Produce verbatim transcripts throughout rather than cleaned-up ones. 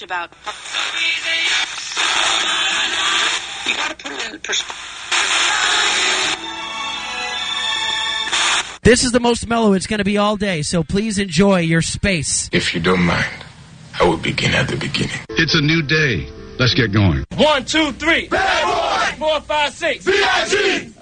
much about... You got to put it in perspective. This is the most mellow it's going to be all day, so please enjoy your space. If you don't mind, I will begin at the beginning. It's a new day. Let's get going. One, two, three. Bad boy. Four, five, six. B I G.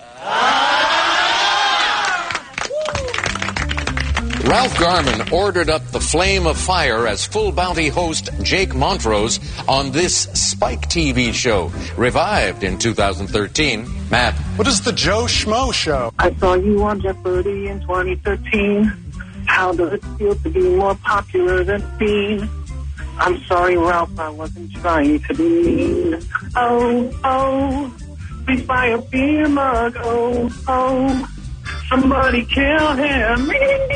Ralph Garman ordered up the flame of fire as Full Bounty host Jake Montrose on this Spike T V show, revived in two thousand thirteen. Matt. What is the Joe Schmo Show? I saw you on Jeopardy in twenty thirteen. How does it feel to be more popular than Bean? I'm sorry, Ralph, I wasn't trying to be mean. Oh, oh, please buy a beer mug. Oh, oh, somebody kill him.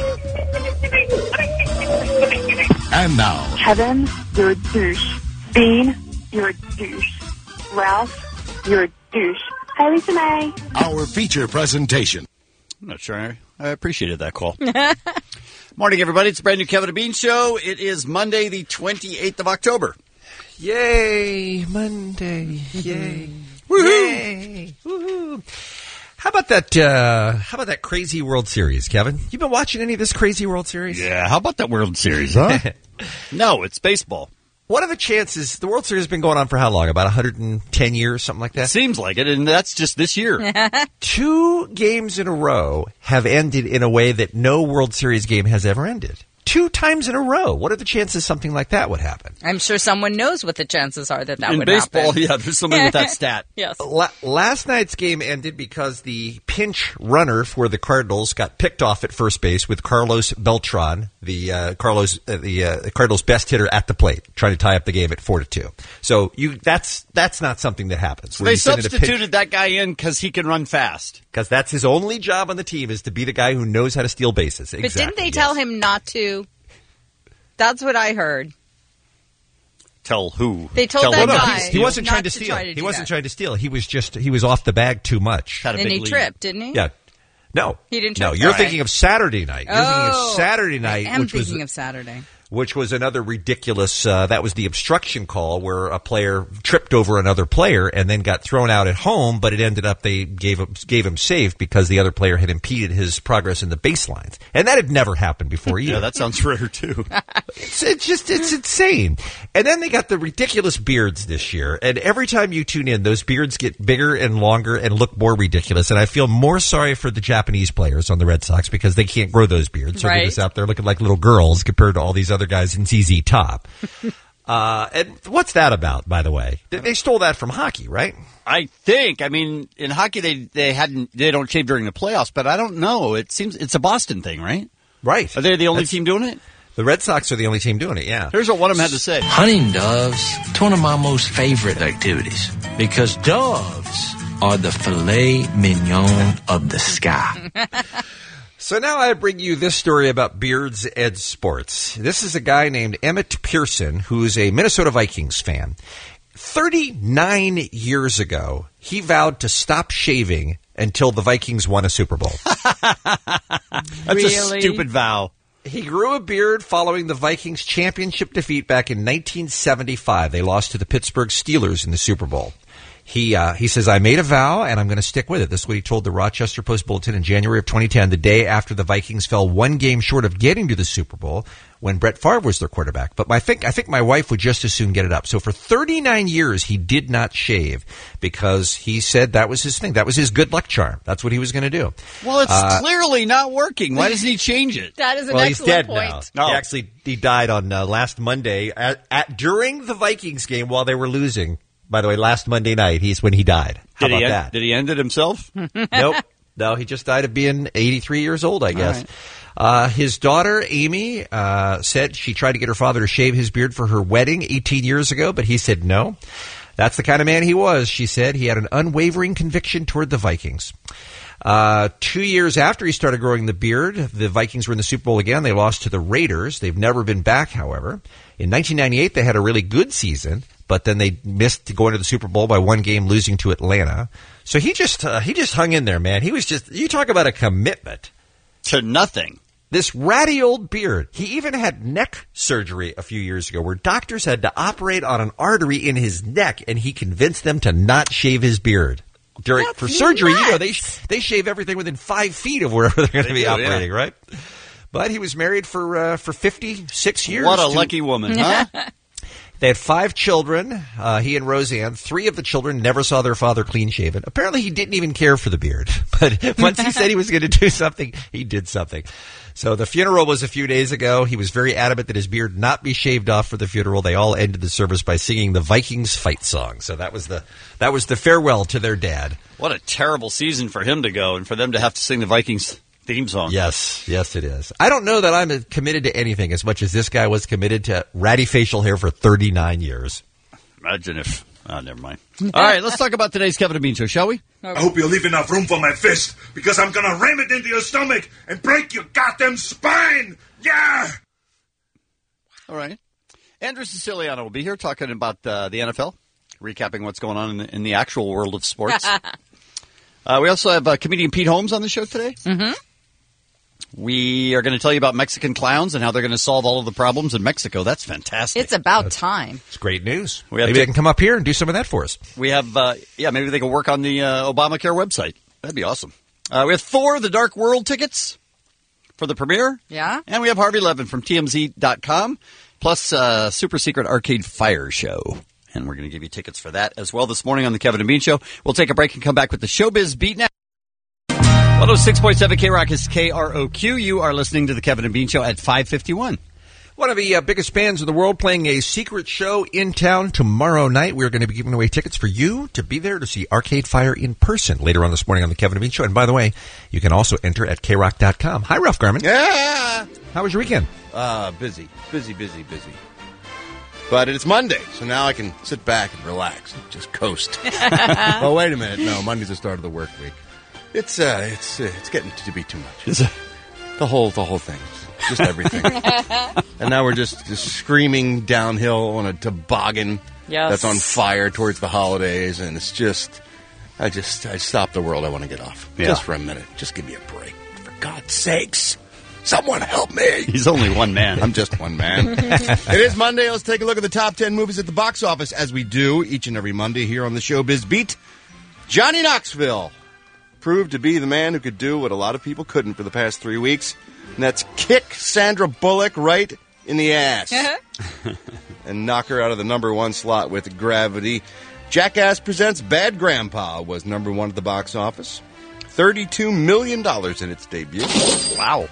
And now, Kevin, you're a douche. Bean, you're a douche. Ralph, you're a douche. Hi, Lisa May. our feature presentation. I'm not sure I, I appreciated that call. Morning, everybody. It's a brand new Kevin and Bean show. It is Monday, the twenty-eighth of October. Yay, Monday. Yay. Woohoo. Yay. Woohoo. How about that uh, how about that crazy World Series, Kevin? You been watching any of this crazy World Series? Yeah, how about that World Series, huh? No, it's baseball. What are the chances? The World Series has been going on for how long? About one hundred ten years, something like that? It seems like it, and that's just this year. Two games in a row have ended in a way that no World Series game has ever ended. Two times in a row. What are the chances something like that would happen? I'm sure someone knows what the chances are that that in would baseball, happen. yeah, there's somebody with that stat. Yes. La- last night's game ended because the pinch runner for the Cardinals got picked off at first base with Carlos Beltran, the uh, Carlos uh, the uh, Cardinals' best hitter at the plate, trying to tie up the game at four to two. So you that's that's not something that happens. They substituted that guy in because he can run fast. Because that's his only job on the team is to be the guy who knows how to steal bases. But Exactly, didn't they yes. tell him not to? That's what I heard. Tell who? They told tell that No, no, guy he, he wasn't not trying to to steal. try to he do wasn't that. trying to steal. He was just he was off the bag too much. Had a And big he lead. tripped, didn't he? Yeah. No. He didn't No, trip? you're All thinking right. of Saturday night. You're thinking Oh, of Saturday night, I am which was thinking of Saturday. which was another ridiculous, uh, that was the obstruction call where a player tripped over another player and then got thrown out at home, but it ended up they gave him, gave him safe because the other player had impeded his progress in the baselines. And that had never happened before either. Yeah, that sounds rare, too. It's, it's just, it's insane. And then they got the ridiculous beards this year. And every time you tune in, those beards get bigger and longer and look more ridiculous. And I feel more sorry for the Japanese players on the Red Sox because they can't grow those beards. So Right. they're just out there looking like little girls compared to all these other guys in Z Z Top. uh, and what's that about, by the way? They, they stole that from hockey, right? I think. I mean, in hockey, they they hadn't they don't shave during the playoffs, but I don't know. It seems it's a Boston thing, right? Right. Are they the only That's- team doing it? The Red Sox are the only team doing it, yeah. Here's what one of them had to say. Hunting doves, it's one of my most favorite activities because doves are the filet mignon of the sky. So now I bring you this story about beards and sports. This is a guy named Emmett Pearson, who's a Minnesota Vikings fan. thirty-nine years ago, he vowed to stop shaving until the Vikings won a Super Bowl. That's Really? a stupid vow. He grew a beard following the Vikings' championship defeat back in nineteen seventy-five. They lost to the Pittsburgh Steelers in the Super Bowl. He uh, he says, I made a vow, and I'm going to stick with it. This is what he told the Rochester Post-Bulletin in January of twenty ten, the day after the Vikings fell one game short of getting to the Super Bowl when Brett Favre was their quarterback. But I think I think my wife would just as soon get it up. So for thirty-nine years, he did not shave because he said that was his thing. That was his good luck charm. That's what he was going to do. Well, it's Uh, clearly not working. Why doesn't he change it? That is an well, he's excellent dead point. now. No. He actually he died on uh, last Monday at, at during the Vikings game while they were losing. By the way, last Monday night, he's when he died. How Did about he end, that? Did he end it himself? Nope. No, he just died of being eighty-three years old, I guess. right. Uh, his daughter, Amy, uh, said she tried to get her father to shave his beard for her wedding eighteen years ago, but he said no. That's the kind of man he was, she said. He had an unwavering conviction toward the Vikings. Uh, two years after he started growing the beard, the Vikings were in the Super Bowl again. They lost to the Raiders. They've never been back, however. In nineteen ninety-eight, they had a really good season, but then they missed going to the Super Bowl by one game, losing to Atlanta. So he just uh, he just hung in there, man. He was just, you talk about a commitment. To nothing. This ratty old beard. He even had neck surgery a few years ago where doctors had to operate on an artery in his neck, and he convinced them to not shave his beard. During, for surgery, nuts. you know, they they shave everything within five feet of wherever they're going to be do, operating, yeah. right? But he was married for uh, for fifty-six years. What a to- lucky woman, huh? They had five children, uh, he and Roseanne. Three of the children never saw their father clean-shaven. Apparently, he didn't even care for the beard. But once he said he was going to do something, he did something. So the funeral was a few days ago. He was very adamant that his beard not be shaved off for the funeral. They all ended the service by singing the Vikings fight song. So that was the that was the farewell to their dad. What a terrible season for him to go and for them to have to sing the Vikings theme song. Yes, yes, it is. I don't know that I'm committed to anything as much as this guy was committed to ratty facial hair for thirty-nine years. Imagine if... Oh, never mind. All right, let's talk about today's Kevin and Bean Show, shall we? I hope you leave enough room for my fist, because I'm gonna ram it into your stomach and break your goddamn spine! Yeah! All right. Andrew Siciliano will be here talking about uh, the N F L, recapping what's going on in the, in the actual world of sports. uh, we also have uh, comedian Pete Holmes on the show today. Mm-hmm. We are going to tell you about Mexican clowns and how they're going to solve all of the problems in Mexico. That's fantastic. It's about time. It's great news. We have Maybe to- they can come up here and do some of that for us. We have, uh, yeah, maybe they can work on the uh, Obamacare website. That'd be awesome. Uh, we have Thor, The Dark World tickets for the premiere. Yeah. And we have Harvey Levin from T M Z dot com, plus uh, Super Secret Arcade Fire Show. And we're going to give you tickets for that as well this morning on the Kevin and Bean Show. We'll take a break and come back with the Showbiz Beat now. one oh six point seven K-Rock is K R O Q. You are listening to the Kevin and Bean Show at five fifty-one. One of the uh, biggest bands in the world playing a secret show in town tomorrow night. We're going to be giving away tickets for you to be there to see Arcade Fire in person later on this morning on the Kevin and Bean Show. And by the way, you can also enter at K rock dot com. Hi, Ralph Garman. Yeah! How was your weekend? Uh, busy. Busy, busy, busy. But it's Monday, so now I can sit back and relax and just coast. Oh, wait a minute. No, Monday's the start of the work week. It's uh, it's uh, it's getting to be too much. Is it? The whole the whole thing, just everything. And now we're just, just screaming downhill on a toboggan Yes. that's on fire towards the holidays, and it's just, I just I stop the world. I want to get off Yeah. just for a minute. Just give me a break, for God's sakes. Someone help me. He's only one man. I'm just one man. It is Monday. Let's take a look at the top ten movies at the box office, as we do each and every Monday here on the Showbiz Beat. Johnny Knoxville proved to be the man who could do what a lot of people couldn't for the past three weeks, and that's kick Sandra Bullock right in the ass and knock her out of the number one slot with Gravity. Jackass Presents Bad Grandpa was number one at the box office. thirty-two million dollars in its debut. Wow.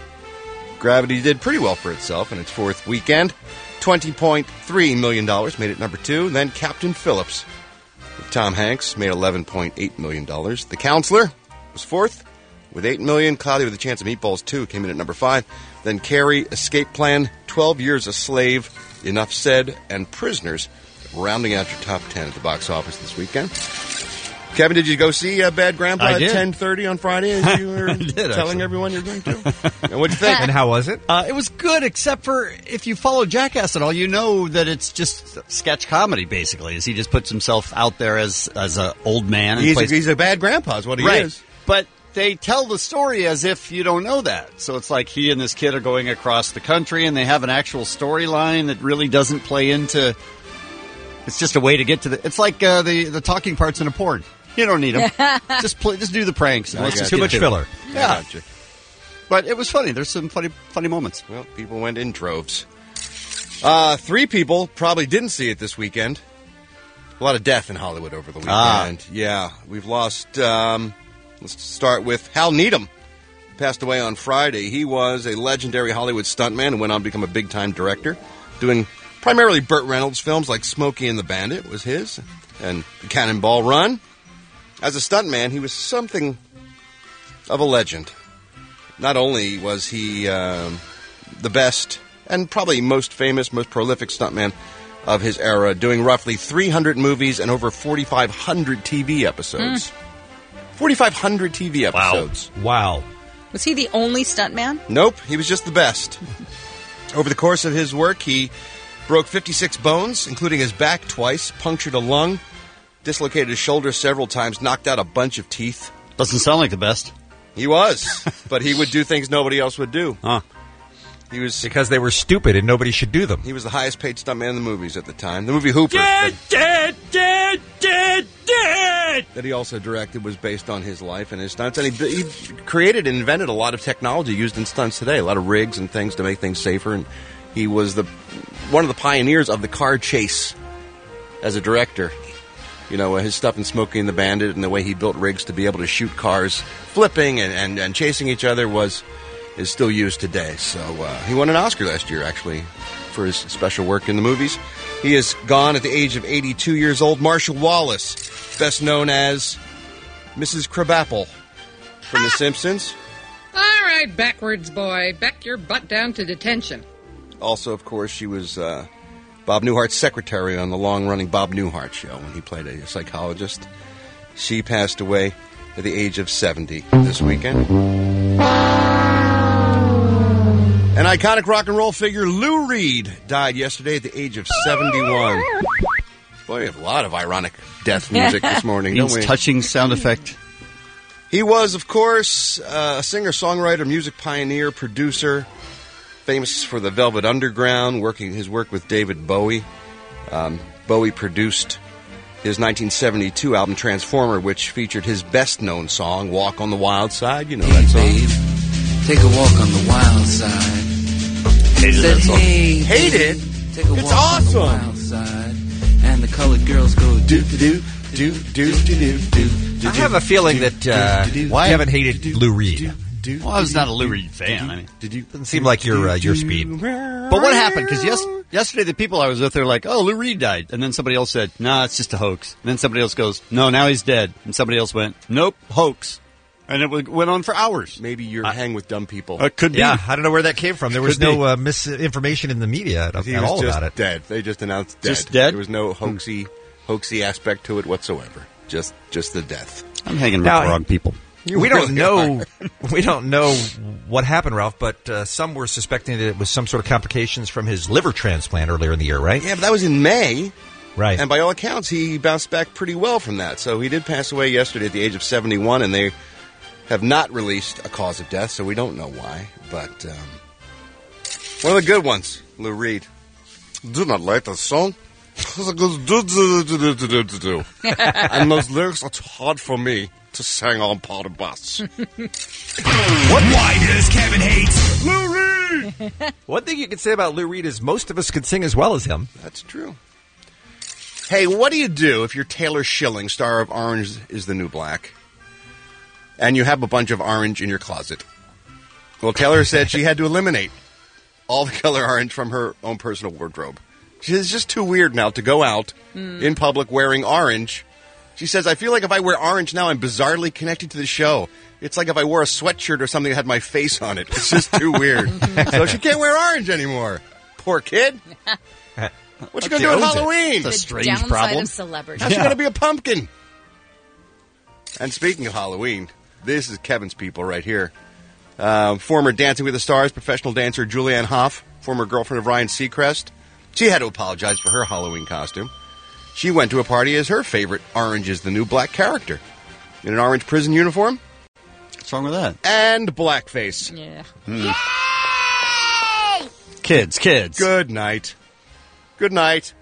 Gravity did pretty well for itself in its fourth weekend. twenty point three million dollars made it number two. Then Captain Phillips with Tom Hanks made eleven point eight million dollars. The Counselor was fourth with eight million dollars. Cloudy with a Chance of Meatballs two came in at number five. Then Carrie, Escape Plan, twelve Years a Slave, Enough Said, and Prisoners, rounding out your top ten at the box office this weekend. Kevin, did you go see uh, Bad Grandpa I at did. ten thirty on Friday, as you were did, telling actually. everyone you're going to? And what'd you think? And how was it? Uh, it was good, except for if you follow Jackass at all, you know that it's just sketch comedy, basically. As he just puts himself out there as as an old man. And He's, plays- a, he's a bad grandpa is what he right. is. But they tell the story as if you don't know that. So it's like he and this kid are going across the country, and they have an actual storyline that really doesn't play into... It's just a way to get to the... It's like uh, the, the talking parts in a porn. You don't need them. just play, just do the pranks. I Let's got just Too get much to it. filler. I Yeah. got you. But it was funny. There's some funny funny moments. Well, people went in droves. Uh, three people probably didn't see it this weekend. A lot of death in Hollywood over the weekend. Ah. Yeah, we've lost... Um, let's start with Hal Needham. Passed away on Friday. He was a legendary Hollywood stuntman and went on to become a big-time director, doing primarily Burt Reynolds films like Smokey and the Bandit was his, and The Cannonball Run. As a stuntman, he was something of a legend. Not only was he um, the best and probably most famous, most prolific stuntman of his era, doing roughly three hundred movies and over forty-five hundred T V episodes. forty-five hundred T V episodes. Wow. Was he the only stuntman? Nope, he was just the best. Over the course of his work, he broke fifty-six bones, including his back twice, punctured a lung, dislocated his shoulder several times, knocked out a bunch of teeth. Doesn't sound like the best. He was, but he would do things nobody else would do. Huh. He was because they were stupid and nobody should do them. He was the highest paid stuntman in the movies at the time. The movie Hooper Dead, that, dead, dead, dead, dead. that he also directed was based on his life and his stunts. And he, he created and invented a lot of technology used in stunts today, a lot of rigs and things to make things safer. And he was the one of the pioneers of the car chase as a director. You know, his stuff in Smokey and the Bandit and the way he built rigs to be able to shoot cars flipping and, and, and chasing each other was... is still used today. So uh, he won an Oscar last year, actually, for his special work in the movies. He is gone at the age of eighty-two years old. Marshall Wallace, best known as Missus Crabapple from The Simpsons. All right, backwards boy. Back your butt down to detention. Also, of course, she was uh, Bob Newhart's secretary on the long-running Bob Newhart show when he played a psychologist. She passed away at the age of seventy this weekend. An iconic rock and roll figure, Lou Reed, died yesterday at the age of seventy-one. Boy, we have a lot of ironic death music this morning, don't we? Touching sound effect. He was, of course, uh, a singer-songwriter, music pioneer, producer, famous for the Velvet Underground, working his work with David Bowie. Um, Bowie produced his nineteen seventy-two album Transformer, which featured his best-known song, Walk on the Wild Side. You know that song. Babe, take a walk on the wild side. Hated Said, that song. hey, Hated? Take a It's walk awesome. on the wild side. And the colored girls go do do do do do do do do. I have a feeling that uh, Why? you haven't hated Lou Reed. Well, I was not a Lou Reed fan. I mean, Doesn't seem like your uh, your speed. but what happened? Because yes, yesterday the people I was with, they were like, "Oh, Lou Reed died," and then somebody else said, "No, nah, it's just a hoax." And then somebody else goes, "No, now he's dead." And somebody else went, "Nope, hoax." And it w- went on for hours. Maybe you're hang with dumb people. It could be. Yeah, I don't know where that came from. There was Could be. no uh, misinformation in the media at, He at was all just about it. dead. They just announced dead. Just dead? There was no hoaxy, hoaxy aspect to it whatsoever. Just, just the death. I'm hanging with Now, the wrong people. You we really don't know. we don't know what happened, Ralph. But uh, some were suspecting that it was some sort of complications from his liver transplant earlier in the year, right? Yeah, but that was in May. Right. And by all accounts, he bounced back pretty well from that. So he did pass away yesterday at the age of seventy-one, and they have not released a cause of death, so we don't know why. But um, one of the good ones, Lou Reed. Do not like that song. And those lyrics are too hard for me to sing on part of bus. What? Why does Kevin hate Lou Reed? One thing you can say about Lou Reed is most of us could sing as well as him. That's true. Hey, what do you do if you're Taylor Schilling, star of Orange is the New Black, and you have a bunch of orange in your closet? Well, Taylor said she had to eliminate all the color orange from her own personal wardrobe. It's just too weird now to go out mm. in public wearing orange. She says, I feel like if I wear orange now, I'm bizarrely connected to the show. It's like if I wore a sweatshirt or something that had my face on it. It's just too weird. So she can't wear orange anymore. Poor kid. What you going to do on Halloween? It's a strange downside problem. of celebrity. How's she going to be a pumpkin? And speaking of Halloween, this is Kevin's people right here. Uh, former Dancing with the Stars professional dancer Julianne Hough, former girlfriend of Ryan Seacrest. She had to apologize for her Halloween costume. She went to a party as her favorite Orange is the New Black character. In an orange prison uniform. What's wrong with that? And blackface. Yeah. Hmm. Kids, kids. Good night. Good night.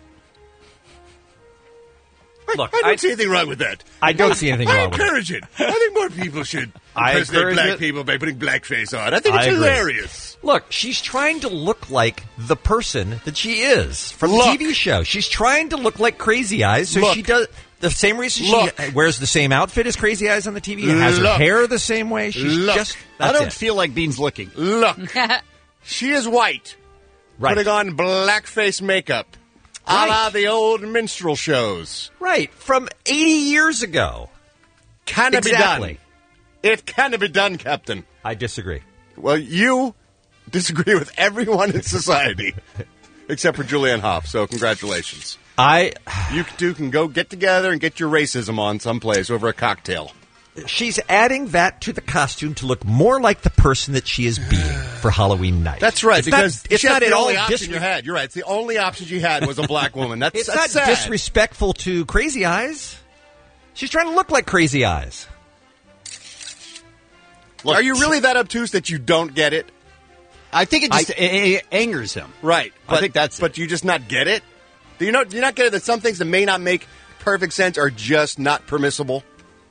Look, I don't I- see anything wrong with that. I don't see anything I wrong with it. encourage it. I think more people should I impersonate encourage black it. people by putting blackface on. I think it's I agree. hilarious. Look, she's trying to look like the person that she is from the Look. T V show. She's trying to look like Crazy Eyes, so Look. she does the same reason Look. she wears the same outfit as Crazy Eyes on the T V. Has her Look. hair the same way. She's Look. just. I That's don't it. feel like Bean's looking. Look, she is white, Right. putting on blackface makeup, a la Right. the old minstrel shows. Right from eighty years ago. Can it Exactly. be done? It can be done, Captain. I disagree. Well, you disagree with everyone in society, except for Julianne Hough. So, congratulations. I. You two can go get together and get your racism on someplace over a cocktail. She's adding that to the costume to look more like the person that she is being for Halloween night. That's right, It's because not, it's she had not the at all only option you disre- had. You're right. It's the only option she had was a black woman. That's, It's that's not sad. disrespectful to Crazy Eyes. She's trying to look like Crazy Eyes. Look, Are you really that obtuse that you don't get it? I think it just I- a- a- angers him. Right. I think that's But do you just not get it? Do you not, do you not get it that some things that may not make perfect sense are just not permissible?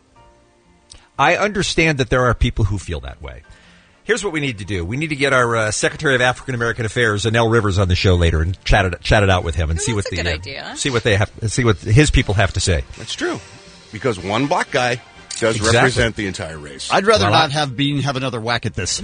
I understand that there are people who feel that way. Here's what we need to do. We need to get our uh, Secretary of African American Affairs, Anel Rivers, on the show later and chat it, chat it out with him and see what a the good uh, idea. see what they have see what his people have to say. That's true. Because one black guy does Exactly. represent the entire race. I'd rather Well, not I- have Bean have another whack at this. Oh,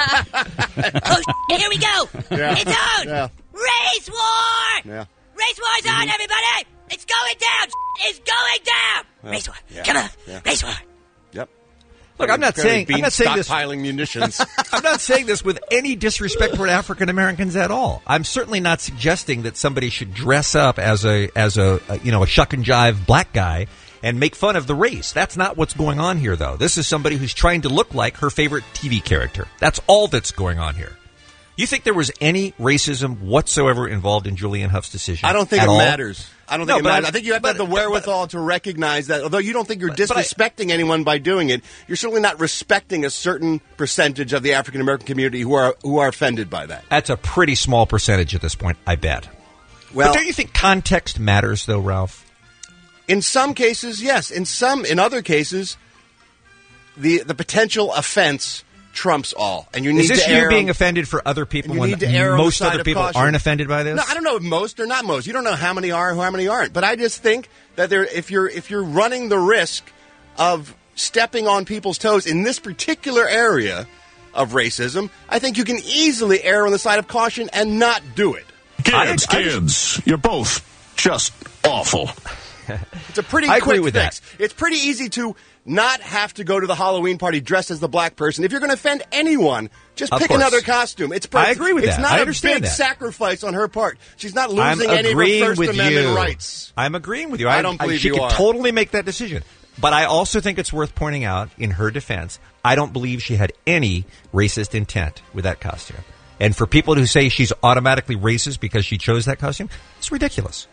here we go. Yeah. It's on. Yeah. Race war. Yeah. Race war's on, everybody. It's going down. It's going down. Yeah. Race war. Yeah. Come on. Yeah. Race war. Yep. Look, I'm not saying I'm not saying this. Stockpiling munitions. I'm not saying this with any disrespect toward African Americans at all. I'm certainly not suggesting that somebody should dress up as a as a, a you know a shuck and jive black guy and make fun of the race. That's not what's going on here, though. This is somebody who's trying to look like her favorite T V character. That's all that's going on here. You think there was any racism whatsoever involved in Julianne Huff's decision? I don't think at it all? matters. I don't No, think it but matters. I- I think you have but- to have the wherewithal to recognize that, although you don't think you're But- but I- disrespecting anyone by doing it, you're certainly not respecting a certain percentage of the African American community who are who are offended by that. That's a pretty small percentage at this point, I bet. Well, but don't you think context matters, though, Ralph? in some cases, yes. In some, in other cases, the the potential offense trumps all, and you need Is this to you err being on- offended for other people and you when need to err on the most side other of people caution. aren't offended by this? No, I don't know if most or not most. You don't know how many are, how many aren't. But I just think that there, if you're if you're running the risk of stepping on people's toes in this particular area of racism, I think you can easily err on the side of caution and not do it. Kids, kids, you're both just awful. It's a pretty I agree quick with fix. It's pretty easy to not have to go to the Halloween party dressed as the black person. If you're going to offend anyone, just Of pick course. another costume. It's I agree with it's that. not I a understand big that. sacrifice on her part. She's not I'm losing any of her agreeing First with Amendment you. rights. I'm agreeing with you. I don't believe she you could are. totally make that decision. But I also think it's worth pointing out, in her defense, I don't believe she had any racist intent with that costume. And for people who say she's automatically racist because she chose that costume, it's ridiculous.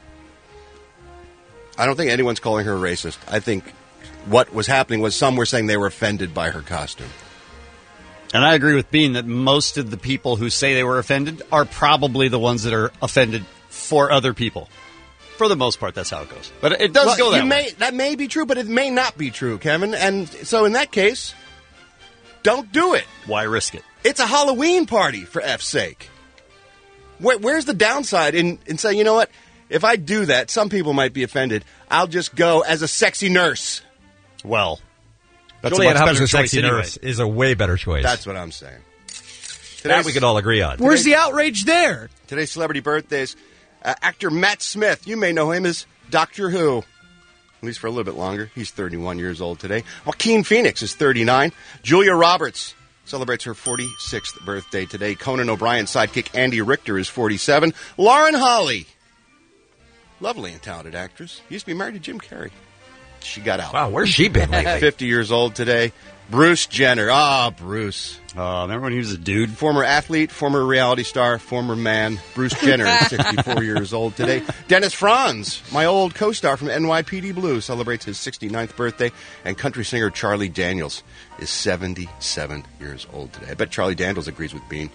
I don't think anyone's calling her a racist. I think what was happening was some were saying they were offended by her costume. And I agree with Bean that most of the people who say they were offended are probably the ones that are offended for other people. For the most part, that's how it goes. But it does Well, go that you way. may, that may be true, but it may not be true, Kevin. And so in that case, don't do it. Why risk it? It's a Halloween party, for F's sake. Where, where's the downside in, in saying, you know what, if I do that, some people might be offended. I'll just go as a sexy nurse. Well, that's Julianne a much Huff better as a choice sexy anyway. nurse is a way better choice. That's what I'm saying. that we could all agree on. Where's the outrage there? Today's celebrity birthdays. Uh, actor Matt Smith, you may know him as Doctor Who. At least for a little bit longer. He's thirty-one years old today. Joaquin Phoenix is thirty-nine. Julia Roberts celebrates her forty-sixth birthday today. Conan O'Brien's sidekick Andy Richter is forty-seven. Lauren Holly, lovely and talented actress, used to be married to Jim Carrey. She got out. Wow, where's she been lately? fifty years old today. Bruce Jenner. Ah, Bruce. Oh, remember when he was a dude? Former athlete, former reality star, former man. Bruce Jenner is sixty-four years old today. Dennis Franz, my old co-star from N Y P D Blue, celebrates his sixty-ninth birthday. And country singer Charlie Daniels is seventy-seven years old today. I bet Charlie Daniels agrees with Bean.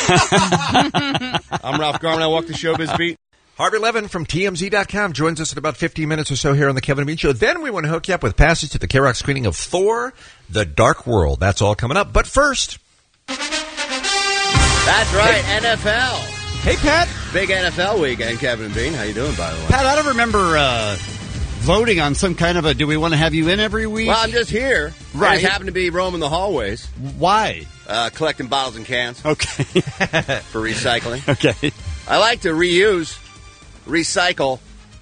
I'm Ralph Garman. I walk the showbiz beat. Harvey Levin from T M Z dot com joins us in about fifteen minutes or so here on the Kevin and Bean Show. Then we want to hook you up with passage to the K-Rock screening of Thor, The Dark World. That's all coming up. But first... That's right, N F L. Hey, Pat. Big N F L weekend, Kevin and Bean. How you doing, by the way? Pat, I don't remember uh, voting on some kind of a, do we want to have you in every week? Well, I'm just here. Right. I just happen to be roaming the hallways. Why? Uh, collecting bottles and cans. Okay. For recycling. Okay. I like to reuse, recycle,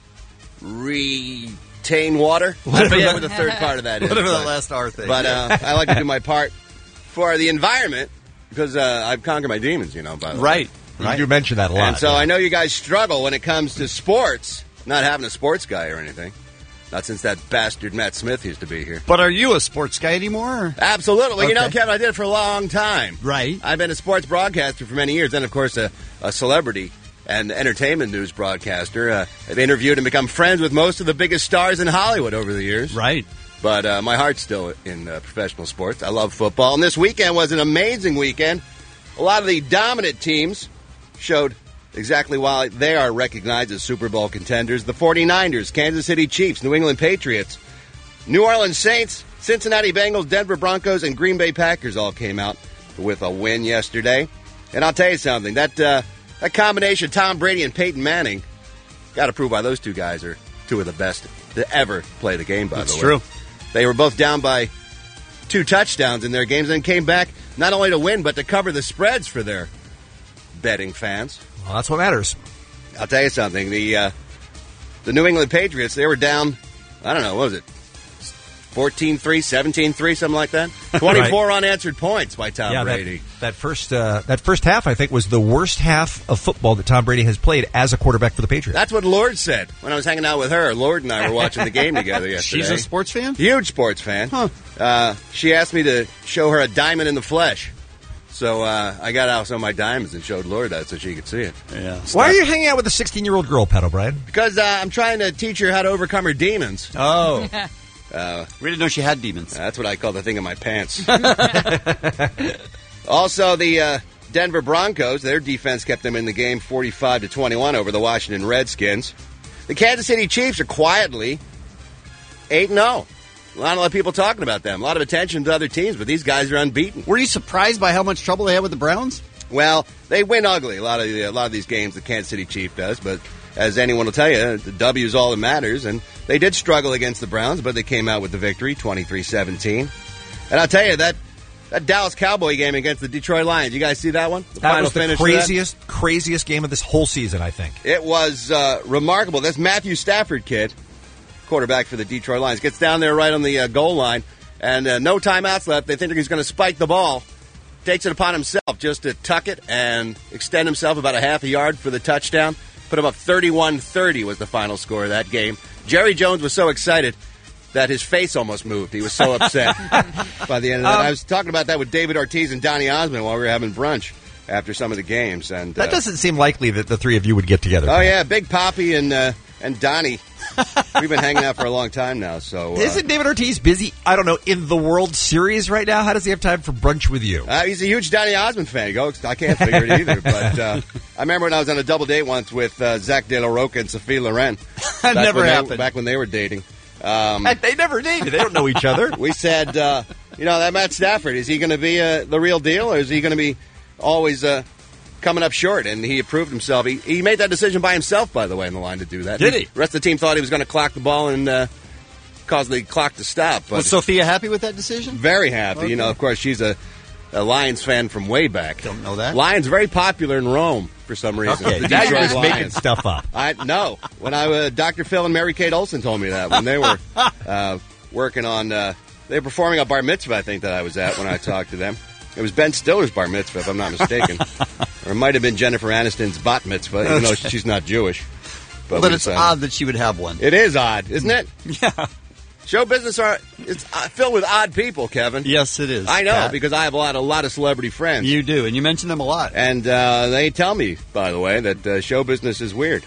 retain water. I forget what the third part of that is. Whatever but, the last R thing. But uh, I like to do my part for the environment because uh, I've conquered my demons, you know, by the right. way. You do mention that a lot. And so yeah. I know you guys struggle when it comes to sports, not having a sports guy or anything. Not since that bastard Matt Smith used to be here. But are you a sports guy anymore? Absolutely. Well, you know, Okay. Kevin, I did it for a long time. Right. I've been a sports broadcaster for many years, and, of course, a, a celebrity and entertainment news broadcaster. Uh, I've interviewed and become friends with most of the biggest stars in Hollywood over the years. Right. But uh, my heart's still in uh, professional sports. I love football. And this weekend was an amazing weekend. A lot of the dominant teams showed exactly why they are recognized as Super Bowl contenders. The 49ers, Kansas City Chiefs, New England Patriots, New Orleans Saints, Cincinnati Bengals, Denver Broncos, and Green Bay Packers all came out with a win yesterday. And I'll tell you something, that uh, that combination, Tom Brady and Peyton Manning, got to prove why those two guys are two of the best to ever play the game, by That's the way. true. They were both down by two touchdowns in their games and came back not only to win, but to cover the spreads for their betting fans. Well, that's what matters. I'll tell you something. The uh, the New England Patriots, they were down, I don't know, what was it? fourteen three, seventeen three, something like that. twenty-four right. Unanswered points by Tom yeah, Brady. That, that first uh, that first half, I think, was the worst half of football that Tom Brady has played as a quarterback for the Patriots. That's what Lord said when I was hanging out with her. Lord and I were watching the game together yesterday. She's a sports fan? Huge sports fan. Huh. Uh, she asked me to show her a diamond in the flesh. So uh, I got out some of my diamonds and showed Lord that so she could see it. Yeah. Why are you hanging out with a sixteen-year-old girl, Pat O'Brien? Because uh, I'm trying to teach her how to overcome her demons. Oh. Uh, we didn't know she had demons. That's what I call the thing in my pants. Also, the uh, Denver Broncos, their defense kept them in the game forty-five to twenty-one over the Washington Redskins. The Kansas City Chiefs are quietly eight and oh. A lot of people talking about them. A lot of attention to other teams, but these guys are unbeaten. Were you surprised by how much trouble they had with the Browns? Well, they win ugly. A lot of a lot of these games the Kansas City Chief does, but as anyone will tell you, the W is all that matters. And they did struggle against the Browns, but they came out with the victory, twenty-three seventeen. And I'll tell you, that that Dallas Cowboy game against the Detroit Lions, you guys see that one? The that final was the finish craziest, craziest game of this whole season, I think. It was uh, remarkable. That's Matthew Stafford, kid, quarterback for the Detroit Lions. Gets down there right on the uh, goal line, and uh, no timeouts left. They think he's going to spike the ball. Takes it upon himself just to tuck it and extend himself about a half a yard for the touchdown. Put him up thirty-one thirty was the final score of that game. Jerry Jones was so excited that his face almost moved. He was so upset by the end of that. Um, I was talking about that with David Ortiz and Donnie Osmond while we were having brunch after some of the games. And That uh, doesn't seem likely that the three of you would get together. Oh, yeah, Big Papi and uh, and Donnie. We've been hanging out for a long time now. So uh, Isn't David Ortiz busy, I don't know, in the World Series right now? How does he have time for brunch with you? Uh, he's a huge Donny Osmond fan. He goes, I can't figure it either. But uh, I remember when I was on a double date once with uh, Zach De La Rocca and Sophie Loren. That never when happened. They, back when they were dating. Um, they never dated. They don't know each other. We said, uh, you know, that Matt Stafford, is he going to be uh, the real deal, or is he going to be always uh, coming up short? And he approved himself. He, he made that decision by himself, by the way, in the line to do that. Did he? The rest of the team thought he was going to clock the ball and uh, cause the clock to stop. But Was Sophia happy with that decision? very happy. Okay. You know, of course, she's a, a Lions fan from way back. Don't know that. Lions very popular in Rome for some reason. Okay, The now you're Detroit just making Lions. stuff up. I no. When I uh, Doctor Phil and Mary Kate Olsen told me that when they were uh, working on, uh, they were performing a bar mitzvah. I think that I was at when I talked to them. It was Ben Stiller's bar mitzvah, if I'm not mistaken, or it might have been Jennifer Aniston's bat mitzvah, even though she's not Jewish. But, we it's decided- odd that she would have one. It is odd, isn't it? Yeah. Show business are it's uh, filled with odd people, Kevin. Yes, it is. I know Pat. because I have a lot, a lot of celebrity friends. You do, and you mention them a lot. And uh, they tell me, by the way, that uh, show business is weird.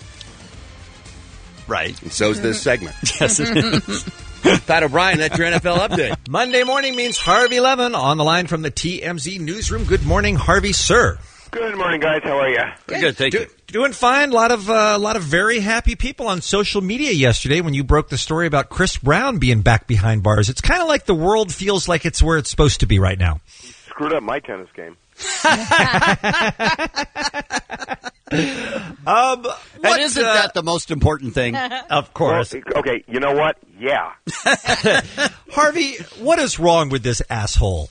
Right. And so's this segment. Yes, it is. Pat O'Brien, that's your N F L update. Monday morning means Harvey Levin on the line from the T M Z newsroom. Good morning, Harvey, sir. Good morning, guys. How are you? Good, good thank Do, you. Doing fine. A lot of uh, a lot of very happy people on social media yesterday when you broke the story about Chris Brown being back behind bars. It's kind of like the world feels like it's where it's supposed to be right now. Screwed up my tennis game. Um, and what, isn't uh, that the most important thing? Of course. Well, okay, you know what? Yeah. Harvey, what is wrong with this asshole?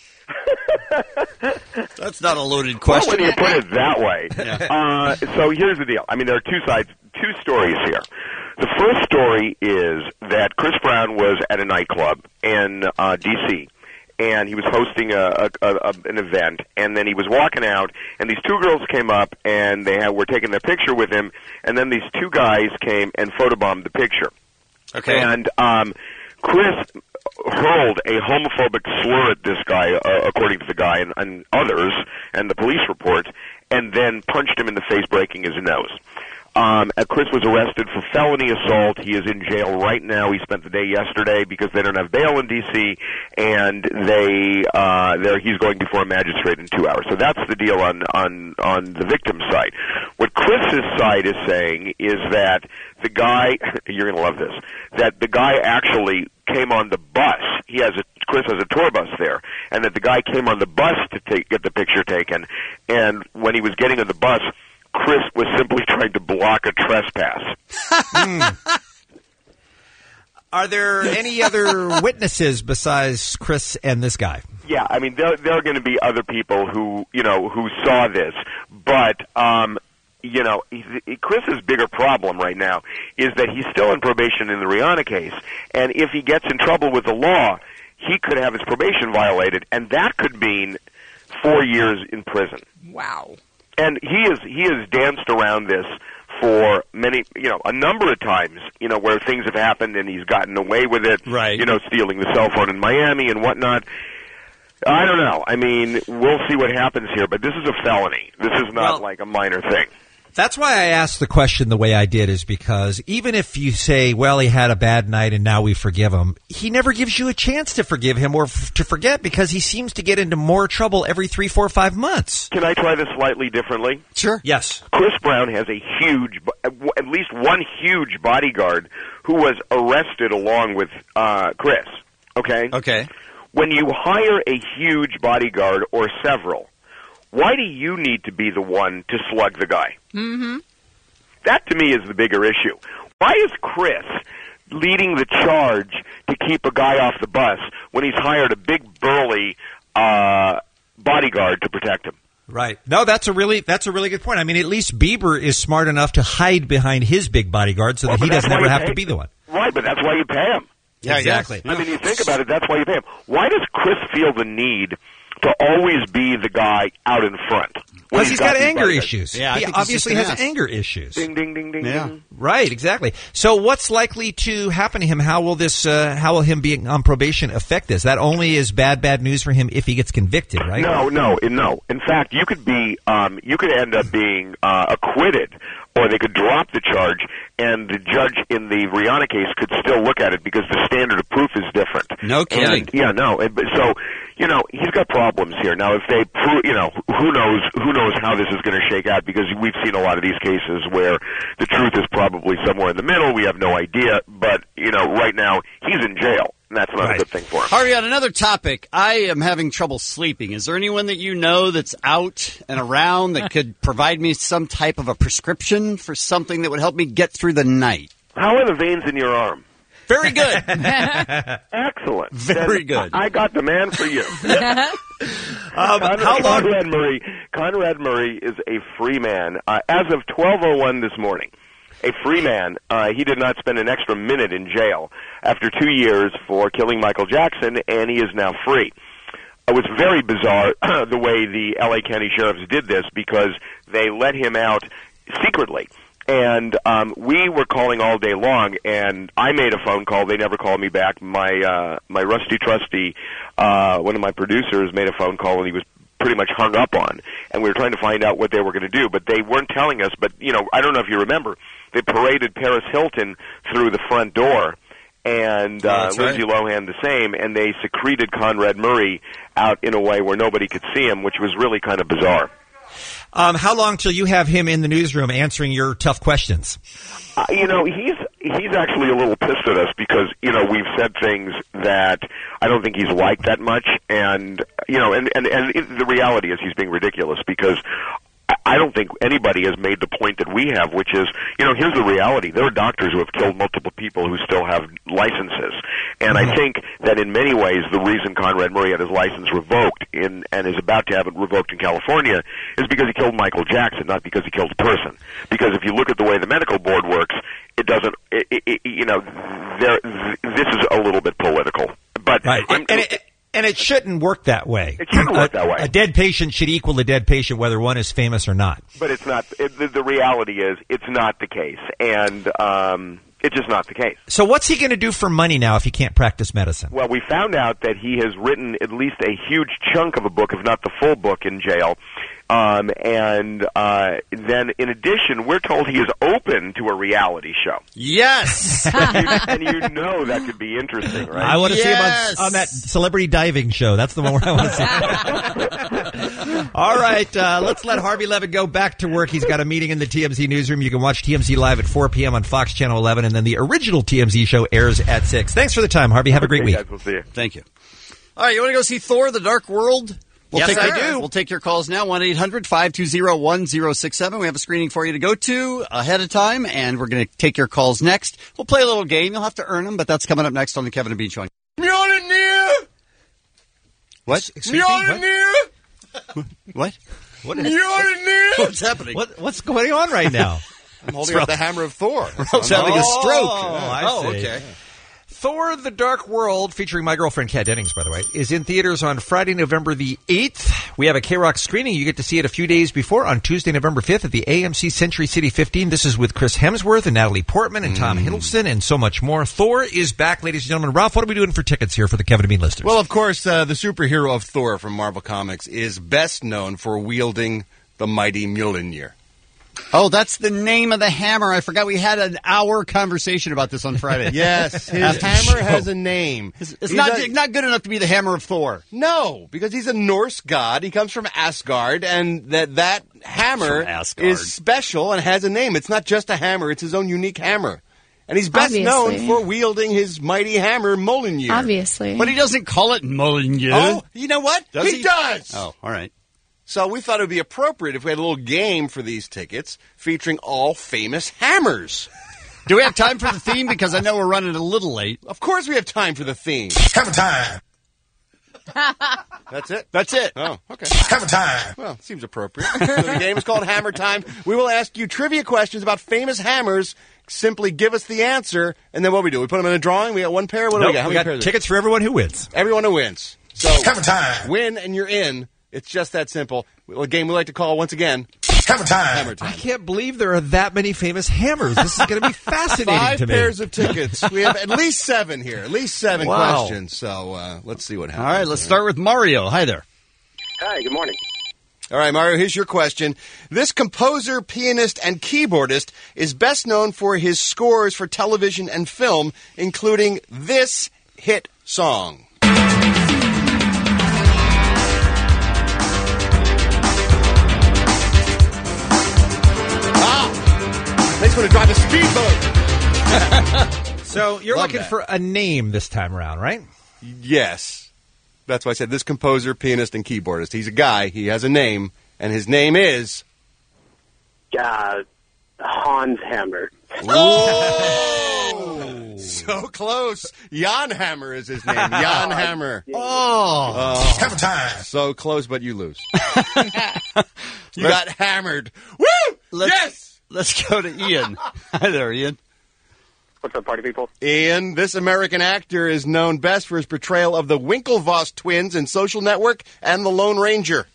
That's not a loaded Well, question. when you put it that way. Yeah. Uh, so here's the deal. I mean, there are two sides, two stories here. The first story is that Chris Brown was at a nightclub in uh, D C, and he was hosting a, a, a an event, and then he was walking out, and these two girls came up, and they had, were taking their picture with him, and then these two guys came and photobombed the picture. Okay. And um, Chris hurled a homophobic slur at this guy, uh, according to the guy and, and others, and the police report, and then punched him in the face, breaking his nose. Um, uh, Chris was arrested for felony assault. He is in jail right now. He spent the day yesterday because they don't have bail in D C, and they uh, there he's going before a magistrate in two hours. So that's the deal on on on the victim's side. What Chris's side is saying is that the guy, you're going to love this, that the guy actually came on the bus. He has a Chris has a tour bus there, and that the guy came on the bus to take get the picture taken, and when he was getting on the bus, Chris was simply trying to block a trespass. mm. Are there any other witnesses besides Chris and this guy? Yeah, I mean, there, there are going to be other people who, you know, who saw this, but, um, you know, Chris's bigger problem right now is that he's still on probation in the Rihanna case, and if he gets in trouble with the law, he could have his probation violated, and that could mean four years in prison. Wow. And he is he has danced around this for many, you know, a number of times, you know, where things have happened and he's gotten away with it, right? You know, stealing the cell phone in Miami and whatnot. I don't know. I mean, we'll see what happens here, but this is a felony. This is not well, like a minor thing. That's why I asked the question the way I did, is because even if you say, well, he had a bad night and now we forgive him, he never gives you a chance to forgive him or f- to forget, because he seems to get into more trouble every three, four, five months. Can I try this slightly differently? Sure. Yes. Chris Brown has a huge, at least one huge bodyguard who was arrested along with uh, Chris, okay? Okay. When you hire a huge bodyguard or several, why do you need to be the one to slug the guy? Mm-hmm. That, to me, is the bigger issue. Why is Chris leading the charge to keep a guy off the bus when he's hired a big, burly uh, bodyguard to protect him? Right. No, that's a really that's a really good point. I mean, at least Bieber is smart enough to hide behind his big bodyguard so well, that he doesn't ever have pay, to be the one. Right, but that's why you pay him. Yeah, exactly. I mean, you think about it, that's why you pay him. Why does Chris feel the need to always be the guy out in front? Because he's got, got anger bodyguards? issues. Yeah, he obviously has ask. anger issues. Ding, ding, ding, ding, yeah. ding. Right, exactly. So what's likely to happen to him? How will this, uh, how will him being on probation affect this? That only is bad, bad news for him if he gets convicted, right? No, no, no. In fact, you could be, um, you could end up being uh, acquitted, or they could drop the charge, and the judge in the Rihanna case could still look at it because the standard of proof is different. No kidding. And, yeah, no. And, so, you know, he's got problems here. Now, if they prove, you know, who knows, who knows how this is going to shake out, because we've seen a lot of these cases where the truth is probably somewhere in the middle. We have no idea. But, you know, right now, he's in jail. And that's not right. a good thing for him. Harvey, on another topic, I am having trouble sleeping. Is there anyone that you know that's out and around that could provide me some type of a prescription for something that would help me get through the night? How are the veins in your arm? Very good. Excellent. Very then good. I got the man for you. um, Conrad, how long? Conrad Murray, Conrad Murray is a free man. Uh, as of twelve oh one this morning, a free man. Uh, he did not spend an extra minute in jail after two years for killing Michael Jackson, and he is now free. It was very bizarre the way the L A County sheriffs did this, because they let him out secretly. And um, we were calling all day long, and I made a phone call. They never called me back. My uh, my rusty trusty, uh, one of my producers, made a phone call, and he was pretty much hung up on. And we were trying to find out what they were going to do, but they weren't telling us. But, you know, I don't know if you remember, they paraded Paris Hilton through the front door, and uh, oh, Lindsay right. Lohan the same, and they secreted Conrad Murray out in a way where nobody could see him, which was really kind of bizarre. Um, how long till you have him in the newsroom answering your tough questions? Uh, you know, he's he's actually a little pissed at us because, you know, we've said things that I don't think he's liked that much, and, you know, and, and, and the reality is he's being ridiculous because I don't think anybody has made the point that we have, which is, you know, here's the reality. There are doctors who have killed multiple people who still have licenses. And I think that in many ways the reason Conrad Murray had his license revoked in, and is about to have it revoked in California is because he killed Michael Jackson, not because he killed a person. Because if you look at the way the medical board works, it doesn't, it, it, it, you know, there, this is a little bit political. But right. I'm, and it, And it shouldn't work that way. It shouldn't work a, that way. A dead patient should equal a dead patient, whether one is famous or not. But it's not. It, the, the reality is, it's not the case, and um, it's just not the case. So what's he going to do for money now if he can't practice medicine? Well, we found out that he has written at least a huge chunk of a book, if not the full book, in jail. Um, and uh, then, in addition, we're told he is open to a reality show. Yes! and you know that could be interesting, right? I want to Yes! see him on, on that celebrity diving show. That's the one where I want to see. All right, uh, let's let Harvey Levin go back to work. He's got a meeting in the T M Z newsroom. You can watch T M Z live at four p.m. on Fox Channel eleven, and then the original T M Z show airs at six. Thanks for the time, Harvey. Have a great Okay, week. guys, we'll see you. Thank you. All right, you want to go see Thor: The Dark World? We'll Yes, take I our- do. We'll take your calls now, one eight hundred five two zero one zero six seven. We have a screening for you to go to ahead of time, and we're going to take your calls next. We'll play a little game. You'll have to earn them, but that's coming up next on the Kevin and Bean Show. Mjolnir! What? Mjolnir! What? What is, Mjolnir! What's happening? what, what's going on right now? I'm holding up the hammer of Thor. Ralph's having a stroke. Oh, I oh see. okay. Thor: The Dark World, featuring my girlfriend Kat Dennings, by the way, is in theaters on Friday, November the eighth. We have a K-Rock screening. You get to see it a few days before on Tuesday, November fifth at the A M C Century City fifteen. This is with Chris Hemsworth and Natalie Portman and Tom Hiddleston and so much more. Thor is back, ladies and gentlemen. Ralph, what are we doing for tickets here for the Kevin and Bean listeners? Well, of course, uh, the superhero of Thor from Marvel Comics is best known for wielding the mighty Mjolnir. Oh, that's the name of the hammer. I forgot we had an hour conversation about this on Friday. Yes, his After the hammer show. has a name. It's, it's He's not a- not good enough to be the hammer of Thor. No, because he's a Norse god. He comes from Asgard, and that that hammer From Asgard. is special and has a name. It's not just a hammer; it's his own unique hammer. And he's best known Obviously. for wielding his mighty hammer, Mjolnir. Obviously. But he doesn't call it Mjolnir. Oh, you know what? Does he, he? does. Oh, all right. So we thought it would be appropriate if we had a little game for these tickets featuring all famous hammers. Do we have time for the theme? Because I know we're running a little late. Of course we have time for the theme. Hammer time. That's it? That's it. Oh, okay. Hammer time. Well, seems appropriate. So the game is called Hammer Time. We will ask you trivia questions about famous hammers. Simply give us the answer, and then what we do? We put them in a drawing? We got one pair? What do Nope, we got? How we many got pairs? tickets for everyone who wins. Everyone who wins. So Hammer time. win and you're in. It's just that simple. A game we like to call, once again, Hammer time. Hammer I Time. can't believe there are that many famous hammers. This is going to be fascinating Five to me. pairs of tickets. We have at least seven here. At least seven Wow. questions. So uh, let's see what All happens. right, let's start with Mario. Hi there. Hi, good morning. All right, Mario, here's your question. This composer, pianist, and keyboardist is best known for his scores for television and film, including this hit song. Ah! Makes me want to drive a speedboat. So you're Love looking that. for a name this time around, right? Yes. That's why I said this composer, pianist, and keyboardist. He's a guy. He has a name, and his name is... Uh, Hans Hammer. Oh! So close. Jan Hammer is his name. Jan Hammer. Oh. Hammer time. So close, but you lose. You got hammered. Woo! Let's, Yes! Let's go to Ian. Hi there, Ian. What's up, party people? Ian, this American actor is known best for his portrayal of the Winklevoss twins in Social Network and The Lone Ranger.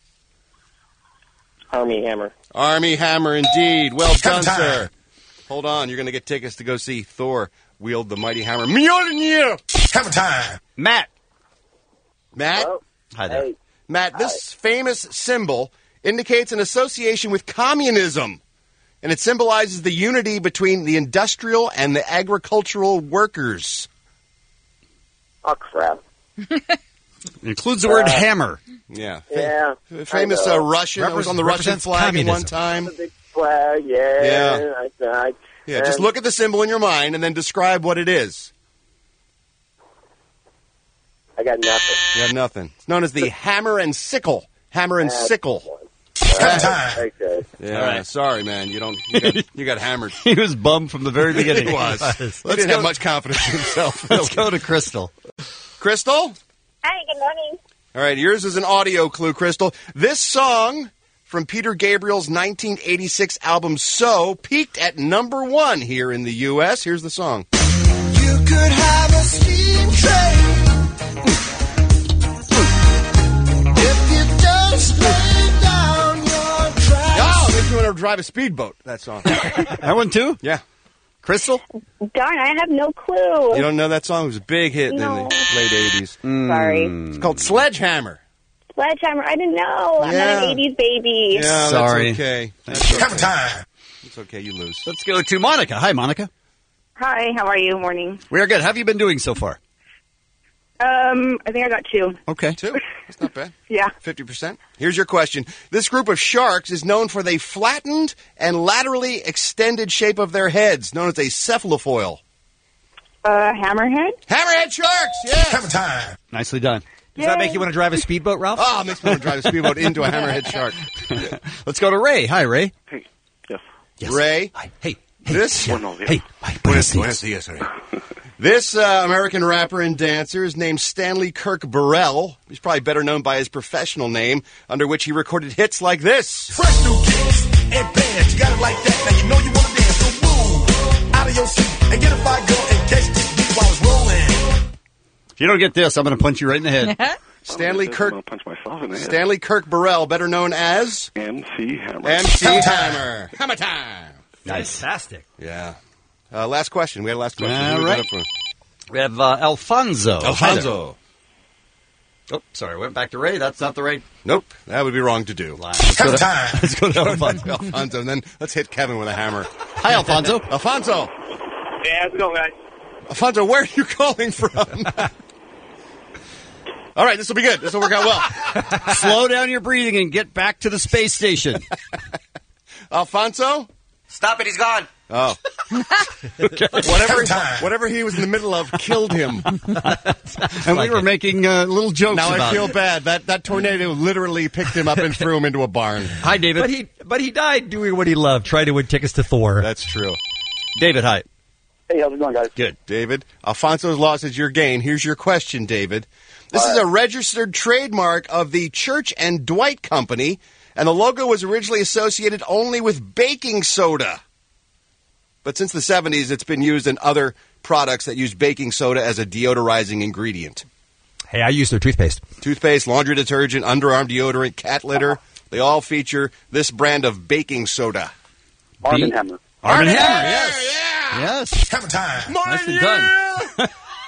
Army Hammer. Army Hammer, indeed. Well Hammer done, time. sir. Hold on. You're going to get tickets to go see Thor wield the mighty hammer. Mjolnir! Hammer time. Matt. Matt? Hello? Hi there. Hey. Matt, this famous symbol indicates an association with communism, and it symbolizes the unity between the industrial and the agricultural workers. Oh, crap. It includes the word Uh, hammer. Yeah. Yeah. F- famous I uh, know. Russian. That was on the Russian represents flag at one communism. time. The big flag, yeah. Yeah. I, I, Yeah, just look at the symbol in your mind and then describe what it is. I got nothing. You have nothing. It's known as the hammer and sickle. Hammer and That's sickle. Hammer time. Okay. Yeah, All right. sorry, man. You don't. You got, you got hammered. He was bummed from the very beginning. He was. He Let's didn't go, have much confidence in himself. let's go to Crystal. Crystal? Hi, good morning. All right, yours is an audio clue, Crystal. This song from Peter Gabriel's nineteen eighty-six album So peaked at number one here in the U S. Here's the song. You could have a steam train if you just lay down your tracks. Oh, makes me want to drive a speedboat, that song. That one too? Yeah. Crystal? Darn, I have no clue. You don't know that song? It was a big hit No. in the late eighties. Sorry. It's called Sledgehammer. Sledgehammer. I didn't know. I'm Yeah. not an eighties baby. Yeah, Sorry. that's okay. That's That's okay. okay. time. It's okay, you lose. Let's go to Monica. Hi, Monica. Hi, how are you? Morning. We are good. How have you been doing so far? Um, I think I got two. Okay. Two. That's not bad. Yeah. fifty percent. Here's your question. This group of sharks is known for the flattened and laterally extended shape of their heads, known as a cephalofoil. Uh, hammerhead? Hammerhead sharks, yes! Hammer time. Nicely done. Does that make you want to drive a speedboat, Ralph? Oh, it makes me want to drive a speedboat into a hammerhead shark. Let's go to Ray. Hi, Ray. Hey. Yes. Yes. Ray. Hi. Hey. This? Buenos dias. Hey. Hi. Buenos dias. Buenos dias, Ray. This uh, American rapper and dancer is named Stanley Kirk Burrell. He's probably better known by his professional name, under which he recorded hits like this. Fresh new kicks and bands, you got it like that. Now you know you want to dance, so move out of your seat and get a fire girl and catch this beat while it's rolling. If you don't get this, I'm going to punch you right in the head. Stanley I'm Kirk. gonna punch myself in the head. Stanley Kirk Burrell, better known as M C Hammer. M C Hammer. Hammer time. Nice. Fantastic. Yeah. Uh, last question. We had a last question. All Who we got right. up for? We have uh, Alfonso. Alfonso. Oh, sorry. Went back to Ray. That's not the right. Nope. That would be wrong to do. Let's go Hammer to, time. let's go to Alfonso. Alfonso. And then let's hit Kevin with a hammer. Hi, Alfonso. Alfonso. Hey, how's it going, guys? Alfonso, where are you calling from? All right, this will be good. This will work out well. Slow down your breathing and get back to the space station. Alfonso? Stop it, he's gone. Oh. whatever, whatever he was in the middle of killed him. And we were making uh, little jokes Now about I feel it. bad. That that tornado literally picked him up and threw him into a barn. Hi, David. But he, but he died doing what he loved, trying to win tickets to Thor. That's true. David, hi. Hey, how's it going, guys? Good. David, Alfonso's loss is your gain. Here's your question, David. This is a registered trademark of the Church and Dwight Company, and the logo was originally associated only with baking soda. But since the seventies, it's been used in other products that use baking soda as a deodorizing ingredient. Hey, I use their toothpaste. Toothpaste, laundry detergent, underarm deodorant, cat litter, they all feature this brand of baking soda. Arm and Hammer. Arm and Hammer, yes. Yes. Hammer time. Nicely done.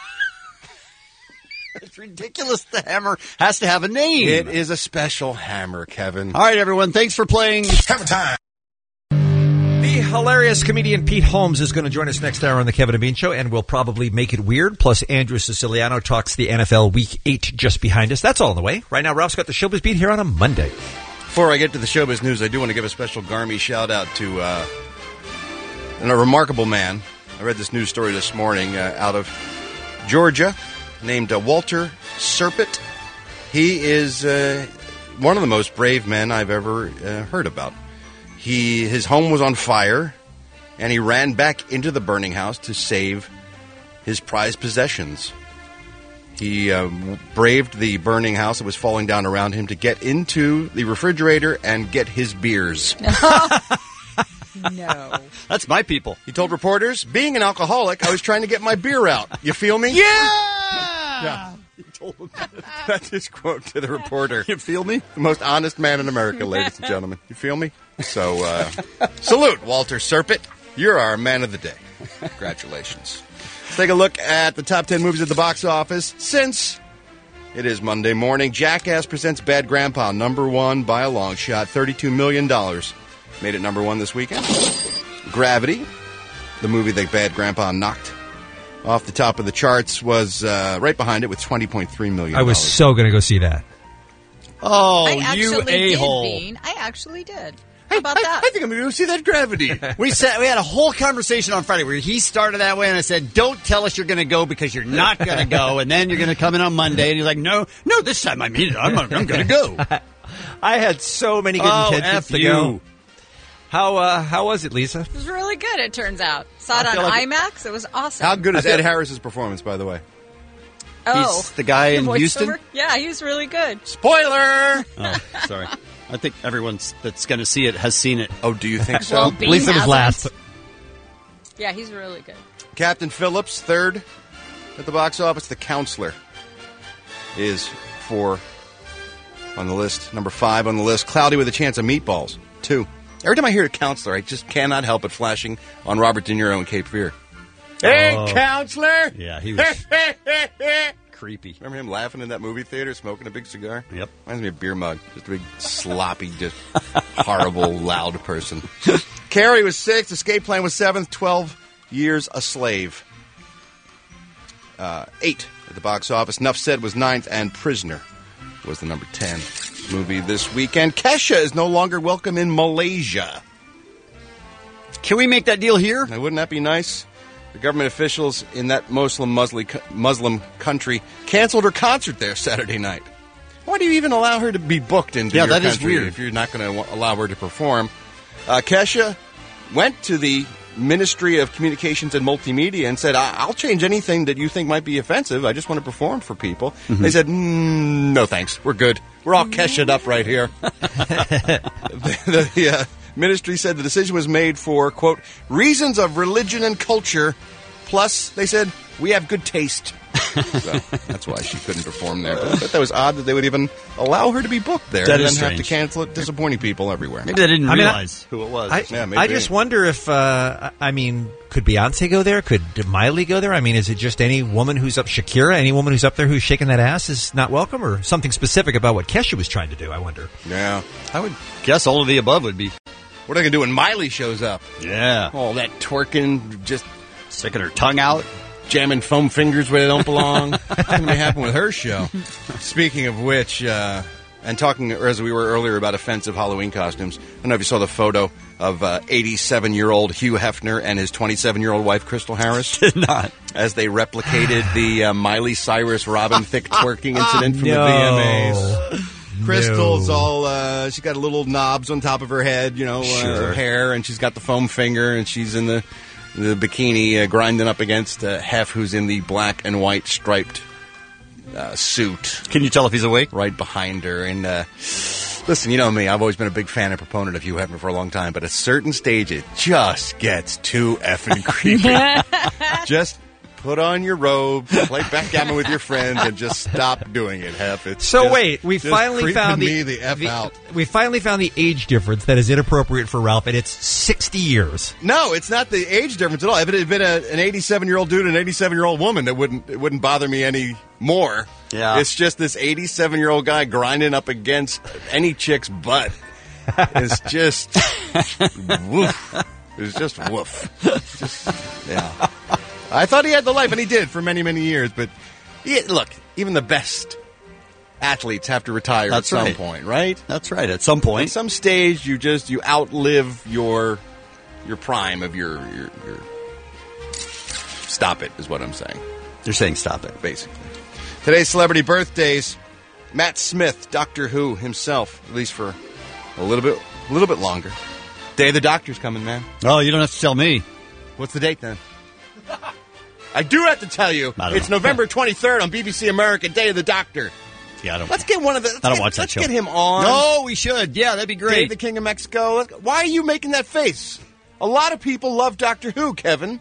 It's ridiculous. The hammer has to have a name. It is a special hammer, Kevin. All right, everyone. Thanks for playing. Hammer time. The hilarious comedian Pete Holmes is going to join us next hour on the Kevin and Bean Show, and we'll probably make it weird. Plus, Andrew Siciliano talks the N F L Week eight just behind us. That's all on the way. Right now, Ralph's got the Showbiz Beat here on a Monday. Before I get to the showbiz news, I do want to give a special Garmy shout out to uh, a remarkable man. I read this news story this morning uh, out of Georgia named uh, Walter Serpent. He is uh, one of the most brave men I've ever uh, heard about. He his home was on fire, and he ran back into the burning house to save his prized possessions. He uh, braved the burning house that was falling down around him to get into the refrigerator and get his beers. No. That's my people. He told reporters, being an alcoholic, I was trying to get my beer out. You feel me? Yeah! Yeah. He told him that. That's his quote to the reporter. You feel me? The most honest man in America, ladies and gentlemen. You feel me? So, uh, salute, Walter Serpent. You're our man of the day. Congratulations. Let's take a look at the top ten movies at the box office. Since it is Monday morning, Jackass presents Bad Grandpa, number one by a long shot, thirty-two million dollars. Made it number one this weekend. Gravity, the movie that Bad Grandpa knocked off the top of the charts, was uh, right behind it with twenty point three million dollars. I was so going to go see that. Oh, I you actually did, a-hole. Bean. I actually did. How about that? I think I'm going to go see that Gravity. We said we had a whole conversation on Friday where he started that way, and I said, "Don't tell us you're going to go because you're not going to go, and then you're going to come in on Monday." And he's like, "No, no, this time I mean it. I'm, I'm going to go." I had so many good Oh, intentions F to you. go. How uh, how was it, Lisa? It was really good, it turns out. Saw it I on feel like IMAX. It was awesome. How good is I feel- Ed Harris's performance, by the way? Oh. He's the guy in voiceover? Houston? Yeah, he was really good. Spoiler! Oh, sorry. I think everyone that's going to see it has seen it. Oh, do you think so? Well, Bean Lisa was hasn't. last. Yeah, he's really good. Captain Phillips, third at the box office. The Counselor is four on the list. Number five on the list. Cloudy with a Chance of Meatballs, two. Every time I hear a Counselor, I just cannot help but flashing on Robert De Niro and Cape Fear. Hey, Oh. Counselor! Yeah, he was. Creepy. Remember him laughing in that movie theater, smoking a big cigar? Yep. Reminds me of Beer Mug. Just a big, sloppy, just horrible, loud person. Carrie was sixth. Escape Plan was seventh. Twelve Years a Slave. Uh, eight at the box office. Nuff Said was ninth, and Prisoner was the number ten movie this weekend. Kesha is no longer welcome in Malaysia. Can we make that deal here? Now, wouldn't that be nice? The government officials in that Muslim Muslim country canceled her concert there Saturday night. Why do you even allow her to be booked into yeah, your that is country weird. if you're not going to allow her to perform? Uh, Kesha went to the Ministry of Communications and Multimedia and said, I'll change anything that you think might be offensive. I just want to perform for people. Mm-hmm. They said, mm, no thanks. We're good. We're all Kesha'd up right here. the the uh, ministry said the decision was made for, quote, reasons of religion and culture. Plus, they said, we have good taste. So that's why she couldn't perform there. But I thought that was odd that they would even allow her to be booked there that and then strange. have to cancel it, disappointing people everywhere. Maybe they didn't I mean, realize I, who it was. I, yeah, maybe. I just wonder if, uh, I mean, could Beyonce go there? Could Miley go there? I mean, is it just any woman who's up, Shakira, any woman who's up there who's shaking that ass is not welcome? Or something specific about what Kesha was trying to do, I wonder. Yeah. I would guess all of the above would be. What are they going to do when Miley shows up? Yeah. All that twerking, just sticking her tongue out. Jamming foam fingers where they don't belong. What's going to happen with her show? Speaking of which, uh, and talking as we were earlier about offensive Halloween costumes, I don't know if you saw the photo of uh, eighty-seven-year-old Hugh Hefner and his twenty-seven-year-old wife, Crystal Harris. Did not. As they replicated the uh, Miley Cyrus Robin Thicke twerking incident from no. the V M As. Crystal's No. all, uh, she's got little knobs on top of her head, you know, uh, Sure. her hair, and she's got the foam finger, and she's in the the bikini uh, grinding up against uh, Hef, who's in the black and white striped uh, suit. Can you tell if he's awake? Right behind her. And uh, listen, you know me, I've always been a big fan and proponent of Hugh Hefner for a long time, but at a certain stage, it just gets too effing creepy. Just put on your robe, play backgammon with your friends, and just stop doing it, Hef. It's So just, wait, we just finally creeping found the, me the F the- out. we finally found the age difference that is inappropriate for Ralph, and it's sixty years. No, it's not the age difference at all. If it had been a, an eighty-seven-year-old dude and an eighty-seven-year-old woman, it wouldn't it wouldn't bother me any more. Yeah. It's just this eighty-seven-year-old guy grinding up against any chick's butt. It's just woof. It's just woof. Just, yeah. I thought he had the life, and he did for many, many years. But yeah, look, even the best athletes have to retire That's at some right. point, right? That's right. At some point. At some stage, you just you outlive your your prime of your your, your stop it is what I'm saying. You're saying stop it. Basically. Today's celebrity birthdays: Matt Smith, Doctor Who himself, at least for a little bit a little bit longer. Day of the Doctor's coming, man. Oh, you don't have to tell me. What's the date then? I do have to tell you. I don't It's know. November twenty-third on B B C America, Day of the Doctor. Yeah, I don't. Let's get one of the. Let's I don't get, watch that let's show. get him on. No, we should. Yeah, that'd be great. Dave the King of Mexico. Let's, why are you making that face? A lot of people love Doctor Who, Kevin.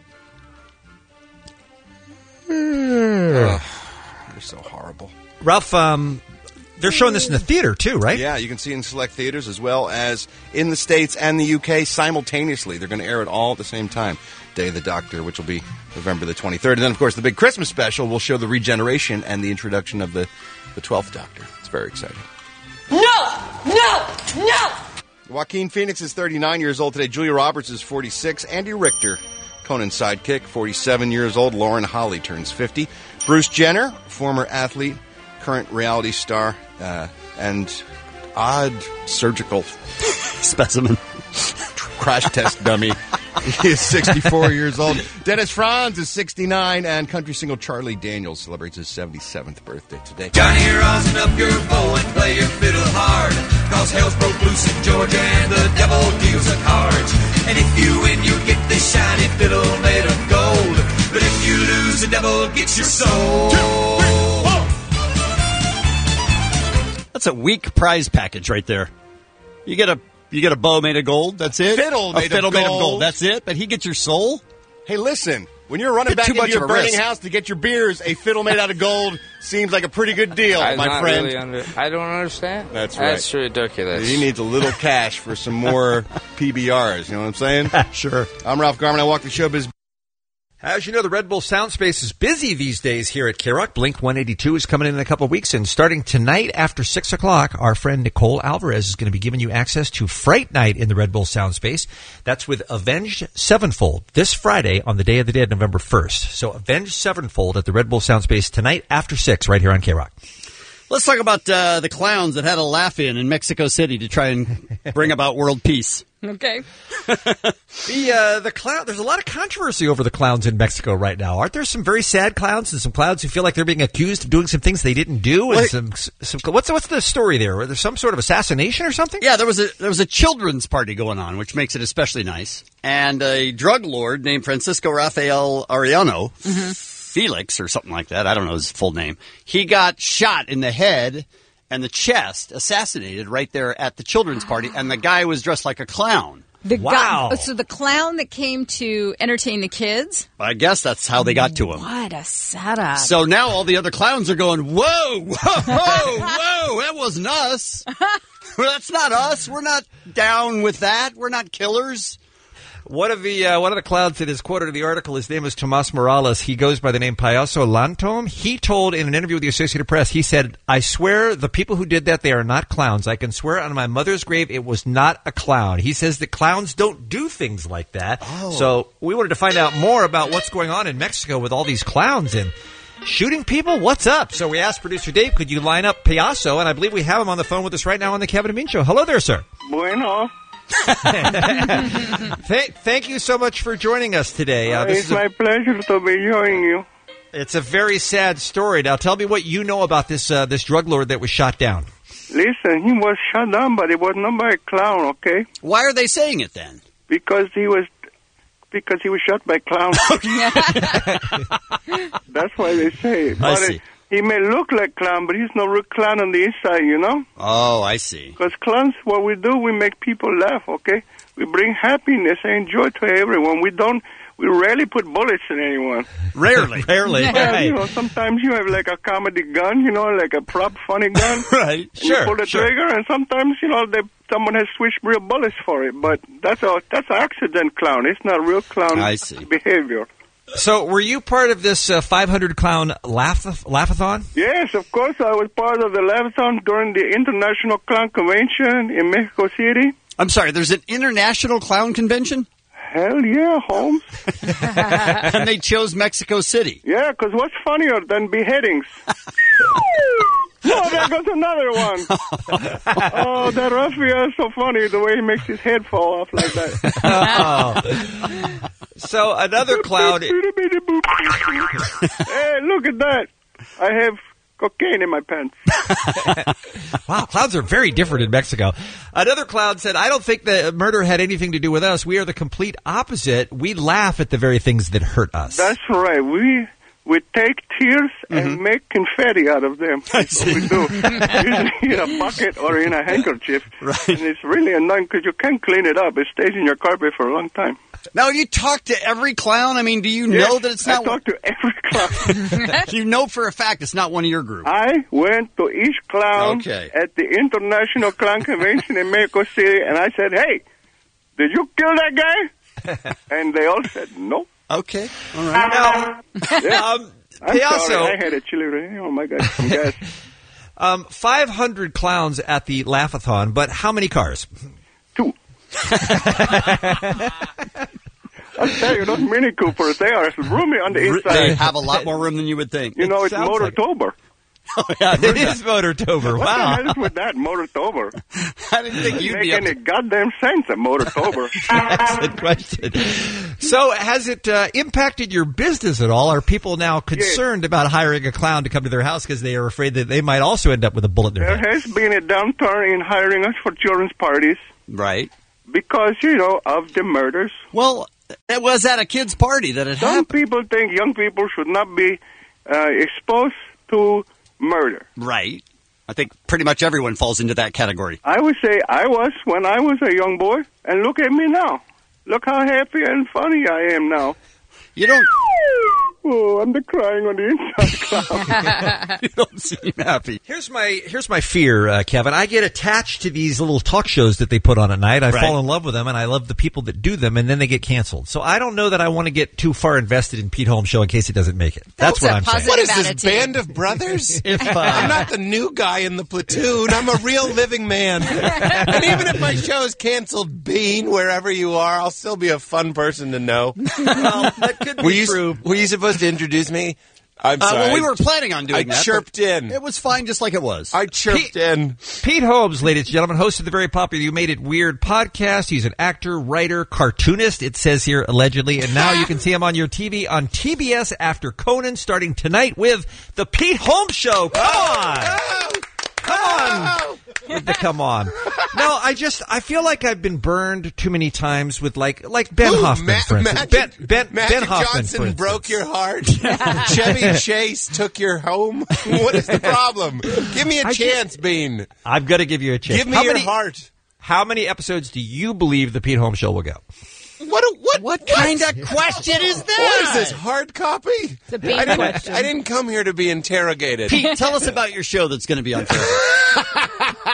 Ugh, you're so horrible. Ralph, um, they're showing this in the theater too, right? Yeah, you can see it in select theaters as well as in the States and the U K simultaneously. They're going to air it all at the same time. Day of the Doctor, which will be November the twenty-third. And then, of course, the big Christmas special will show the regeneration and the introduction of the, the twelfth Doctor. It's very exciting. No! No! No! Joaquin Phoenix is thirty-nine years old today. Julia Roberts is forty-six. Andy Richter, Conan's sidekick, forty-seven years old. Lauren Holly turns fifty. Bruce Jenner, former athlete, current reality star, uh, and odd surgical specimen. Crash test dummy. He is sixty-four years old. Dennis Franz is sixty-nine, and country singer Charlie Daniels celebrates his seventy-seventh birthday today. Johnny, rosin up your bow and play your fiddle hard, cause hell's broke loose in Georgia and the devil deals the cards. And if you win, you get this shiny fiddle made of gold, but if you lose, the devil gets your soul. That's a weak prize package right there. You get a you get a bow made of gold. That's it. Fiddle a made of fiddle made of gold. gold. That's it. But he gets your soul. Hey, listen, when you're running Bit back too into much your of a burning risk. house to get your beers, a fiddle made out of gold seems like a pretty good deal, I'm my not friend. really under, I don't understand. That's right. That's ridiculous. He needs a little cash for some more P B Rs. You know what I'm saying? Sure. I'm Ralph Garman. I walk the showbiz. As you know, the Red Bull Sound Space is busy these days here at K-Rock. Blink one eighty-two is coming in in a couple of weeks, and starting tonight after six o'clock, our friend Nicole Alvarez is going to be giving you access to Fright Night in the Red Bull Sound Space. That's with Avenged Sevenfold this Friday on the Day of the Dead, November first. So Avenged Sevenfold at the Red Bull Sound Space tonight after six right here on K-Rock. Let's talk about uh, the clowns that had a laugh-in in Mexico City to try and bring about world peace. Okay. The uh, the clown. There's a lot of controversy over the clowns in Mexico right now. Aren't there some very sad clowns and some clowns who feel like they're being accused of doing some things they didn't do? And some, some what's what's the story there? Was there some sort of assassination or something? Yeah, there was a there was a children's party going on, which makes it especially nice. And a drug lord named Francisco Rafael Arellano, mm-hmm. Felix or something like that. I don't know his full name. He got shot in the head and the chest, assassinated right there at the children's party, and the guy was dressed like a clown. The wow. Guy, so the clown that came to entertain the kids? I guess that's how they got to him. What a setup. So now all the other clowns are going, whoa, whoa, whoa, whoa, that wasn't us. That's not us. We're not down with that. We're not killers. One of the uh, one of the clowns that is quoted in the article, his name is Tomas Morales. He goes by the name Payaso Lantom. He told in an interview with the Associated Press, he said, I swear the people who did that, they are not clowns. I can swear on my mother's grave it was not a clown. He says that clowns don't do things like that. Oh. So we wanted to find out more about what's going on in Mexico with all these clowns and shooting people. What's up? So we asked producer Dave, could you line up Payaso? And I believe we have him on the phone with us right now on the Kevin and Bean Show. Hello there, sir. Bueno. thank, thank you so much for joining us today. Uh, this it's is a, my pleasure to be joining you. It's a very sad story. Now, tell me what you know about this uh, this drug lord that was shot down. Listen, he was shot down, but it was not by a clown, okay? Why are they saying it then? Because he was because he was shot by clowns. That's why they say it. I But see. it, he may look like clown, but he's no real clown on the inside, you know? Oh, I see. Because clowns, what we do, we make people laugh, okay? We bring happiness and joy to everyone. We don't, we rarely put bullets in anyone. Rarely. Rarely. Yeah, Right. you know, sometimes you have like a comedy gun, you know, like a prop funny gun. Right. And you Sure, pull the sure. trigger, and sometimes, you know, they, someone has switched real bullets for it. But that's a that's an accident clown. It's not real clown I see. behavior. So, were you part of this uh, five hundred clown laugh laughathon? Yes, of course, I was part of the laughathon during the International Clown Convention in Mexico City. I'm sorry, there's an international clown convention? Hell yeah, Holmes. And they chose Mexico City. Yeah, because what's funnier than beheadings? Oh, there goes another one. Oh, that Raphael is so funny, the way he makes his head fall off like that. Oh. So, another clown... Hey, look at that. I have cocaine in my pants. Wow, clowns are very different in Mexico. Another clown said, I don't think that murder had anything to do with us. We are the complete opposite. We laugh at the very things that hurt us. That's right. We we take tears and make confetti out of them. That's what we do. Usually in a bucket or in a handkerchief. Right. And it's really annoying because you can't clean it up. It stays in your carpet for a long time. Now, you talk to every clown? I mean, do you Yes, know that it's not... I talk to every clown. You know for a fact it's not one of your group. I went to each clown Okay. at the International Clown Convention in Mexico City, and I said, hey, did you kill that guy? And they all said, no. Okay, all right. Now, Yeah. um, I'm Payaso, sorry, I had a chili. Oh, my God, some gas. um, five hundred clowns at the laughathon, but how many cars? Two. I'll tell you, those Mini Coopers, they are roomy on the inside. They have a lot more room than you would think. You know, it's sounds like Motortober. Oh, yeah, It is Motortober. What Wow. the hell is with that, Motortober? I didn't think you'd Make be up any to... goddamn sense at Motortober. Good question. So, has it uh, impacted your business at all? Are people now concerned about hiring a clown to come to their house because they are afraid that they might also end up with a bullet in their There head? has been a downturn in hiring us for children's parties Right. because, you know, of the murders. Well, it was at a kid's party that it Some happened. people think young people should not be uh, exposed to murder. Right. I think pretty much everyone falls into that category. I would say I was when I was a young boy, and look at me now. Look how happy and funny I am now. You don't... Oh, I'm the crying on the inside clown. You don't seem happy. Here's my here's my fear, uh, Kevin. I get attached to these little talk shows that they put on at night. I Right. fall in love with them, and I love the people that do them, and then they get canceled. So I don't know that I want to get too far invested in Pete Holmes' show in case it doesn't make it. That's, That's what a I'm saying. positive What is this, attitude. band of brothers? If, uh, I'm not the new guy in the platoon. I'm a real living man. And even if my show is canceled, Bean, wherever you are, I'll still be a fun person to know. Well, that could be Were you, true. were you supposed to introduce me? I'm Uh, sorry. well, we were planning on doing I that. chirped but in. It was fine just like it was. I chirped in. Pete Holmes, ladies and gentlemen, host of the very popular You Made It Weird podcast. He's an actor, writer, cartoonist, it says here, allegedly. And now you can see him on your T V on T B S after Conan, starting tonight with The Pete Holmes Show. Come on! Come on! With the come on. No, I just, I feel like I've been burned too many times with like, like Ben Ooh, Hoffman, Ma- for instance. Magic, Ben, Ben, Magic Ben Hoffman, for Johnson instance. broke your heart. Chevy Chase took your home. What is the problem? Give me a I chance, Bean. I've got to give you a chance. Give me How your many, heart. How many episodes do you believe the Pete Holmes Show will go? What? A, what? What kind of question is that? What is this, hard copy? It's a Bean I didn't, question. I didn't come here to be interrogated. Pete, tell us about your show that's going to be on Friday.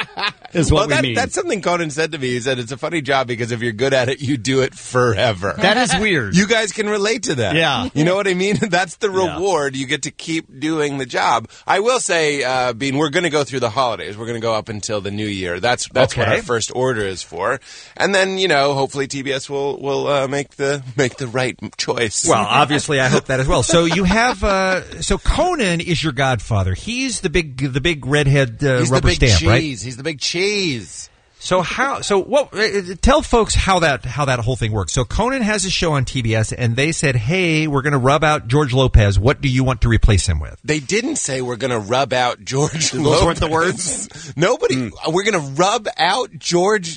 Is what well, we that, mean. that's something Conan said to me. He said it's a funny job because if you're good at it, you do it forever. That is weird. You guys can relate to that. Yeah. You know what I mean? That's the Yeah. reward. You get to keep doing the job. I will say, uh, Bean, we're going to go through the holidays. We're going to go up until the new year. That's that's what Okay. our first order is for. And then, you know, hopefully T B S will will uh, make the make the right choice. Well, obviously, I hope that as well. So you have, uh, so Conan is your godfather. He's the big, the big redhead uh, He's rubber the big stamp, cheese. right? He's the big cheese. So how? So what? Uh, tell folks how that how that whole thing works. So Conan has a show on T B S, and they said, "Hey, we're going to rub out George Lopez. What do you want to replace him with?" They didn't say we're going to rub out George Those Lopez. weren't the words? Nobody. We're going to rub out George.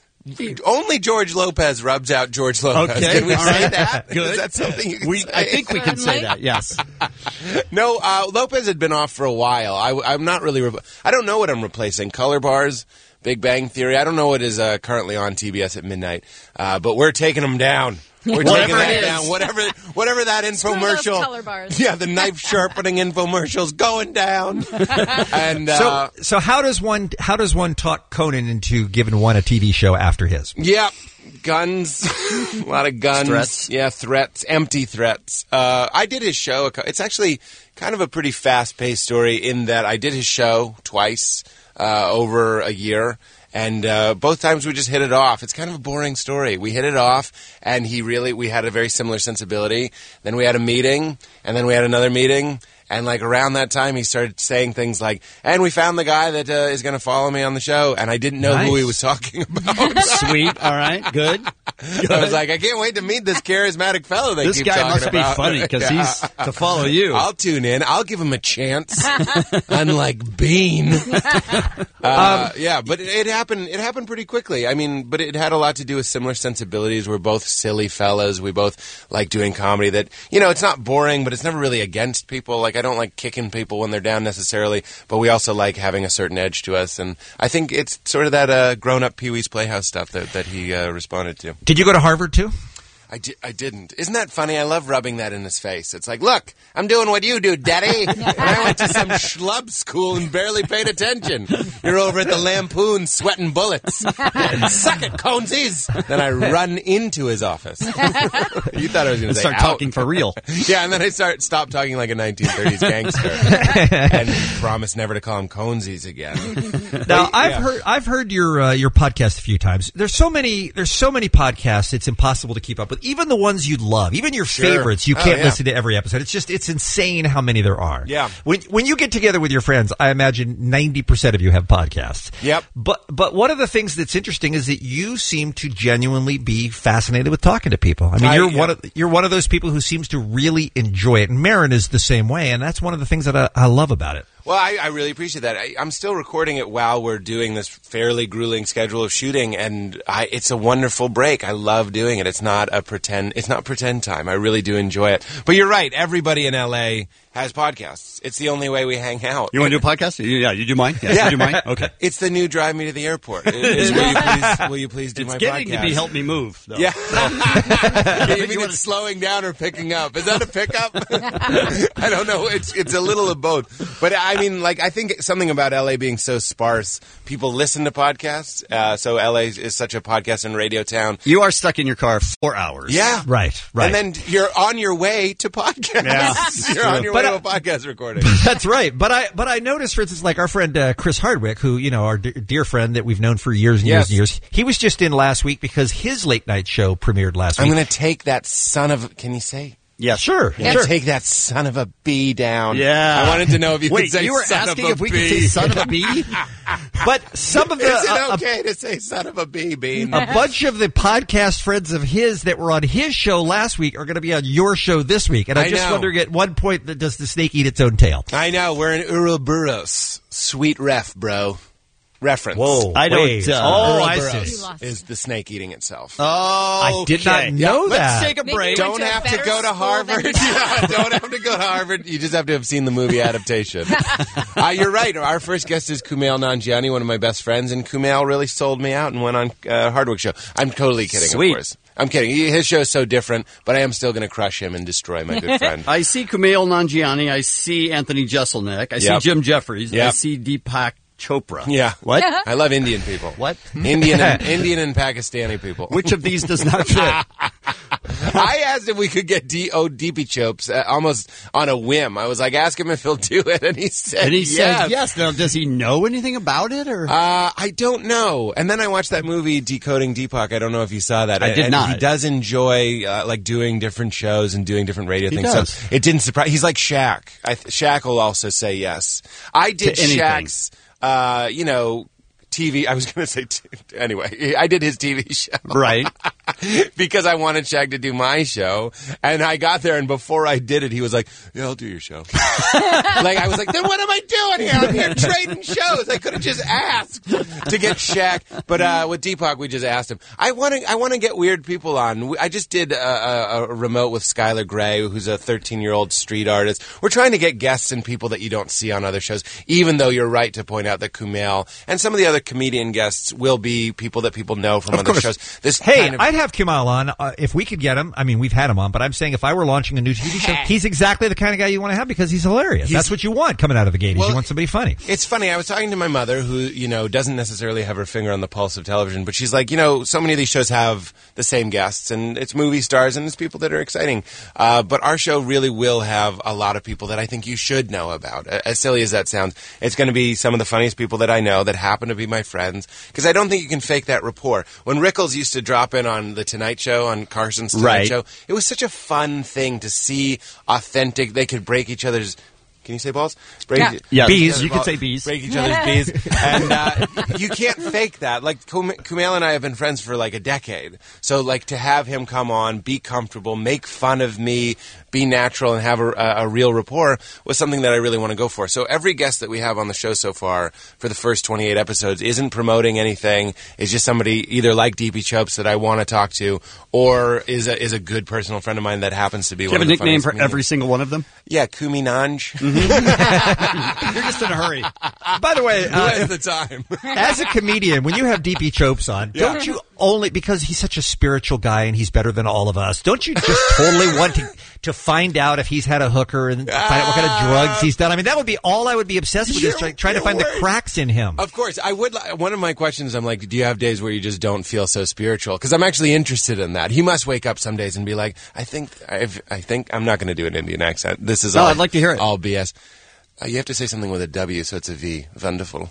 Only George Lopez rubs out George Lopez. Okay, Can we all say right. that? Good. Is that something you can We, say? I think we can say that, yes. No, uh, Lopez had been off for a while. I, I'm not really. Re- I don't know what I'm replacing. Color bars, Big Bang Theory. I don't know what is uh, currently on T B S at midnight. Uh, but we're taking them down. We're Whatever taking that it is. down. Whatever, whatever that infomercial. color bars. Yeah, the knife sharpening infomercial's going down. And uh, So, so how does one how does one talk Conan into giving one a T V show after his? yeah, guns, a lot of guns. Threats. Yeah, threats, empty threats. Uh, I did his show. a co- It's actually kind of a pretty fast-paced story in that I did his show twice uh, over a year. And uh, both times we just hit it off. It's kind of a boring story. We hit it off, and he really, we had a very similar sensibility. Then we had a meeting, and then we had another meeting. And like around that time, he started saying things like, and we found the guy that uh, is going to follow me on the show. And I didn't know who Nice. he was talking about. Sweet. All right. Good. I was like, I can't wait to meet this charismatic fellow they This keep guy talking must be about. funny because Yeah. he's to follow you. I'll tune in. I'll give him a chance. Unlike Bean. uh, yeah, but it, it happened. It happened pretty quickly. I mean, but it had a lot to do with similar sensibilities. We're both silly fellas. We both like doing comedy. That you know, it's not boring, but it's never really against people. Like I don't like kicking people when they're down necessarily, but we also like having a certain edge to us. And I think it's sort of that uh, grown-up Pee Wee's Playhouse stuff that that he uh, responded to. Did you go to Harvard too? I, di- I didn't. Isn't that funny? I love rubbing that in his face. It's like, look, I'm doing what you do, Daddy. And I went to some schlub school and barely paid attention. You're over at the Lampoon sweating bullets. Suck it, Conesies. Then I run into his office. You thought I was going to say Start out. talking for real. Yeah, and then I start stop talking like a nineteen thirties gangster and promise never to call him Conesies again. Now But, I've yeah. heard I've heard your uh, your podcast a few times. There's so many there's so many podcasts it's impossible to keep up with. Even the ones you love, even your Sure. favorites, you Oh, can't yeah. listen to every episode. It's just it's insane how many there are. Yeah. When when you get together with your friends, I imagine ninety percent of you have podcasts. Yep. But but one of the things that's interesting is that you seem to genuinely be fascinated with talking to people. I mean, I- you're yeah. one of you're one of those people who seems to really enjoy it. And Marin is the same way, and that's one of the things that I, I love about it. Well, I, I really appreciate that. I, I'm still recording it while we're doing this fairly grueling schedule of shooting, and I, it's a wonderful break. I love doing it. It's not a pretend. It's not pretend time. I really do enjoy it. But you're right. Everybody in L A has podcasts. It's the only way we hang out. You want to do a podcast? Yeah, you do mine? Yes, Yeah. you do mine? Okay. It's the new Drive Me to the Airport. It is, will, you please, will you please do It's my getting podcast? to be Help Me Move, though. Yeah. You mean it's slowing down or picking up? Is that a pickup? I don't know. It's it's a little of both. But I mean, like, I think something about L A being so sparse. People listen to podcasts. Uh, so L A is such a podcast and radio town. You are stuck in your car four hours. Yeah. Right, right. And then you're on your way to podcasts. Yeah. You're on your But, way uh, to a podcast recording. That's right. But I but I noticed, for instance, like our friend uh, Chris Hardwick, who, you know, our d- dear friend that we've known for years and Yes. years and years, he was just in last week because his late night show premiered last I'm week. going to take that son of... Can you say? Yeah, sure. Yeah, sure. take that son of a bee down. Yeah. I wanted to know if you Wait, could say you were son asking of a if we bee. could say son of a bee? But some of the Is it uh, okay to say son of a bee, Bean? a bunch of the podcast friends of his that were on his show last week are going to be on your show this week. And I'm I just know. wondering, at one point, that does the snake eat its own tail? I know. We're in Ouroboros. Sweet ref, bro. Reference. Whoa. I don't, wait. uh, oh, I Ouroboros see. is the snake eating itself. Oh, I did not know Yeah, that. Let's take a Maybe break. you went Don't to a have to better go to school Harvard. than- Yeah, don't have to go to Harvard. You just have to have seen the movie adaptation. uh, you're right. Our first guest is Kumail Nanjiani, one of my best friends, and Kumail really sold me out and went on uh, Hardwick show. I'm totally kidding, Sweet. of course. I'm kidding. He, his show is so different, but I am still going to crush him and destroy my good friend. I see Kumail Nanjiani. I see Anthony Jeselnik. I see Yep. Jim Jeffries. I Yep. see Deepak Chopra. Yeah. What? I love Indian people. What? Indian and, Indian and Pakistani people. Which of these does not fit? I asked if we could get D O D P Chopes uh, almost on a whim. I was like, ask him if he'll do it, and he said And he yes. said yes. Now, does he know anything about it? Or Uh, I don't know. And then I watched that movie, Decoding Deepak. I don't know if you saw that. I did and not. He does enjoy uh, like doing different shows and doing different radio He things. does. So it didn't surprise. He's like Shaq. I th- Shaq will also say yes. I did To anything. Shaq's. Uh, you know. T V. I was going to say. T- anyway, I did his T V show. Right. Because I wanted Shaq to do my show, and I got there, and before I did it, he was like, "Yeah, I'll do your show." Like I was like, "Then what am I doing here? I'm here trading shows. I could have just asked to get Shaq." But uh, with Deepak, we just asked him. I want to. I want to get weird people on. We- I just did a, a, a remote with Skylar Gray, who's a thirteen-year-old street artist. We're trying to get guests and people that you don't see on other shows. Even though you're right to point out that Kumail and some of the other comedian guests will be people that people know from Of other course. shows. This Hey, kind of, I'd have Kumail on uh, if we could get him. I mean, we've had him on, but I'm saying if I were launching a new T V show, he's exactly the kind of guy you want to have because he's hilarious. He's- That's what you want coming out of the gate. Is Well, you want somebody funny. It's funny. I was talking to my mother, who you know doesn't necessarily have her finger on the pulse of television, but she's like, you know, so many of these shows have the same guests, and it's movie stars and it's people that are exciting. Uh, but our show really will have a lot of people that I think you should know about. As silly as that sounds, it's going to be some of the funniest people that I know that happen to be my friends. Because I don't think you can fake that rapport. When Rickles used to drop in on the Tonight Show, on Carson's Tonight Right. Show, it was such a fun thing to see authentic. They could break each other's. Can you say balls? Break Yeah. each- Yeah. break each Bees. other's You can balls- say bees. Break each other's bees. And uh, you can't fake that. Like Kum- Kumail and I have been friends for like a decade. So like to have him come on, be comfortable, make fun of me, be natural, and have a, a, a real rapport was something that I really want to go for. So every guest that we have on the show so far for the first twenty-eight episodes isn't promoting anything. It's just somebody either like D P Chopes that I want to talk to, or is a is a good personal friend of mine that happens to be do you one have a of the nickname funniest for comedians. every single one of them? Yeah, Kumi Nanj. You're just in a hurry. By the way, Who uh, has the time? as a comedian, when you have D P Chopes on, Yeah. don't you only, because he's such a spiritual guy and he's better than all of us, don't you just totally want to, to find out if he's had a hooker and find out what kind of drugs he's done? I mean, that would be all I would be obsessed with, is You're- try, trying to you're find the worried. cracks in him. Of course, I would. li- One of my questions, I'm like, do you have days where you just don't feel so spiritual? Because I'm actually interested in that. He must wake up some days and be like, I think, I've, I think I'm not going to do an Indian accent. This is No, all. I'd like to hear it. All B S. Uh, you have to say something with a W, so it's a V. Wonderful.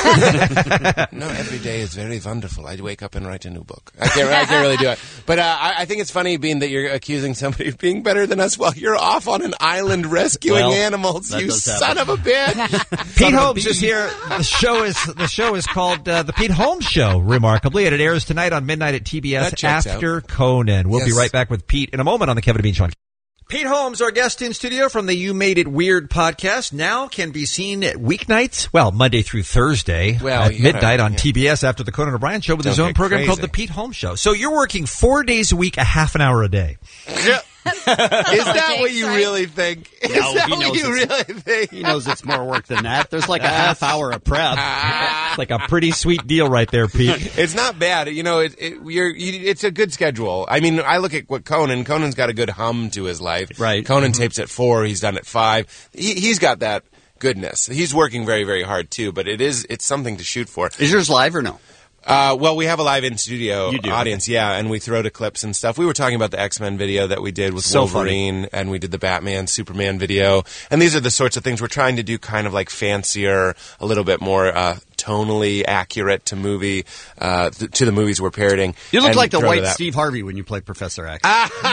No, every day is very wonderful. I wake up and write a new book. I can't, I can't really do it. But uh, I, I think it's funny being that you're accusing somebody of being better than us while you're off on an island rescuing Well, animals. that You does son happen. of a bitch. Pete Holmes is here. The show is the show is called uh, the Pete Holmes Show. Remarkably, and it airs tonight on midnight at T B S That checks after Conan. We'll be Yes. right back with Pete in a moment on the Kevin and Bean Show. Pete Holmes, our guest in studio from the You Made It Weird podcast, now can be seen at weeknights, well, Monday through Thursday Well, at you gotta- midnight on yeah. T B S after the Conan O'Brien Show with Don't his own get program crazy. called The Pete Holmes Show. So you're working four days a week, a half an hour a day. Yeah. Is that what you really think? Is No, that he what knows you it's- really think? He knows it's more work than that. There's like a half hour of prep. It's like a pretty sweet deal right there, Pete. It's not bad. You know, it, it, you're, you, it's a good schedule. I mean, I look at what Conan, Conan's got a good hum to his life. Right. Conan Mhm. tapes at four. He's done at five. He, he's got that goodness. He's working very, very hard too, but it is, it's something to shoot for. Is yours live or no? Uh, well, we have a live in studio You do, audience, yeah, and we throw to clips and stuff. We were talking about the X-Men video that we did with So Wolverine, and we did the Batman, Superman video, and these are the sorts of things we're trying to do, kind of like fancier, a little bit more uh, tonally accurate to movie, uh, th- to the movies we're parodying. You look and like the throw to white that. Steve Harvey when you play Professor X.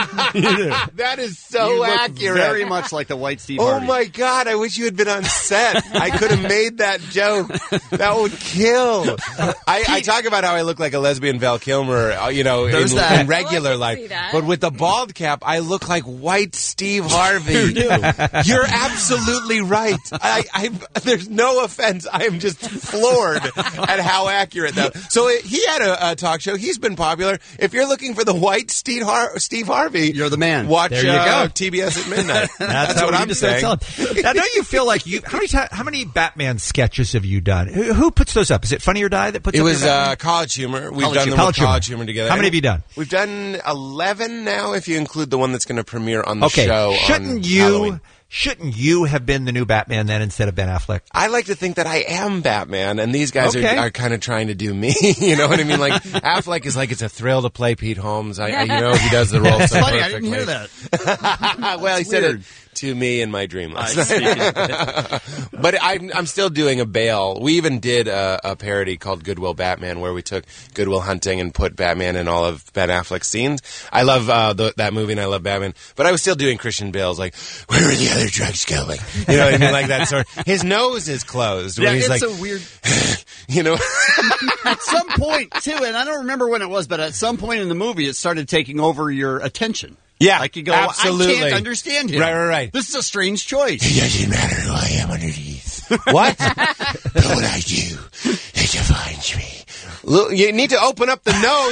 That is so you look accurate. very much like the white Steve Oh Harvey. my God! I wish you had been on set. I could have made that joke. That would kill. I, I talk about how I look like a lesbian Val Kilmer, uh, you know, in, There's in that. regular Oh, I can life. see that. But with the bald cap, I look like white Steve Harvey. You do. You're absolutely right. I, I, there's no offense. I am just floored at how accurate that. So it, he had a, a talk show. He's been popular. If you're looking for the white Steve, Har- Steve Harvey, you're the man. Watch There you uh, go. T B S at midnight. That's, That's how what we I'm need to start saying. selling. Now, don't you feel like you? How many ti- how many Batman sketches have you done? Who, who puts those up? Is it Funny or Die that puts? It up was your Batman? uh, College Humor. We've College done Humor. them College with College Humor. Humor together. How many And have you done? We've done eleven now, if you include the one that's going to premiere on the Okay, show. shouldn't on you? Halloween. Shouldn't you have been the new Batman then instead of Ben Affleck? I like to think that I am Batman, and these guys Okay. are, are kind of trying to do me. You know what I mean? Like Affleck is like it's a thrill to play Pete Holmes. I, I you know he does the role It's so funny, I perfectly. didn't hear that. well, he It's said weird. it to me in my dream last I see. night. But I'm, I'm still doing a Bale. We even did a, a parody called Goodwill Batman, where we took Goodwill Hunting and put Batman in all of Ben Affleck's scenes. I love uh, the, that movie, and I love Batman. But I was still doing Christian Bale's, like, where are the other drugs going? You know what I mean? Like that sort. His nose is closed. Yeah, when he's it's like, a weird. you know. At some point, too, and I don't remember when it was, but at some point in the movie, it started taking over your attention. Yeah, like you go, absolutely. I can't understand him. Right, right, right. This is a strange choice. It doesn't matter who I am underneath. What? But what I do, it defines me. Look, you need to open up the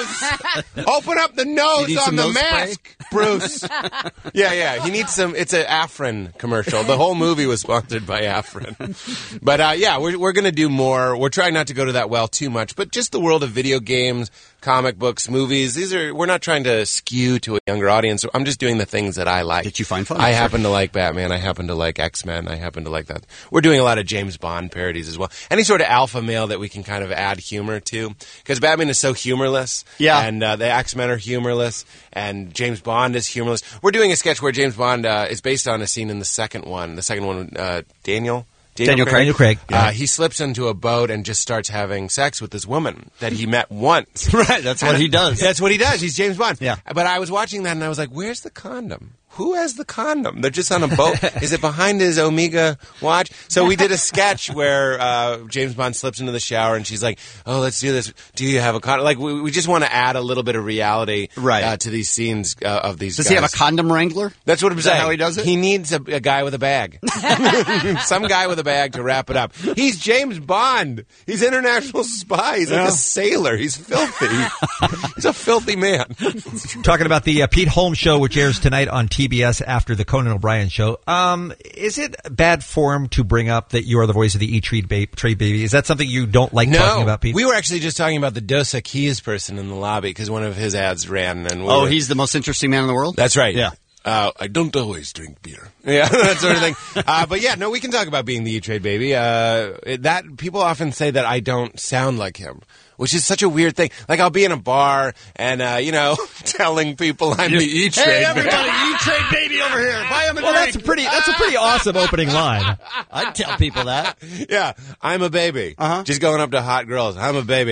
nose. Open up the You nose need on some the nose spray? mask, Bruce. Yeah, yeah. He needs some. It's an Afrin commercial. The whole movie was sponsored by Afrin. But uh, yeah, we're we're gonna do more. We're trying not to go to that well too much, but just the world of video games, comic books, movies. These are. We're not trying to skew to a younger audience. I'm just doing the things that I like. That you find fun. I Sure. happen to like Batman. I happen to like X-Men. I happen to like that. We're doing a lot of James Bond parodies as well. Any sort of alpha male that we can kind of add humor to. Because Batman is so humorless. Yeah. And uh, the X-Men are humorless. And James Bond is humorless. We're doing a sketch where James Bond uh, is based on a scene in the second one. The second one, uh, Daniel? Daniel Craig. Daniel Craig. Uh, he slips into a boat and just starts having sex with this woman that he met once. Right, that's what he does. That's what he does. He's James Bond. Yeah. But I was watching that and I was like, where's the condom? Who has the condom? They're just on a boat. Is it behind his Omega watch? So we did a sketch where uh, James Bond slips into the shower and she's like, oh, let's do this. Do you have a condom? Like, we, we just want to add a little bit of reality Right. uh, to these scenes uh, of these Does guys. he have a condom wrangler? That's what I'm Is that saying. how he does it? He needs a, a guy with a bag. Some guy with a bag to wrap it up. He's James Bond. He's international spy. He's like Yeah. a sailor. He's filthy. He's a filthy man. Talking about the uh, Pete Holmes Show, which airs tonight on T B S after the Conan O'Brien Show. Um, is it bad form to bring up that you are the voice of the E-Trade ba- trade baby? Is that something you don't like talking about, Pete? We were actually just talking about the Dos Equis person in the lobby because one of his ads ran. And we Oh, were- he's the most interesting man in the world? That's right. Yeah. Uh, I don't always drink beer. Yeah, that sort of thing. Uh, but yeah, no, we can talk about being the E-Trade baby. Uh, it- that people often say that I don't sound like him, which is such a weird thing. Like I'll be in a bar and uh, you know, telling people I'm the E-Trade. Hey, baby. everybody, E-Trade baby over here. Buy him a Well, drink. that's a pretty that's a pretty awesome opening line. I'd tell people that. Yeah, I'm a baby. Uh-huh. Just going up to hot girls. I'm a baby.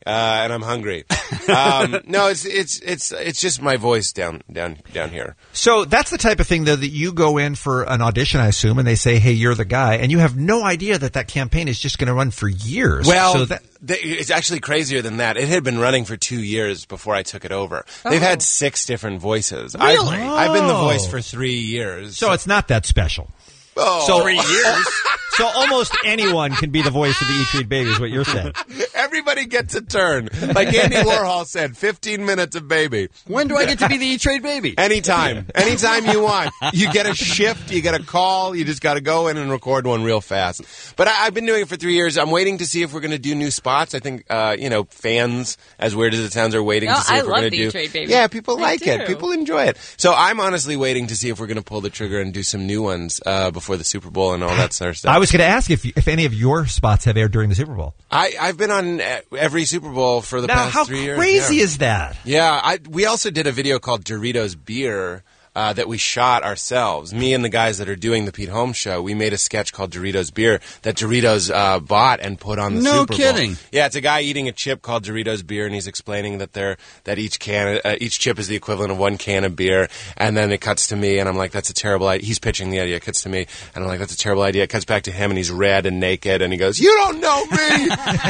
uh, and I'm hungry. Um, no, it's it's it's it's just my voice down down down here. So that's the type of thing, though, that you go in for an audition, I assume, and they say, hey, you're the guy, and you have no idea that that campaign is just going to run for years. Well, so that, th- it's actually crazier than that. It had been running for two years before I took it over. They've had six different voices. Really? I've, I've been the Oh. voice for three years. so it's not that special. Oh. So Three years? So almost anyone can be the voice of the E-Trade Baby is what you're saying. Everybody gets a turn. Like Andy Warhol said, fifteen minutes of baby. When do I get to be the E-Trade Baby? Anytime. Anytime you want. You get a shift, you get a call, you just got to go in and record one real fast. But I, I've been doing it for three years. I'm waiting to see if we're going to do new spots. I think, uh, you know, fans, as weird as it sounds, are waiting No, to see I if we're love going the to do. E-Trade Baby. Yeah, people Me like it. too. People enjoy it. So I'm honestly waiting to see if we're going to pull the trigger and do some new ones uh, before the Super Bowl and all that sort of stuff. I was going to ask if if any of your spots have aired during the Super Bowl. I, I've been on uh, every Super Bowl for the Now, past how three years. crazy yeah. is that? Yeah, I, we also did a video called Doritos Beer uh, that we shot ourselves. Me and the guys that are doing the Pete Holmes Show, we made a sketch called Doritos Beer that Doritos uh, bought and put on the No Super Bowl. kidding. Yeah, it's a guy eating a chip called Doritos Beer, and he's explaining that they're that each can, uh, each chip is the equivalent of one can of beer. And then it cuts to me, and I'm like, "That's a terrible idea." He's pitching the idea. It cuts to me, and I'm like, "That's a terrible idea." It cuts back to him, and he's red and naked, and he goes, "You don't know me."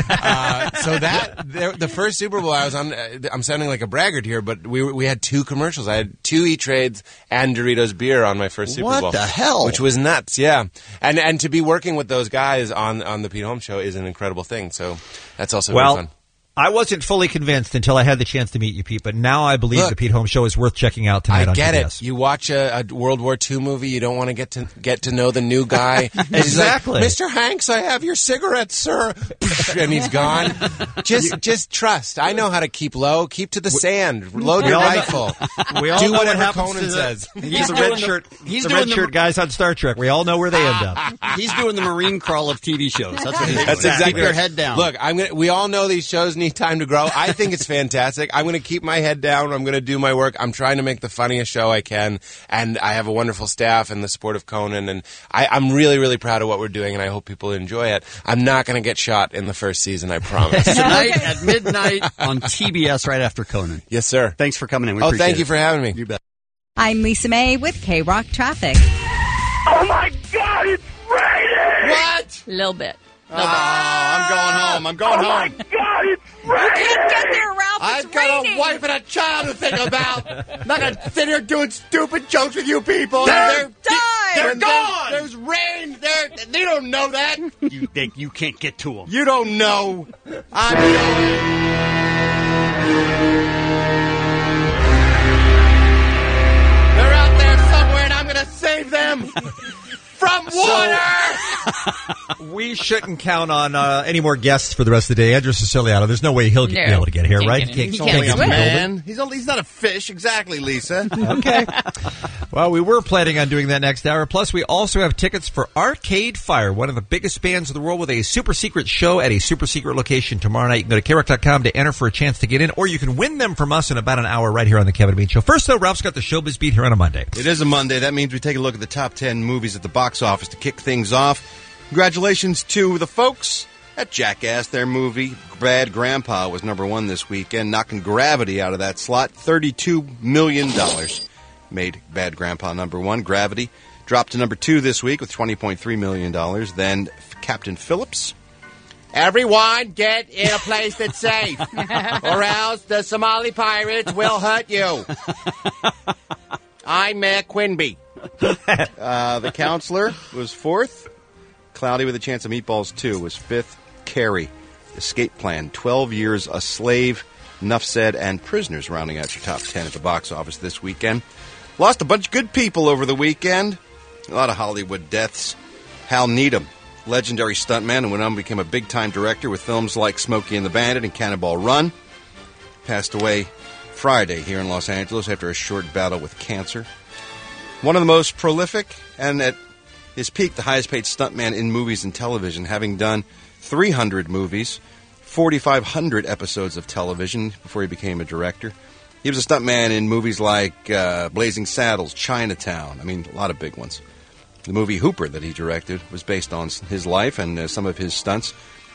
uh, so that the, the first Super Bowl I was on, uh, I'm sounding like a braggart here, but we were- we had two commercials. I had two E-Trades and Doritos Beer on my first Super What Bowl. the hell? Which was nuts, yeah. And and to be working with those guys on on the Pete Holmes Show is an incredible thing. So that's also Well, very fun. I wasn't fully convinced until I had the chance to meet you, Pete, but now I believe Look, the Pete Holmes Show is worth checking out tonight I on get T B S. it. You watch a, a World War Two movie, you don't want to get to get to know the new guy. And he's like, Exactly. Mister Hanks, I have your cigarettes, sir. And he's gone. Just just trust. I know how to keep low. Keep to the sand. Load we your all know- rifle. We all Do know what whatever happens Conan to the, says. He's the red shirt. he's the doing red the- shirt guys on Star Trek. We all know where they end up. He's doing the Marine crawl of T V shows. That's what he's doing. That's exactly Keep your right. head down. Look, I'm gonna. We all know these shows need time to grow. I think it's fantastic. I'm going to keep my head down. I'm going to do my work. I'm trying to make the funniest show I can, and I have a wonderful staff and the support of Conan, and I, I'm really, really proud of what we're doing, and I hope people enjoy it. I'm not going to get shot in the first season. I promise. Tonight at midnight on T B S right after Conan. Yes, sir. Thanks for coming in. We oh, appreciate thank you it. for having me. You bet. I'm Lisa May with K-Rock Traffic. Oh my God, it's raining! What? A little bit. Oh, I'm going home. I'm going Oh my home. God, it's You raining! can't get there, Ralph. It's I've got raining. a wife and a child to think about. I'm not going to sit here doing stupid jokes with you people. They're done. They're They're gone. gone. There's rain. They're, they don't know that. You think you can't get to them? You don't know. I'm going. They're out there somewhere, and I'm going to save them from water. We shouldn't count on uh, any more guests for the rest of the day. Andrew Siciliano, there's no way he'll get, No. be able to get here, Can't right? get in. He He can't, can't get to the swim. building. Man, he's, only, he's not a fish, exactly, Lisa. Okay. Well, we were planning on doing that next hour. Plus, we also have tickets for Arcade Fire, one of the biggest bands in the world, with a super secret show at a super secret location tomorrow night. You can go to K Rock dot com to enter for a chance to get in, or you can win them from us in about an hour right here on the Kevin and Bean Show. First, though, Ralph's got the Showbiz Beat here on a Monday. It is a Monday. That means we take a look at the top ten movies at the box office to kick things off. Congratulations to the folks at Jackass. Their movie, Bad Grandpa, was number one this weekend, knocking Gravity out of that slot. thirty-two million dollars made Bad Grandpa number one. Gravity dropped to number two this week with twenty point three million dollars. Then Captain Phillips. Everyone get in a place that's safe, or else the Somali pirates will hurt you. I'm Mayor Quinby. Uh, the Counselor was fourth. Cloudy with a Chance of Meatballs two was fifth. Carrie, Escape Plan, twelve Years a Slave, Nuff Said, and Prisoners rounding out your top ten at the box office this weekend. Lost a bunch of good people over the weekend. A lot of Hollywood deaths. Hal Needham, legendary stuntman, and went on and became a big-time director with films like Smokey and the Bandit and Cannonball Run. Passed away Friday here in Los Angeles after a short battle with cancer. One of the most prolific and at his peak, the highest-paid stuntman in movies and television, having done three hundred movies, forty-five hundred episodes of television before he became a director. He was a stuntman in movies like uh, Blazing Saddles, Chinatown. I mean, a lot of big ones. The movie Hooper that he directed was based on his life and uh, some of his stunts.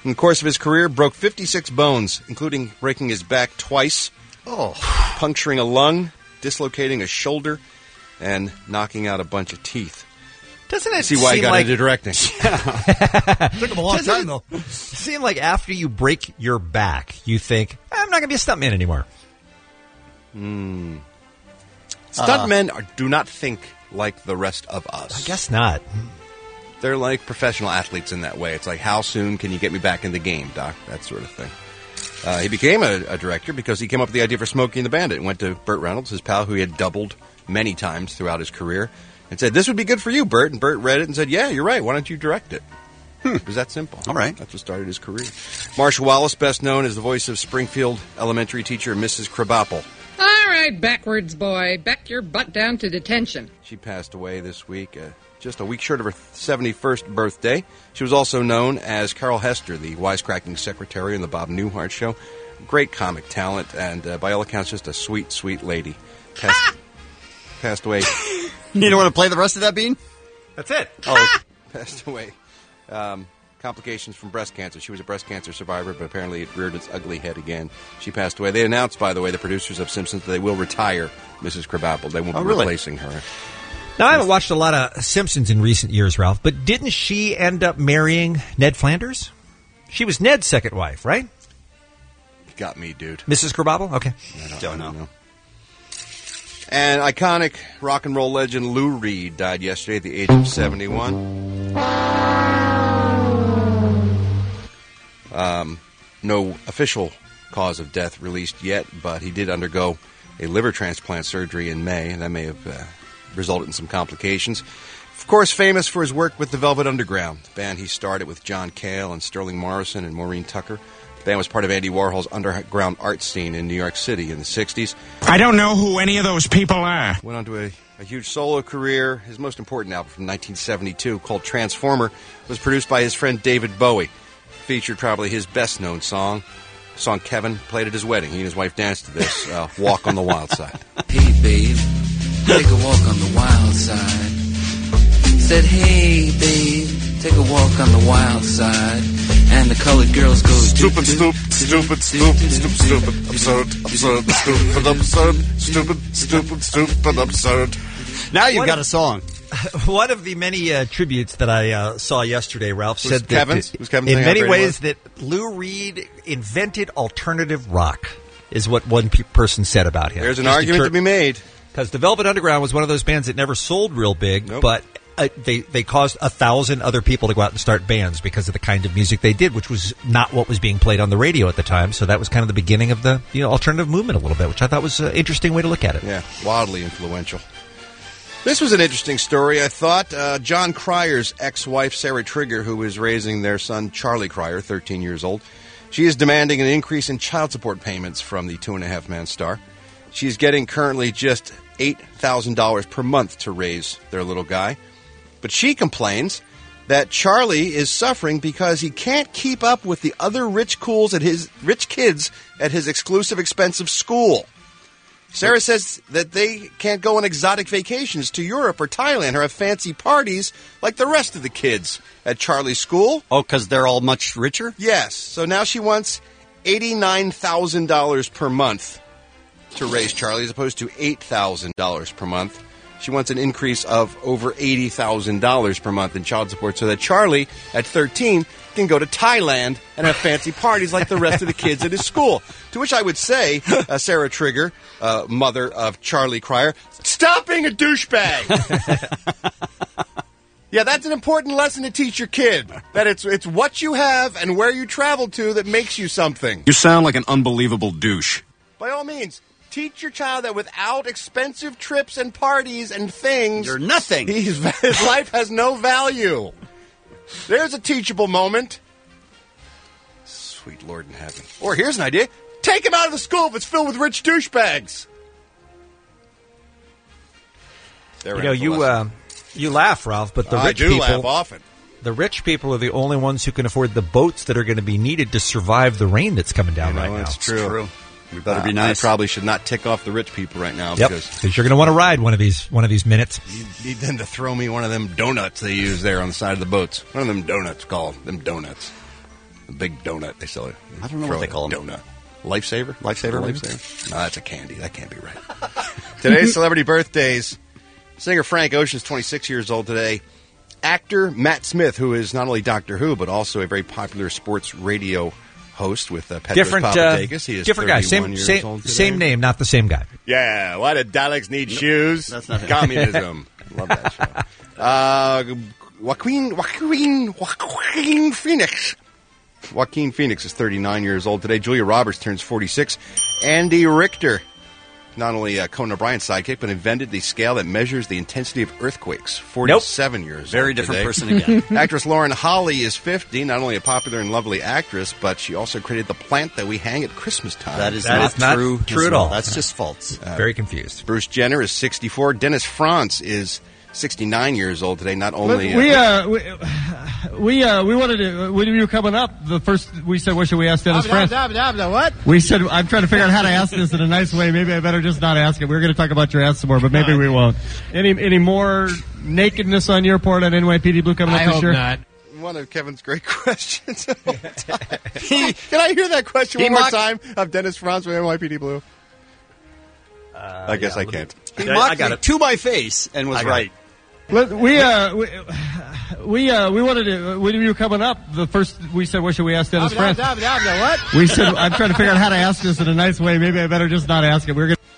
In the course of his career, broke fifty-six bones, including breaking his back twice, oh. puncturing a lung, dislocating a shoulder, and knocking out a bunch of teeth. Doesn't it see why he seem got like- into directing? Took him a long Doesn't time, it though. Seem like after you break your back, you think, I'm not going to be a stuntman anymore. Hmm. Stuntmen are, do not think like the rest of us. I guess not. They're like professional athletes in that way. It's like, how soon can you get me back in the game, Doc? That sort of thing. Uh, he became a, a director because he came up with the idea for Smokey and the Bandit and went to Burt Reynolds, his pal, who he had doubled many times throughout his career, and said, this would be good for you, Burt. And Burt read it and said, yeah, you're right. Why don't you direct it? It was that simple. All right. That's what started his career. Marsha Wallace, best known as the voice of Springfield elementary teacher Missus Krabappel. All right, backwards boy. Back your butt down to detention. She passed away this week, uh, just a week short of her seventy-first birthday. She was also known as Carol Hester, the wisecracking secretary in the Bob Newhart Show. Great comic talent, and uh, by all accounts, just a sweet, sweet lady. Passed, passed away. You don't want to play the rest of that, Bean? That's it. Oh, passed away. Um, complications from breast cancer. She was a breast cancer survivor, but apparently it reared its ugly head again. She passed away. They announced, by the way, the producers of Simpsons, that they will retire Missus Krabappel. They won't Oh, be really? replacing her. Now, I haven't watched a lot of Simpsons in recent years, Ralph, but didn't she end up marrying Ned Flanders? She was Ned's second wife, right? Got me, dude. Missus Krabappel? Okay. I don't, don't know. know. And iconic rock and roll legend Lou Reed died yesterday at the age of seventy-one. Um, no official cause of death released yet, but he did undergo a liver transplant surgery in May, and that may have uh, resulted in some complications. Of course, famous for his work with the Velvet Underground, the band he started with John Cale and Sterling Morrison and Maureen Tucker. The band was part of Andy Warhol's underground art scene in New York City in the sixties. I don't know who any of those people are. Went on to a, a huge solo career. His most important album from nineteen seventy-two, called Transformer, was produced by his friend David Bowie. Featured probably his best-known song, the song Kevin played at his wedding. He and his wife danced to this, uh, Walk on the Wild Side. Hey, babe, take a walk on the wild side. Said, hey, babe, take a walk on the wild side. And the colored girls go, Stupid, stupid, stupid, stupid, stupid, stupid, absurd, absurd, stupid, absurd, stupid, stupid, stupid, absurd. Now you've What got a- a song. One of the many uh, tributes that I uh, saw yesterday, Ralph, Was said Kevin's? that Was Kevin in saying how many great he ways that Lou Reed invented alternative rock, is what one pe- person said about him. There's an argument to be made. Because the Velvet Underground was one of those bands that never sold real big, but uh, they, they caused a thousand other people to go out and start bands because of the kind of music they did, which was not what was being played on the radio at the time. So that was kind of the beginning of the you know alternative movement a little bit, which I thought was an interesting way to look at it. Yeah, wildly influential. This was an interesting story, I thought. Uh, John Cryer's ex-wife, Sarah Trigger, who is raising their son, Charlie Cryer, thirteen years old. She is demanding an increase in child support payments from the Two and a Half Man star. She's getting currently just eight thousand dollars per month to raise their little guy. But she complains that Charlie is suffering because he can't keep up with the other rich cools at his rich kids at his exclusive, expensive school. Sarah says that they can't go on exotic vacations to Europe or Thailand or have fancy parties like the rest of the kids at Charlie's school. Oh, because they're all much richer? Yes. So now she wants eighty-nine thousand dollars per month to raise Charlie as opposed to eight thousand dollars per month. She wants an increase of over eighty thousand dollars per month in child support so that Charlie, at thirteen, can go to Thailand and have fancy parties like the rest of the kids at his school. To which I would say, uh, Sarah Trigger, uh, mother of Charlie Cryer, stop being a douchebag! Yeah, that's an important lesson to teach your kid. That it's it's what you have and where you travel to that makes you something. You sound like an unbelievable douche. By all means, teach your child that without expensive trips and parties and things, You're nothing. His, his life has no value. There's a teachable moment. Sweet Lord in heaven. Or here's an idea. Take him out of the school if it's filled with rich douchebags. There You know, ends the you lesson. uh, you laugh, Ralph, but the I rich do people laugh often. The rich people are the only ones who can afford the boats that are going to be needed to survive the rain that's coming down You know, right now. it's true. We better Uh, be nice. I probably should not tick off the rich people right now Yep, because because you're going to want to ride one of these one of these minutes. you need them to throw me one of them donuts they use there on the side of the boats. One of them donuts called them donuts. A big donut. They sell it. I don't know Throw what they a call them. Donut. Lifesaver? Lifesaver, maybe? Lifesaver? No, that's a candy. That can't be right. Today's celebrity birthdays. Singer Frank Ocean's twenty-six years old today. Actor Matt Smith, who is not only Doctor Who, but also a very popular sports radio host with uh, Petros Different, uh, Papadakis. He is different guy. Same, years same, old today. same name, not the same guy. Yeah, why did Daleks need shoes? That's not it. Communism. Love that show. Uh, Joaquin, Joaquin, Joaquin Phoenix. Joaquin Phoenix is thirty-nine years old today. Julia Roberts turns forty-six. Andy Richter, not only uh, Conan O'Brien's sidekick, but invented the scale that measures the intensity of earthquakes. forty-seven nope. years Very old different today. person again. Actress Lauren Holly is fifty, not only a popular and lovely actress, but she also created the plant that we hang at Christmas time. That is That not is not true. true as at well. all. That's just false. Uh, Very confused. Bruce Jenner is sixty-four. Dennis Franz is sixty-nine years old today. Not only we uh we we, uh, we wanted to when you were coming up the first we said what should we ask Dennis Franz? What? We said I'm trying to figure out how to ask this in a nice way. Maybe I better just not ask it. We We're going to talk about your ass some more, but maybe we won't. Any any more nakedness on your part on N Y P D Blue coming up I this hope year? not. one of Kevin's great questions. Can I hear that question He one more mocked- time of Dennis Franz from N Y P D Blue? Uh, I guess yeah, I can't. He I- mocked I got me it. to my face and was I got right. Let- We uh we we, uh, we wanted to when you were coming up the first we said what should we ask Dennis Franz? What? We said I'm trying to figure out how to ask this in a nice way. Maybe I better just not ask it. We're going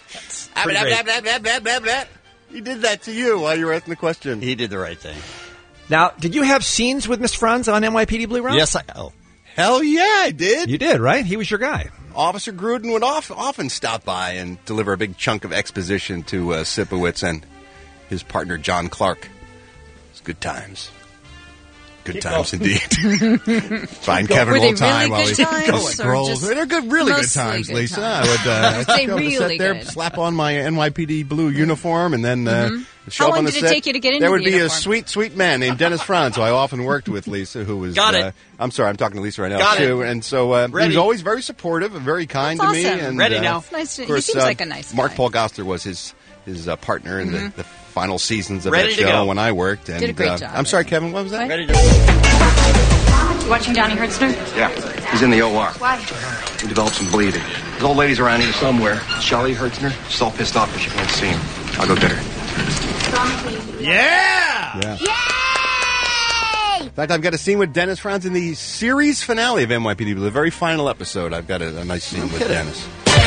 He did that to you while you were asking the question. He did the right thing. Now, did you have scenes with Mister Franz on N Y P D Blue, Ralph? Yes, I. Oh, Hell yeah, I did. You did, right? He was your guy. Officer Gruden would off, often stop by and deliver a big chunk of exposition to uh, Sipowicz and his partner John Clark. It's good times. Good Keep times going. indeed. Find Keep Kevin going. old Were they time really while good he times, or scrolls. just They're good, really good mostly times, good Lisa. times? I would uh, Say I'd go to really sit there, good. slap on my N Y P D blue uniform, and then uh, Mhm. show How up long on the did it set. take you to get into There would the be uniform? a sweet, sweet man named Dennis Franz, who I often worked with, Lisa, who was. Got it. Uh, I'm sorry, I'm talking to Lisa right now Got it. too, and so uh, he Ready. was always very supportive and very kind That's to me. awesome. And Ready uh, now. It's nice to- of he course, seems uh, like a nice Mark guy. Paul Goster was his his uh, partner in Mhm. the, the final seasons of Ready that to show go. when I worked. And, Did a great uh, job. I'm sorry, Kevin. What was that? What? ready to. You watching Donnie Hertzner? Yeah, he's in the O R. Why? He developed some bleeding. His old lady's around here somewhere. Charlie Hertzner. She's all pissed off because she can't see him. I'll go get her. Yeah! Yeah. Yay! In fact, I've got a scene with Dennis Franz in the series finale of N Y P D Blue, the very final episode. I've got a, a nice scene with Dennis.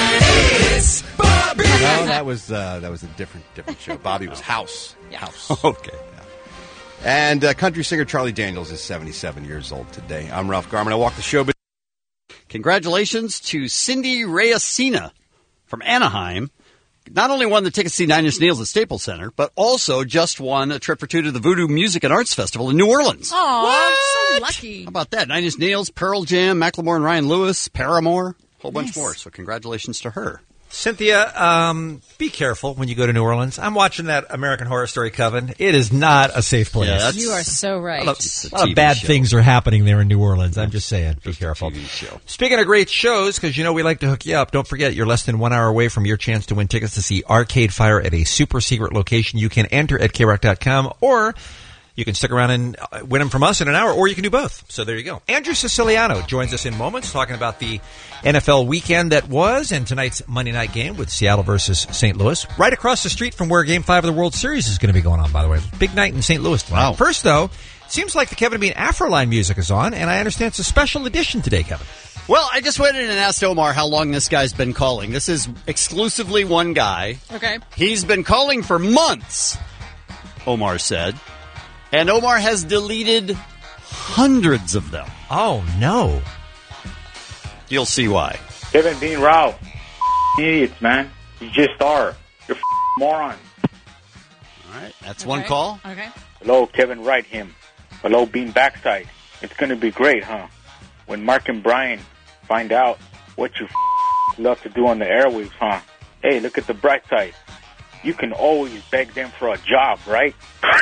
No, that was uh, that was a different different show. Bobby was House. House. Okay. And uh, country singer Charlie Daniels is seventy-seven years old today. I'm Ralph Garman. I walk the show. But Congratulations to Cindy Reyesina from Anaheim. Not only won the ticket to see Nine Inch Nails at Staples Center, but also just won a trip for two to the Voodoo Music and Arts Festival in New Orleans. Oh, so lucky. How about that? Nine Inch Nails, Pearl Jam, Macklemore and Ryan Lewis, Paramore, a whole bunch Nice. more. So congratulations to her. Cynthia, um, be careful when you go to New Orleans. I'm watching that American Horror Story Coven. It is not a safe place. Yeah, that's- You are so right. A lot It's of, a a lot T V of bad show. things are happening there in New Orleans. I'm just saying, be Just a careful. T V show. Speaking of great shows, because you know we like to hook you up, don't forget you're less than one hour away from your chance to win tickets to see Arcade Fire at a super secret location. You can enter at K rock dot com, or you can stick around and uh, win them from us in an hour, or you can do both. So there you go. Andrew Siciliano joins us in moments talking about the N F L weekend that was and tonight's Monday night game with Seattle versus Saint Louis. Right across the street from where Game five of the World Series is going to be going on, by the way. Big night in Saint Louis tonight. Wow. First, though, it seems like the Kevin and Bean Afroline music is on, and I understand it's a special edition today, Kevin. Well, I just went in and asked Omar how long this guy's been calling. This is exclusively one guy. Okay. He's been calling for months, Omar said. And Omar has deleted hundreds of them. Oh, no. You'll see why. Kevin Bean Ralph. Idiots, man. You just are. You're morons. All right, that's one call. Okay. Hello, Kevin Wright, him. Hello, Bean Backside. It's going to be great, huh? When Mark and Brian find out what you love to do on the airwaves, huh? Hey, look at the bright side. You can always beg them for a job, right?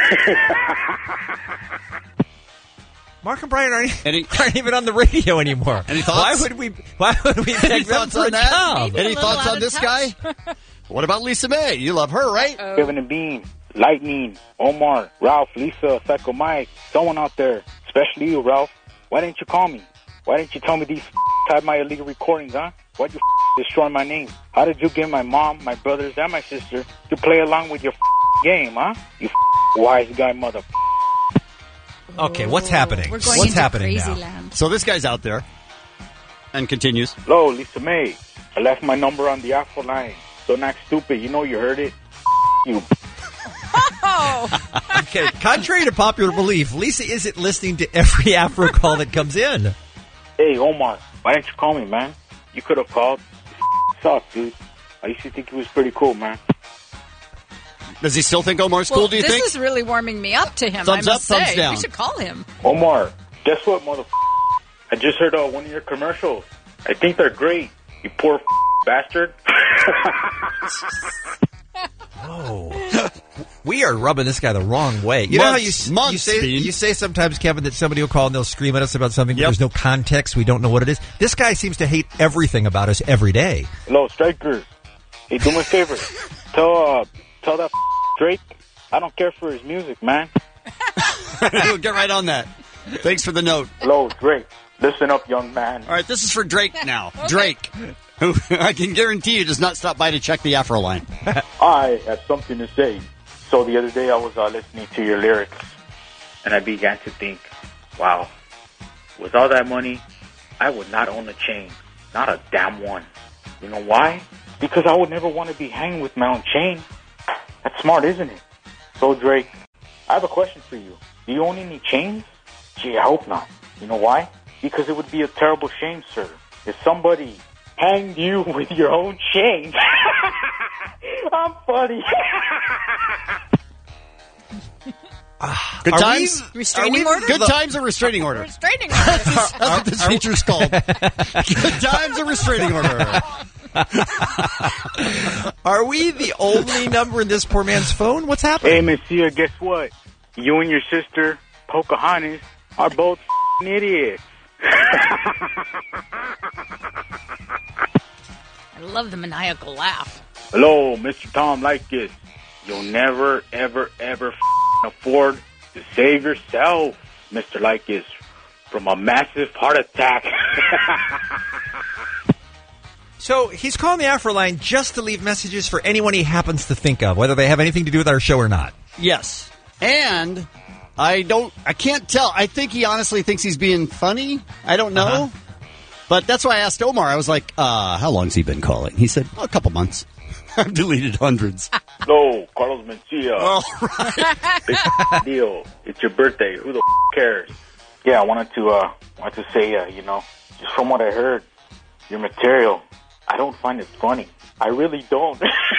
Mark and Brian aren't, Any, aren't even on the radio anymore. Any thoughts? Why would we? Why would we Any beg them thoughts for on a that? job? Maybe a Any little thoughts out on of this touch. guy? What about Lisa May? You love her, right? Uh-oh. Kevin and Bean, Lightning, Omar, Ralph, Lisa, Psycho Mike, someone out there, especially you, Ralph. Why didn't you call me? Why didn't you tell me these had my illegal recordings, huh? Why'd you destroy my name? How did you get my mom, my brothers, and my sister to play along with your game, huh? You wise guy, mother. Okay, what's happening? We're going what's into happening crazy now? land. So this guy's out there and continues. Hello, Lisa May. I left my number on the Afro line. Don't act stupid. You know you heard it. You. Okay, contrary to popular belief, Lisa isn't listening to every Afro call that comes in. Hey, Omar, why didn't you call me, man? You could have called. Sucked, dude. I used to think he was pretty cool, man. Does he still think Omar's well, cool, do you this think? is really warming me up to him. Thumbs I up, must thumbs say. down. We should call him. Omar, guess what, mother? I just heard uh, one of your commercials. I think they're great. You poor bastard. Oh, we are rubbing this guy the wrong way. You know how you, Months, you months, say Bean. you say sometimes, Kevin, that somebody will call and they'll scream at us about something, but there's no context. We don't know what it is. This guy seems to hate everything about us every day. Hello, Striker. Hey, do me a favor. Tell uh, tell that Drake I don't care for his music, man. We'll get right on that. Thanks for the note. Hello, Drake. Listen up, young man. All right, this is for Drake now. Drake, who I can guarantee you does not stop by to check the Afro line. I have something to say. So the other day I was uh, listening to your lyrics, and I began to think, wow, with all that money, I would not own a chain. Not a damn one. You know why? Because I would never want to be hanging with my own chain. That's smart, isn't it? So, Drake, I have a question for you. Do you own any chains? Gee, I hope not. You know why? Because it would be a terrible shame, sir, if somebody hanged you with your own chain. I'm funny. Good Are times? we- Restraining are we order? Good times or restraining order? Restraining order. That's what this feature's called. Good times or restraining order? Are we the only number in this poor man's phone? What's happening? Hey, Monsieur, guess what? You and your sister, Pocahontas, are both f***ing idiots. I love the maniacal laugh. Hello, Mister Tom Likas. You'll never, ever, ever f***ing afford to save yourself, Mister Likas, from a massive heart attack. So he's calling the Afro line just to leave messages for anyone he happens to think of, whether they have anything to do with our show or not. Yes. And I don't, I can't tell. I think he honestly thinks he's being funny. I don't know. Uh-huh. But that's why I asked Omar. I was like, uh, how long's he been calling? He said, oh, a couple months. I've deleted hundreds. Hello, Carlos Mencia. All right. Big deal. It's your birthday. Who the f- cares? Yeah, I wanted to, uh, wanted to say, uh, you know, just from what I heard, your material, I don't find it funny. I really don't.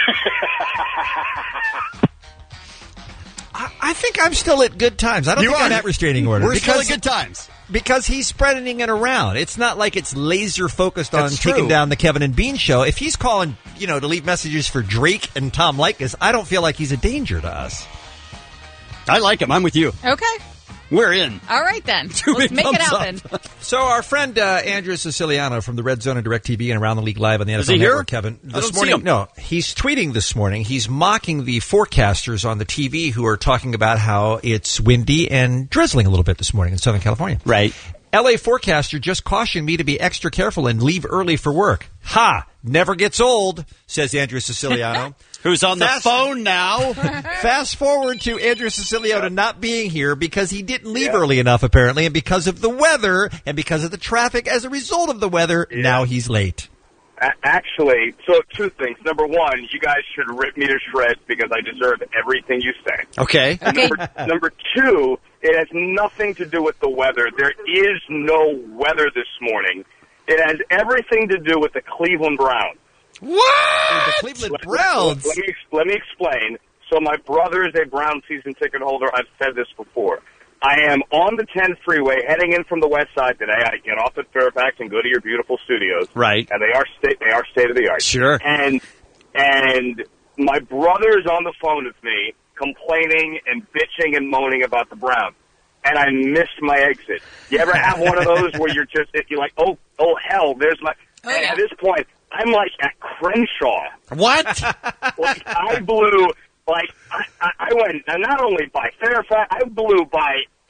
I, I think I'm still at good times. I don't You think are. I'm at restraining order. We're still because, at good times. Because he's spreading it around. It's not like it's laser focused on That's taking true. down the Kevin and Bean show. If he's calling, you know, to leave messages for Drake and Tom Likas, I don't feel like he's a danger to us. I like him. I'm with you. Okay. We're in. All right, then. Let's make it happen. So our friend uh, Andrew Siciliano from the Red Zone and DirecTV and Around the League Live on the N F L Is he Network, here? Kevin. I This don't see morning, him. no, he's tweeting this morning. He's mocking the forecasters on the T V who are talking about how it's windy and drizzling a little bit this morning in Southern California. Right. L A forecaster just cautioned me to be extra careful and leave early for work. Ha! Never gets old, says Andrew Siciliano. Who's on the Fast- phone now? Fast forward to Andrew Siciliano not being here because he didn't leave early enough, apparently, and because of the weather and because of the traffic as a result of the weather, now he's late. A- Actually, so two things. Number one, you guys should rip me to shreds because I deserve everything you say. Okay. And number, number two, it has nothing to do with the weather. There is no weather this morning. It has everything to do with the Cleveland Browns. What? The Cleveland Browns? Let me, ex- let me explain. So my brother is a Brown season ticket holder. I've said this before. I am on the ten freeway heading in from the west side today. I get off at Fairfax and go to your beautiful studios. Right. And they are state they are state of the art. Sure. And and my brother is on the phone with me complaining and bitching and moaning about the Browns. And I missed my exit. You ever have one of those where you're just you're like, oh oh hell, there's my Oh, and yeah. at this point I'm like at Crenshaw. What? Like I blew like I, I I went and not only by Fairfax, I blew by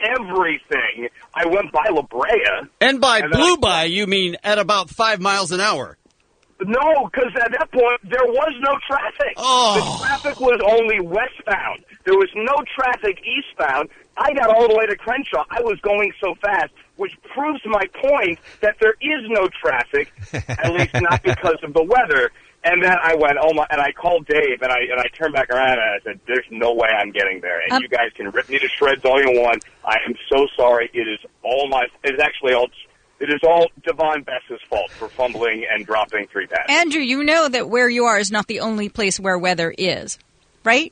everything. I went by La Brea. And by And then blew I- by, you mean at about five miles an hour. No, because at that point, there was no traffic. Oh. The traffic was only westbound. There was no traffic eastbound. I got all the way to Crenshaw. I was going so fast, which proves my point that there is no traffic, at least not because of the weather. And then I went, oh my, and I called Dave, and I and I turned back around, and I said, there's no way I'm getting there. And Um, you guys can rip me to shreds all you want. I am so sorry. It is all my, it's actually all, it is all Devon Bess's fault for fumbling and dropping three passes. Andrew, you know that where you are is not the only place where weather is, right?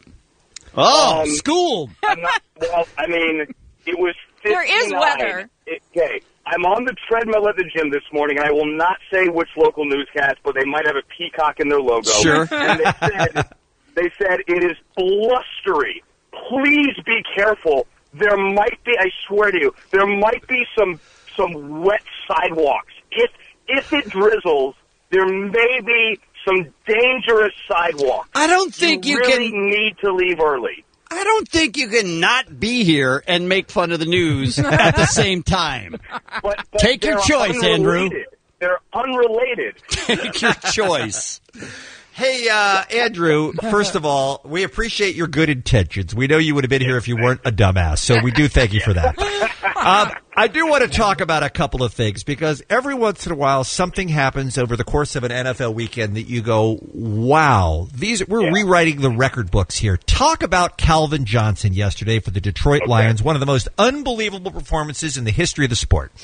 Oh, Um, school. I'm not, well, I mean, it was There is fifty-nine. weather. It- okay, I'm on the treadmill at the gym this morning, and I will not say which local newscast, but they might have a peacock in their logo. Sure. And they said, they said it is blustery. Please be careful. There might be, I swear to you, there might be some some wet sidewalks. If if it drizzles, there may be some dangerous sidewalks. I don't think you really can- need to leave early. I don't think you can not be here and make fun of the news at the same time. But, but Take your they're choice, Andrew. unrelated. They're unrelated. Take your choice. Hey, uh, Andrew, first of all, we appreciate your good intentions. We know you would have been here if you weren't a dumbass, so we do thank you for that. Um, I do want to talk about a couple of things because every once in a while something happens over the course of an N F L weekend that you go, wow, these we're Yeah. rewriting the record books here. Talk about Calvin Johnson yesterday for the Detroit Okay. Lions, one of the most unbelievable performances in the history of the sport.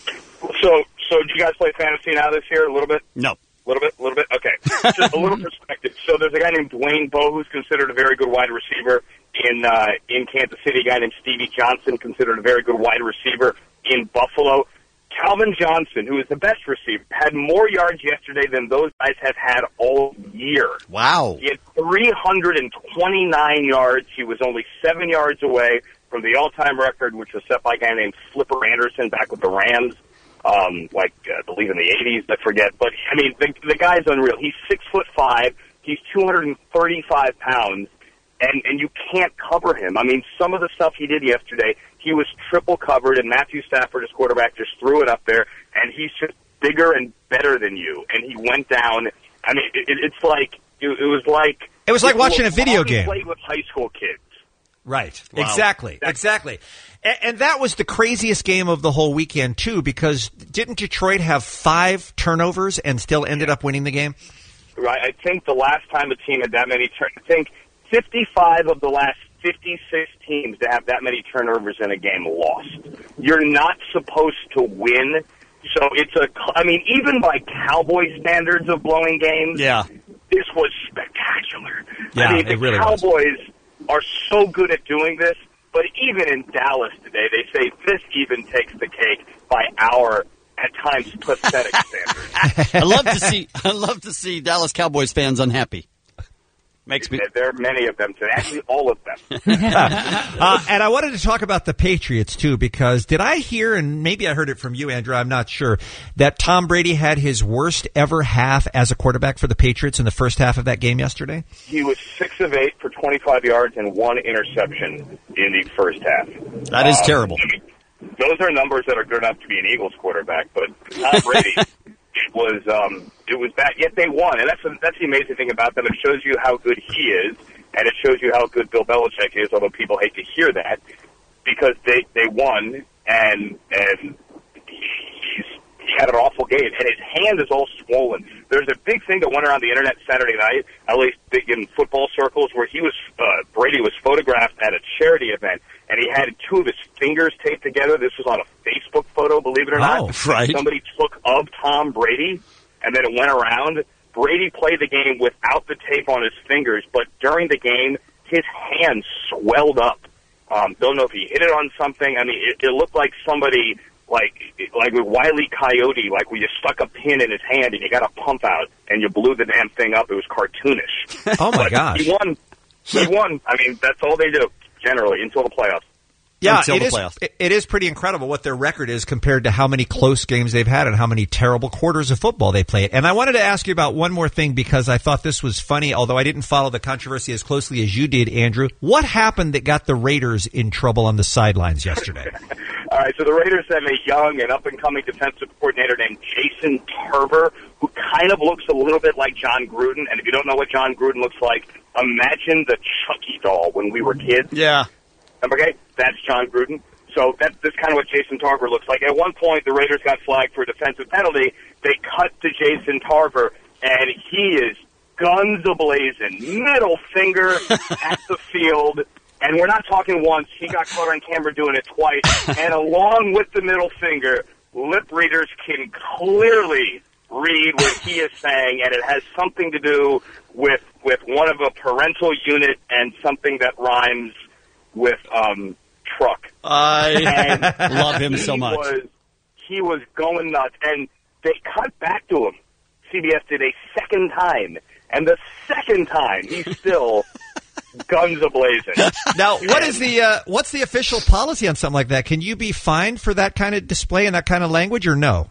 So, so do you guys play fantasy now this year? A little bit? No. A little bit? A little bit? Okay. Just a little perspective. So there's a guy named Dwayne Bowe who's considered a very good wide receiver in uh, in Kansas City. A guy named Stevie Johnson considered a very good wide receiver in Buffalo. Calvin Johnson, who is the best receiver, had more yards yesterday than those guys have had all year. Wow. He had three hundred twenty-nine yards. He was only seven yards away from the all-time record, which was set by a guy named Flipper Anderson back with the Rams. Um, like, uh, I believe in the eighties, I forget. But, I mean, the, the guy's unreal. He's six foot five. He's two hundred thirty-five pounds, and, and you can't cover him. I mean, some of the stuff he did yesterday, he was triple covered, and Matthew Stafford, his quarterback, just threw it up there, and he's just bigger and better than you. And he went down. I mean, it, it's like, it, it was like... It was like if watching a video LeBron game. played with high school kids. Right. Wow. Exactly. Exactly. And, and that was the craziest game of the whole weekend, too, because didn't Detroit have five turnovers and still ended up winning the game? Right. I think the last time a team had that many turn, I think fifty-five of the last fifty-six teams to have that many turnovers in a game lost. You're not supposed to win. So it's a, I mean, even by Cowboy standards of blowing games, Yeah. this was spectacular. Yeah, I mean, the it really was. Cowboys are so good at doing this, but even in Dallas today, they say this even takes the cake by our, at times, pathetic standards. I love to see I love to see Dallas Cowboys fans unhappy. Makes me There are many of them today, actually all of them. uh, and I wanted to talk about the Patriots, too, because did I hear, and maybe I heard it from you, Andrew, I'm not sure, that Tom Brady had his worst ever half as a quarterback for the Patriots in the first half of that game yesterday? He was six of eight for twenty-five yards and one interception in the first half. That is Um, terrible. I mean, those are numbers that are good enough to be an Eagles quarterback, but Tom Brady, it was um, it was bad. Yet they won, and that's the, that's the amazing thing about them. It shows you how good he is, and it shows you how good Bill Belichick is. Although people hate to hear that, because they they won, and and he's, he had an awful game, and his hand is all swollen. There's a big thing that went around the internet Saturday night, at least big in football circles, where he was uh, Brady was photographed at a charity event, and he had two of his fingers taped together. This was on a Facebook photo, believe it or not. Oh, right. Somebody took of Tom Brady, and then it went around. Brady played the game without the tape on his fingers, but during the game, his hand swelled up. Um, don't know if he hit it on something. I mean, it, it looked like somebody, like like with Wile E. Coyote, like where you stuck a pin in his hand and you got a pump out and you blew the damn thing up. It was cartoonish. Oh, my But gosh. He won. He won. I mean, that's all they do, generally, until the playoffs. Yeah, until it the is, playoffs. it- it is pretty incredible what their record is compared to how many close games they've had and how many terrible quarters of football they played. And I wanted to ask you about one more thing because I thought this was funny, although I didn't follow the controversy as closely as you did, Andrew. What happened that got the Raiders in trouble on the sidelines yesterday? All right, so the Raiders have a young and up-and-coming defensive coordinator named Jason Tarver, who kind of looks a little bit like John Gruden. And if you don't know what John Gruden looks like, imagine the Chucky doll when we were kids. Yeah. Okay, that's John Gruden. So that's, that's kind of what Jason Tarver looks like. At one point, the Raiders got flagged for a defensive penalty. They cut to Jason Tarver, and he is guns a-blazing, middle finger at the field. And we're not talking once. He got caught on camera doing it twice. And along with the middle finger, lip readers can clearly read what he is saying, and it has something to do with with one of a parental unit and something that rhymes with um, truck. I And love him so he much. Was, he was going nuts, and they cut back to him. C B S did a second time, and the second time he's still guns a-blazing. Now, what is the uh, what's the official policy on something like that? Can you be fined for that kind of display and that kind of language, or no?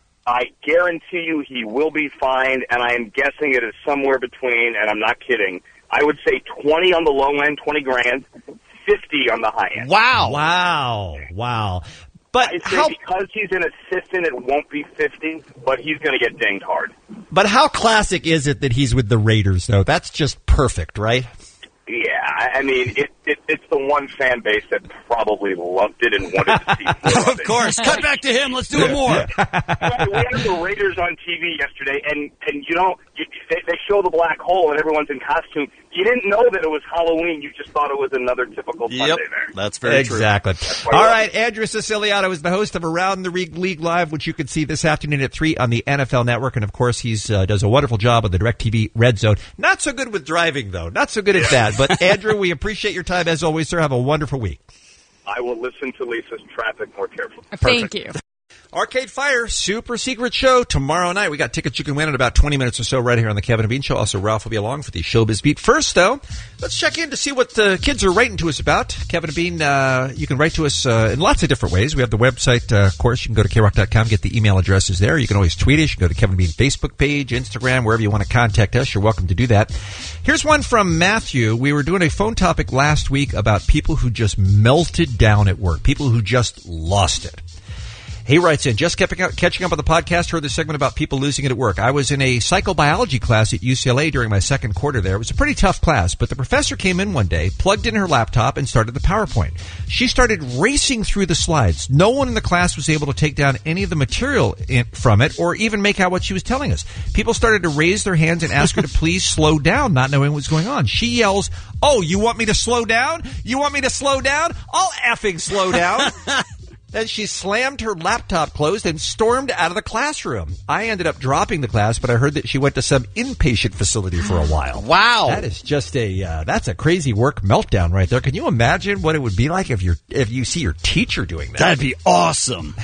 I guarantee you he will be fined, and I am guessing it is somewhere between, and I'm not kidding, I would say twenty on the low end, twenty grand, fifty on the high end. Wow. Wow. Wow. But I'd say how, because he's an assistant, it won't be fifty, but he's going to get dinged hard. but how classic is it that he's with the Raiders, though? That's just perfect, right? Yeah, I I mean, it, it, it's the one fan base that probably loved it and wanted to see more of it. Of course. Cut back to him. Let's do it more. Right, we had the Raiders on T V yesterday, and, and you know, you, they, they show the black hole and everyone's in costume. You didn't know that it was Halloween. You just thought it was another typical Sunday Yep. there. That's very exactly. true. All right, Andrew Siciliano is the host of Around the League, League Live, which you can see this afternoon at three on the N F L Network. And, of course, he's uh, does a wonderful job of the DirecTV Red Zone. Not so good with driving, though. Not so good at that. But, Andrew, we appreciate your time, as always, sir. Have a wonderful week. I will listen to Lisa's traffic more carefully. Thank you. Arcade Fire, super secret show tomorrow night. We got tickets you can win in about twenty minutes or so right here on the Kevin and Bean Show. Also, Ralph will be along for the Showbiz Beat. First, though, let's check in to see what the kids are writing to us about. Kevin and Bean, uh, you can write to us uh, in lots of different ways. We have the website, uh, of course. You can go to K rock dot com, get the email addresses there. You can always tweet us. You can go to Kevin and Bean Facebook page, Instagram, wherever you want to contact us. You're welcome to do that. Here's one from Matthew. We were doing a phone topic last week about people who just melted down at work, people who just lost it. He writes in, just kept catching up on the podcast, heard the segment about people losing it at work. I was in a psychobiology class at U C L A during my second quarter there. It was a pretty tough class, but the professor came in one day, plugged in her laptop, and started the PowerPoint. She started racing through the slides. No one in the class was able to take down any of the material in, from it or even make out what she was telling us. People started to raise their hands and ask her to please slow down, not knowing what was going on. She yells, "Oh, you want me to slow down? You want me to slow down? I'll effing slow down." Then she slammed her laptop closed and stormed out of the classroom. I ended up dropping the class, but I heard that she went to some inpatient facility for a while. Wow. That is just a, uh, that's a crazy work meltdown right there. Can you imagine what it would be like if you're, if you see your teacher doing that? That'd be awesome.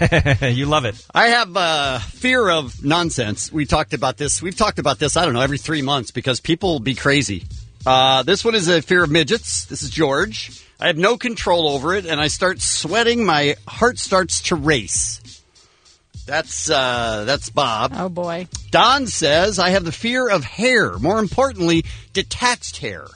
You love it. I have uh, fear of nonsense. We talked about this. We've talked about this, I don't know, every three months because people will be crazy. Uh, this one is a fear of midgets. This is George. I have no control over it, and I start sweating. My heart starts to race. That's uh, that's Bob. Oh, boy. Don says, I have the fear of hair. More importantly, detached hair.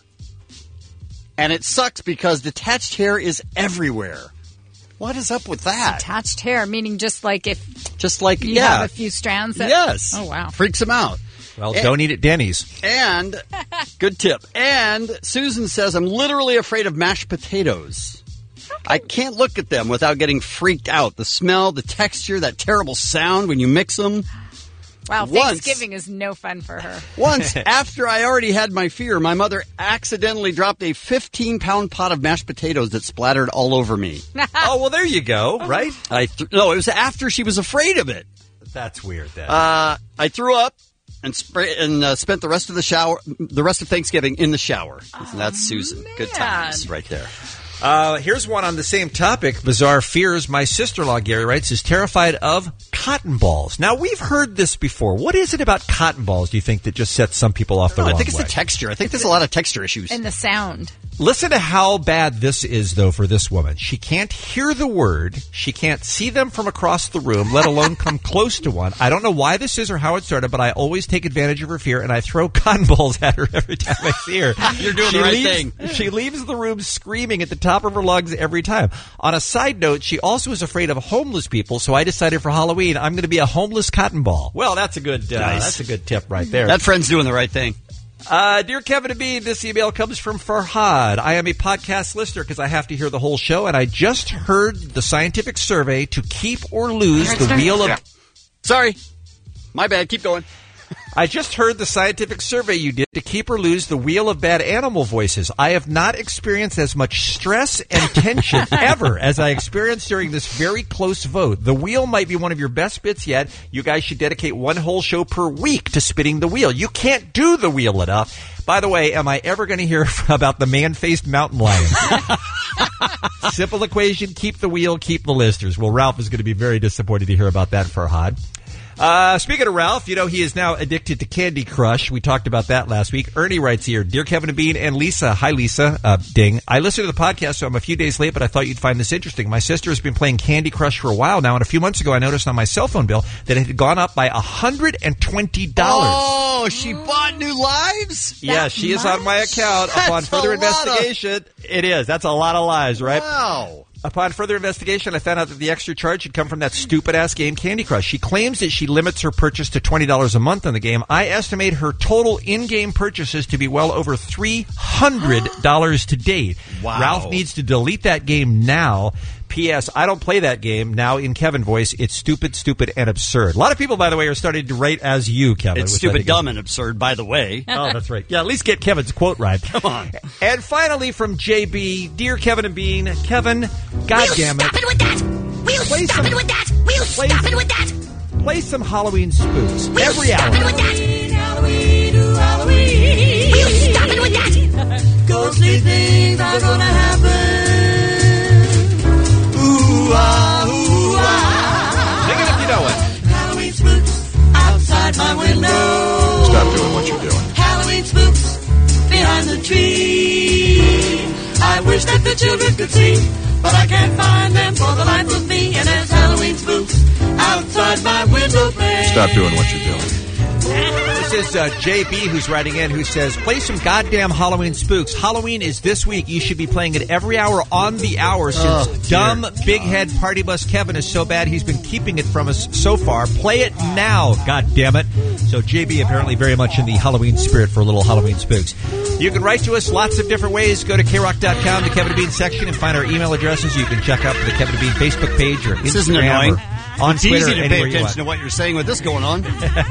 And it sucks because detached hair is everywhere. What is up with that? Detached hair, meaning just like if Just like, you yeah. have a few strands. That, Yes. Oh, wow. Freaks him out. Well, And- don't eat at Denny's. And, good tip. And Susan says, I'm literally afraid of mashed potatoes. I can't look at them without getting freaked out. The smell, the texture, that terrible sound when you mix them. Wow, Once- Thanksgiving is no fun for her. Once, after I already had my fear, my mother accidentally dropped a fifteen-pound pot of mashed potatoes that splattered all over me. Oh, well, there you go, right? I th- No, it was after she was afraid of it. That's weird, then. Uh, I threw up and spray, and uh, spent the rest of the shower, the rest of Thanksgiving in the shower. And that's Susan. Good times, right there. Uh, here's one on the same topic. Bizarre fears. My sister-in-law, Gary, writes, is terrified of cotton balls. Now, we've heard this before. What is it about cotton balls, do you think, that just sets some people off the I wrong think it's way? the texture. I think there's a lot of texture issues. And the sound. Listen to how bad this is, though, for this woman. She can't hear the word. She can't see them from across the room, let alone come close to one. I don't know why this is or how it started, but I always take advantage of her fear, and I throw cotton balls at her every time I see her. You're doing she the right leaves, thing. She leaves the room screaming at the top of her lungs every time. On a side note, she also is afraid of homeless people, so I decided for Halloween I'm going to be a homeless cotton ball. Well, that's a good, uh, Nice. that's a good tip right there. That friend's doing the right thing. Uh, dear Kevin and Bean, this email comes from Farhad. I am a podcast listener because I have to hear the whole show, and I just heard the scientific survey to keep or lose the wheel of... Yeah. Sorry. My bad. Keep going. I just heard the scientific survey you did to keep or lose the wheel of bad animal voices. I have not experienced as much stress and tension ever as I experienced during this very close vote. The wheel might be one of your best bits yet. You guys should dedicate one whole show per week to spinning the wheel. You can't do the wheel enough. By the way, am I ever going to hear about the man-faced mountain lion? Simple equation, keep the wheel, keep the listeners. Well, Ralph is going to be very disappointed to hear about that, Farhad. Uh, speaking of Ralph, you know, he is now addicted to Candy Crush. We talked about that last week. Ernie writes here, Dear Kevin and Bean and Lisa. Hi, Lisa. Uh, ding. I listened to the podcast, so I'm a few days late, but I thought you'd find this interesting. My sister has been playing Candy Crush for a while now, and a few months ago I noticed on my cell phone bill that it had gone up by one hundred twenty dollars. Oh, she bought new lives? Yeah, she is on my account. That's Upon further a lot of- investigation, it is. That's a lot of lies, right? Wow. Upon further investigation, I found out that the extra charge had come from that stupid-ass game Candy Crush. She claims that she limits her purchase to twenty dollars a month on the game. I estimate her total in-game purchases to be well over three hundred dollars to date. Wow. Ralph needs to delete that game now. P S. I don't play that game. Now, in Kevin voice, it's stupid, stupid, and absurd. A lot of people, by the way, are starting to rate as you, Kevin. It's which I stupid, think dumb, is- and absurd, by the way. Oh, that's right. Yeah, at least get Kevin's quote right. Come on. And finally from J B, Dear Kevin and Bean, Kevin, God damn it. Stop it with that! We'll Play stop some- it with that! We'll play stop some- it with that! Play some Halloween spooks We'll every stop hour. it with that! Halloween, Halloween. We'll stop it with that! Ghostly things are gonna happen. Ooh, ah, ooh, ah. Sing it if you know it. Halloween spooks outside my window. Stop doing what you're doing. Halloween spooks behind the tree. I wish that the children could see, but I can't find them for the life of me. And there's Halloween spooks outside my window pane. Stop doing what you're doing. This is uh, J B who's writing in who says, play some goddamn Halloween spooks. Halloween is this week. You should be playing it every hour on the hour since Oh, dumb big head party bus Kevin is so bad he's been keeping it from us so far. Play it now, god damn it. So J B apparently very much in the Halloween spirit for a little Halloween spooks. You can write to us lots of different ways. Go to K rock dot com, the Kevin and Bean section, and find our email addresses. You can check out the Kevin and Bean Facebook page or This isn't Instagram annoying. or on it's Twitter. easy to pay anywhere you attention want. to what you're saying with this going on.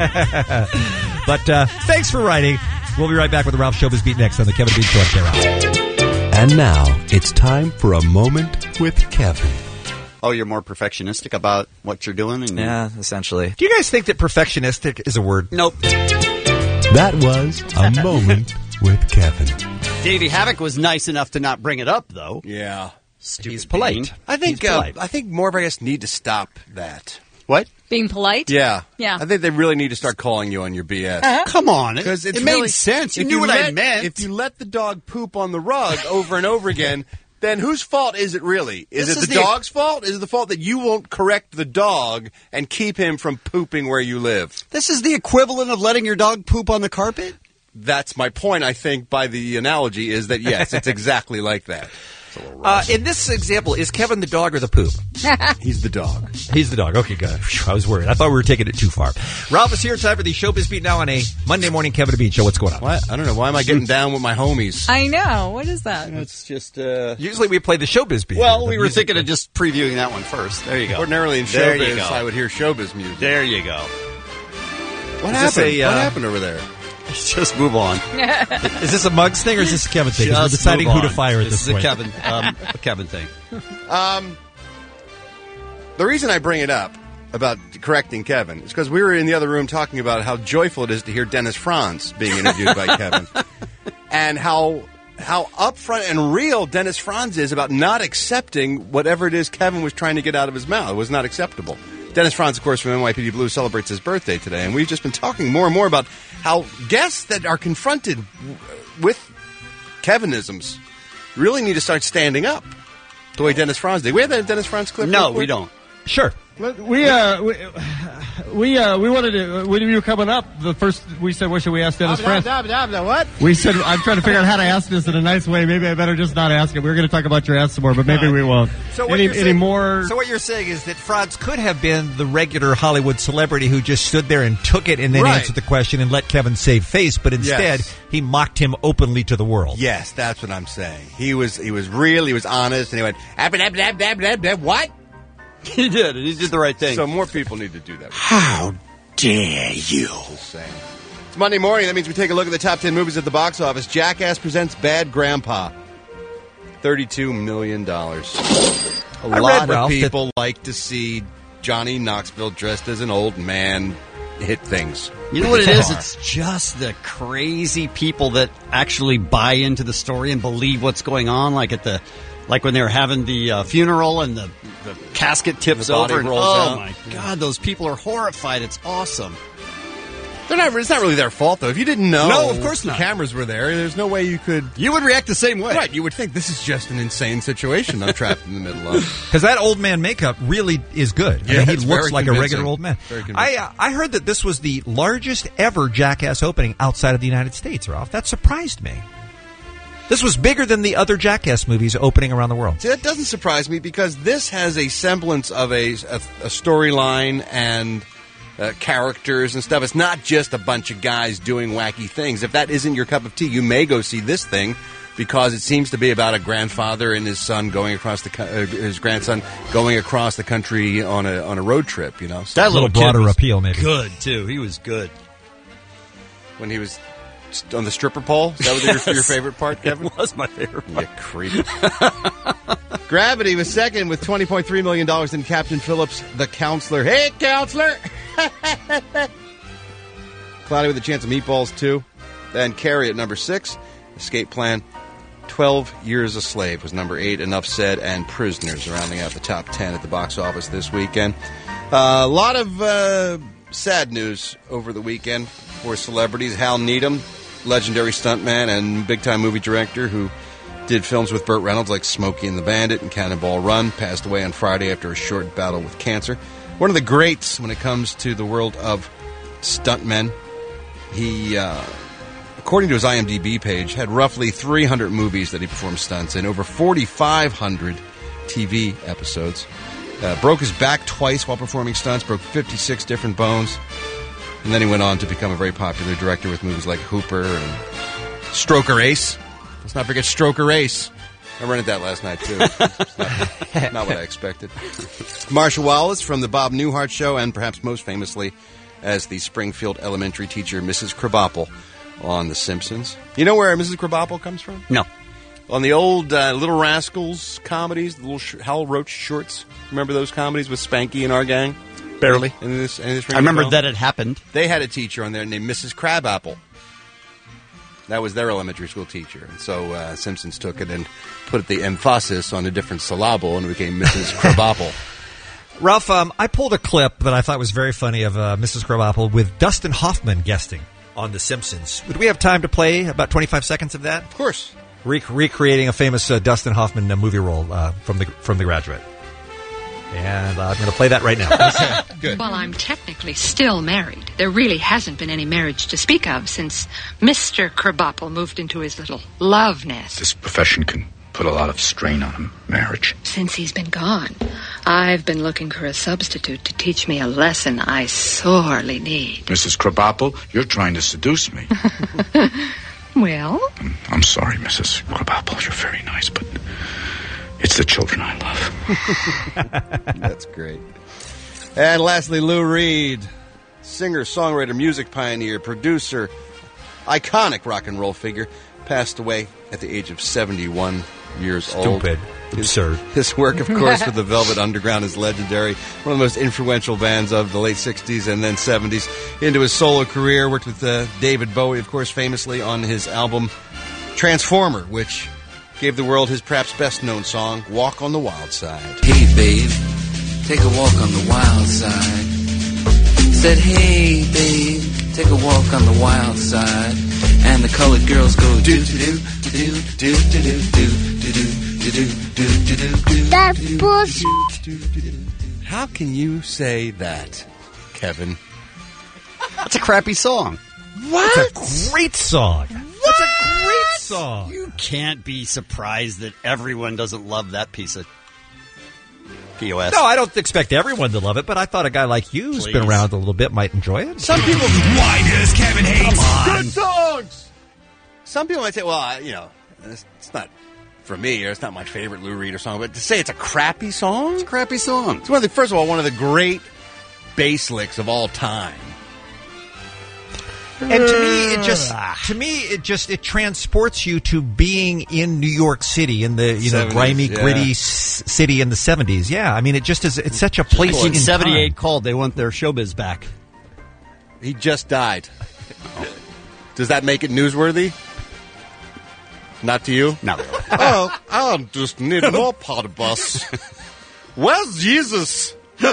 But uh, thanks for writing. We'll be right back with the Ralph Showbiz Beat next on the Kevin Bean Show on K-Rock. And now it's time for a moment with Kevin. Oh, you're more perfectionistic about what you're doing? And Yeah, essentially. Do you guys think that perfectionistic is a word? Nope. That was a moment with Kevin. Davey Havoc was nice enough to not bring it up, though. Yeah. Stupid He's polite. bean. I think He's uh, polite. I think more of us need to stop that. What? Being polite? Yeah. Yeah. I think they really need to start calling you on your B S. Come on. It, Because it it's made really- sense. You if knew what I let- meant. If you let the dog poop on the rug over and over again, then whose fault is it really? Is This it is the the- dog's fault? Is it the fault that you won't correct the dog and keep him from pooping where you live? This is the equivalent of letting your dog poop on the carpet? That's my point, I think, by the analogy, is that, yes, it's exactly like that. Uh, in this example, is Kevin the dog or the poop? He's the dog. He's the dog. Okay, good. Phew, I was worried. I thought we were taking it too far. Ralph is here. Time for the Showbiz Beat now on a Monday morning Kevin and Bean show. What's going on? What? I don't know. Why am I getting down with my homies? I know. What is that? It's just, uh... Usually we play the Showbiz Beat. Well, The we were music- thinking of just previewing that one first. There you go. Ordinarily in There you showbiz, go. I would hear showbiz music. There you go. What Is this happened? a, uh, what happened over there? Just move on. Is this a Mugs thing or is this a Kevin thing? 'Cause we're Just deciding move who to on. fire at this, this is point. a Kevin, um, a Kevin thing. Um, the reason I bring it up about correcting Kevin is because we were in the other room talking about how joyful it is to hear Dennis Franz being interviewed by Kevin, and how how upfront and real Dennis Franz is about not accepting whatever it is Kevin was trying to get out of his mouth. It was not acceptable. Dennis Franz, of course, from N Y P D Blue, celebrates his birthday today, and we've just been talking more and more about how guests that are confronted w- with Kevinisms really need to start standing up the way Dennis Franz did. We have that Dennis Franz clip? No, real quick? we don't. Sure. We uh we we, uh, we wanted to when you were coming up the first we said what should we ask Dennis Franz? What? We said I'm trying to figure out how to ask this in a nice way. Maybe I better just not ask it. We were going to talk about your ass some more, but maybe we won't. So what any you're any saying, more? So what you're saying is that Franz could have been the regular Hollywood celebrity who just stood there and took it and then Right. answered the question and let Kevin save face, but instead Yes. he mocked him openly to the world. Yes, that's what I'm saying. He was he was real, he was honest, and he went, ab, ab, ab, ab, ab, ab, what? He did, and he did the right thing. So more people need to do that. How dare you? Just saying. It's Monday morning. That means we take a look at the top ten movies at the box office. Jackass presents Bad Grandpa. thirty-two million dollars. A I lot read, of Ralph, people like to see Johnny Knoxville dressed as an old man hit things. You know with what it the is? car. It's just the crazy people that actually buy into the story and believe what's going on. Like at the, like when they were having the uh, funeral and the, the casket tips The body over. And, rolls oh out. my God, those people are horrified. It's awesome. They're not, it's not really their fault, though. If you didn't know, No, of course not. the cameras were there, there's no way you could. You would react the same way. Right, you would think this is just an insane situation I'm trapped in the middle of. Because that old man makeup really is good. I Yeah, mean, he it's looks very like a convincing. regular old man. Very convincing. I uh, I heard that this was the largest ever Jackass opening outside of the United States, Ralph. That surprised me. This was bigger than the other Jackass movies opening around the world. See, that doesn't surprise me because this has a semblance of a, a, a storyline and uh, characters and stuff. It's not just a bunch of guys doing wacky things. If that isn't your cup of tea, you may go see this thing because it seems to be about a grandfather and his son going across the co- uh, his grandson going across the country on a on a road trip. You know, so That little, little broader kid was appeal, maybe. Good too. He was good. when he was on the stripper pole. Is that what your, your favorite part, Kevin? It was my favorite part. You creep. Gravity was second with twenty point three million dollars. Then Captain Phillips, The Counselor. Hey, Counselor! Cloudy with a Chance of Meatballs, two. Then Carrie at number six. Escape Plan. twelve Years a Slave was number eight. Enough Said and Prisoners rounding out the top ten at the box office this weekend. Uh, a lot of uh, sad news over the weekend for celebrities. Hal Needham, legendary stuntman and big-time movie director who did films with Burt Reynolds like Smokey and the Bandit and Cannonball Run, passed away on Friday after a short battle with cancer. One of the greats when it comes to the world of stuntmen. He, uh, according to his IMDb page, had roughly three hundred movies that he performed stunts in, over forty-five hundred T V episodes. Uh, broke his back twice while performing stunts, broke fifty-six different bones. And then he went on to become a very popular director with movies like Hooper and Stroker Ace. Let's not forget Stroker Ace. I rented that last night, too. It's not, not what I expected. Marsha Wallace from The Bob Newhart Show, and perhaps most famously as the Springfield elementary teacher, Missus Krabappel, on The Simpsons. You know where Missus Krabappel comes from? No. On the old uh, Little Rascals comedies, the little sh- Hal Roach shorts. Remember those comedies with Spanky and our gang? Barely. Any of this, any of this ring I a remember bell? that it happened. They had a teacher on there named Missus Crabapple. That was their elementary school teacher. And so uh, Simpsons took it and put the emphasis on a different syllable, and it became Missus Crabapple. Ralph, um, I pulled a clip that I thought was very funny of uh, Missus Krabappel with Dustin Hoffman guesting on The Simpsons. Would we have time to play about twenty-five seconds of that? Of course. Re- recreating a famous uh, Dustin Hoffman uh, movie role uh, from the from The Graduate. And uh, I'm going to play that right now. Good. Well, I'm technically still married. There really hasn't been any marriage to speak of since Mister Krabappel moved into his little love nest. This profession can put a lot of strain on a marriage. Since he's been gone, I've been looking for a substitute to teach me a lesson I sorely need. Missus Krabappel, you're trying to seduce me. Well? I'm sorry, Missus Krabappel. You're very nice, but it's the children I love. That's great. And lastly, Lou Reed, singer, songwriter, music pioneer, producer, iconic rock and roll figure, passed away at the age of seventy-one years old. Stupid. Absurd. His work, of course, with the Velvet Underground is legendary. One of the most influential bands of the late sixties and then seventies. Into his solo career, worked with uh, David Bowie, of course, famously on his album Transformer, which gave the world his perhaps best-known song, Walk on the Wild Side. Hey, babe, take a walk on the wild side. Said, hey, babe, take a walk on the wild side. and the colored girls go do do do do do do do do do do do do do. That's bullshit. How can you say that, Kevin? That's a crappy song. What? It's a great song. That's a great song. You can't be surprised that everyone doesn't love that piece of P O S. No, I don't expect everyone to love it, but I thought a guy like you who's Please. been around a little bit might enjoy it. Some people. Why does Kevin hate Good songs. Some people might say, "Well, I, you know, it's, it's not for me, or it's not my favorite Lou Reed or song." But to say it's a crappy song, It's a crappy song. it's one of the first of all one of the great bass licks of all time. And to me, it just to me it just it transports you to being in New York City in the you know seventies, grimy, yeah. gritty s- city in the seventies. Yeah, I mean it just is. It's such a place Well, in in seventy-eight time. called, they want their showbiz back. He just died. Does that make it newsworthy? Not to you? Not really. Oh, I just need more pot bus. Where's Jesus?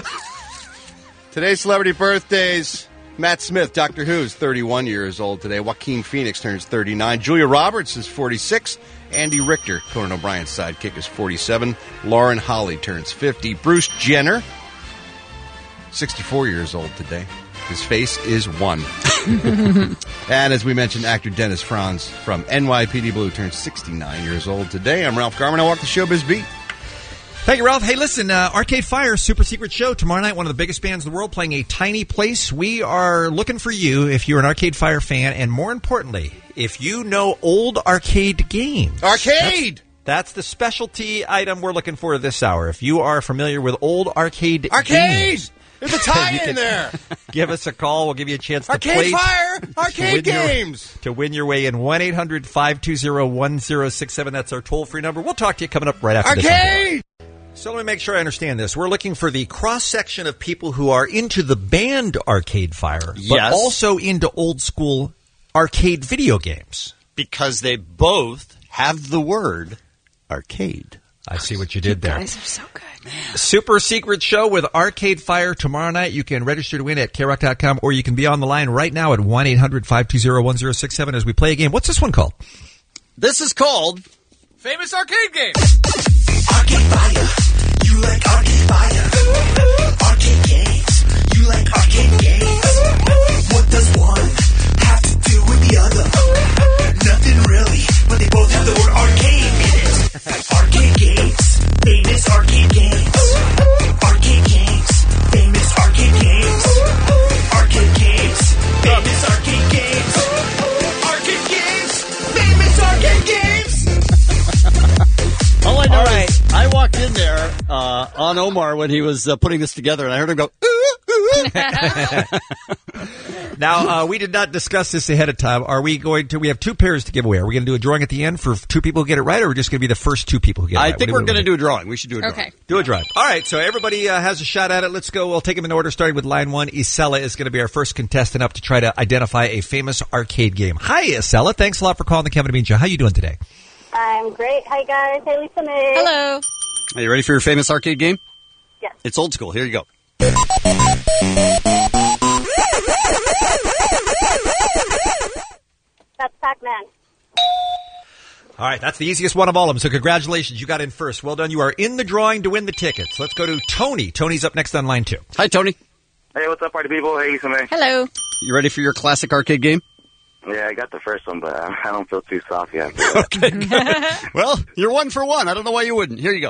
Today's celebrity birthdays. Matt Smith, Doctor Who's thirty-one years old today. Joaquin Phoenix turns thirty-nine. Julia Roberts is forty-six. Andy Richter, Conan O'Brien's sidekick, is forty-seven. Lauren Holly turns fifty. Bruce Jenner, sixty-four years old today. His face is one. And as we mentioned, actor Dennis Franz from N Y P D Blue turns sixty-nine years old today. I'm Ralph Garman. I walk the showbiz beat. Thank you, Ralph. Hey, listen, uh, Arcade Fire, super secret show. Tomorrow night, one of the biggest bands in the world playing a tiny place. We are looking for you if you're an Arcade Fire fan, and more importantly, if you know old arcade games. Arcade! That's, that's the specialty item we're looking for this hour. If you are familiar with old arcade Arcade! games. There's a tie you in can there. Give us a call. We'll give you a chance to Arcade play. Fire! to Arcade win your- games! to win your way in. one eight hundred five two zero one zero six seven. That's our toll-free number. We'll talk to you coming up right after this. Arcade! So let me make sure I understand this. We're looking for the cross-section of people who are into the band Arcade Fire, but Yes. also into old-school arcade video games. Because they both have the word arcade. I see what you did there. Guys are so good. Super secret show with Arcade Fire tomorrow night. You can register to win at K rock dot com, or you can be on the line right now at one eight hundred five two zero one zero six seven as we play a game. What's this one called? This is called Famous arcade game. Arcade Fire. You like Arcade Fire. Arcade games. You like arcade games. What does one have to do with the other? Nothing really, but they both have the word arcade in it. Arcade games. Famous arcade games. Arcade games. Famous arcade games. Arcade games. Famous arcade games. Arcade games. Famous arcade games. All I know is I walked in there uh, on Omar when he was uh, putting this together, and I heard him go, ooh, ooh, ooh. Now, uh, we did not discuss this ahead of time. Are we going to, we have two pairs to give away. Are we going to do a drawing at the end for two people who get it right, or are we just going to be the first two people who get it I right? think What we're do we going to wanna do a drawing. We should do a drawing. Okay. Do a drawing. All right, so everybody uh, has a shot at it. Let's go. We'll take them in order, starting with line one. Isella is going to be our first contestant up to try to identify a famous arcade game. Hi, Isella. Thanks a lot for calling the Kevin and Bean Show. How you doing today? I'm great. Hi, guys. Hey, Lisa May. Hello. Are you ready for your famous arcade game? Yes. It's old school. Here you go. That's Pac-Man. All right, that's the easiest one of all of them, so congratulations. You got in first. Well done. You are in the drawing to win the tickets. Let's go to Tony. Tony's up next on line two. Hi, Tony. Hey, what's up, party people? Hey, Lisa May. Hello. You ready for your classic arcade game? Yeah, I got the first one, but I I don't feel too soft yet. Okay, good. Well, you're one for one. I don't know why you wouldn't. Here you go.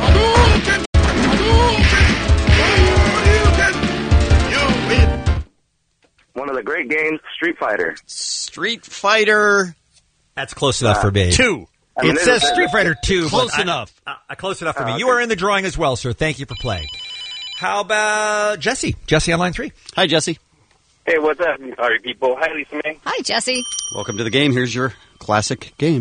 One of the great games, Street Fighter. Street Fighter. That's close enough for me. Two. I mean, It it says is- Street Fighter two. Close but I- enough. Uh, uh, close enough for me. Oh, You okay. are in the drawing as well, sir. Thank you for playing. How about Jesse? Jesse on line three. Hi, Jesse. Hey, what's up, party people? Hi, Lisa May. Hi, Jesse. Welcome to the game. Here's your classic game.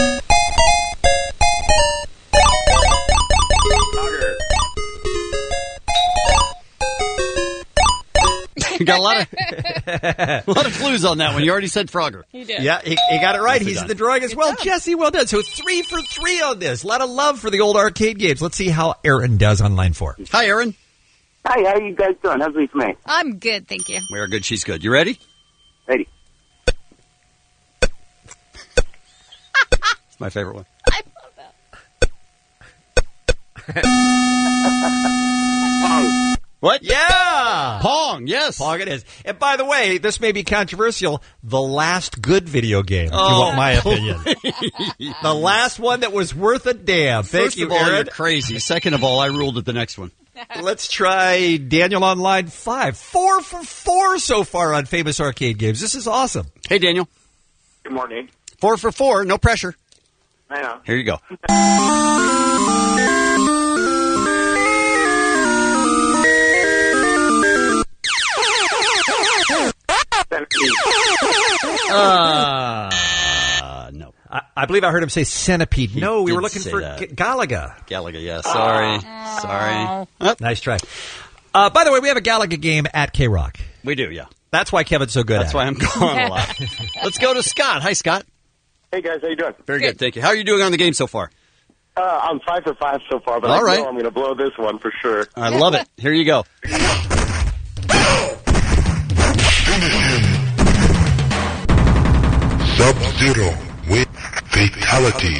You got a lot of a lot of clues on that one. You already said Frogger. He did. Yeah, he, he got it right. Nicely He's done. in the drawing as well. Jesse, well done. So three for three on this. A lot of love for the old arcade games. Let's see how Aaron does on line four. Hi, Aaron. Hi, how you guys doing? How's Lisa May? I'm good, thank you. We are good. She's good. You ready? Ready. It's my favorite one. I love that. What? Yeah! Pong, yes. Pong it is. And by the way, this may be controversial, the last good video game, if you Oh. want my opinion. The last one that was worth a damn. Thank First you, of all, Aaron. you're crazy. Second of all, I ruled at the next one. Let's try Daniel on line five. Four for four so far on Famous Arcade Games. This is awesome. Hey, Daniel. Good morning. Four for four, no pressure. I know. Here you go. Uh, no. I, I believe I heard him say centipede. He no, we did were looking say for that. G- Galaga. Galaga, yeah. Sorry. Sorry. Oh, Nice try. Uh, by the way, we have a Galaga game at K-Rock. we do, yeah. That's why Kevin's so good That's at why it. I'm going a lot. Let's go to Scott. Hi, Scott. Hey guys, how you doing? Very good. Thank you. How are you doing on the game so far? Uh, I'm five for five so far, but All I right. know I'm going to blow this one for sure. I love it. Here you go. Sub-Zero with fatality.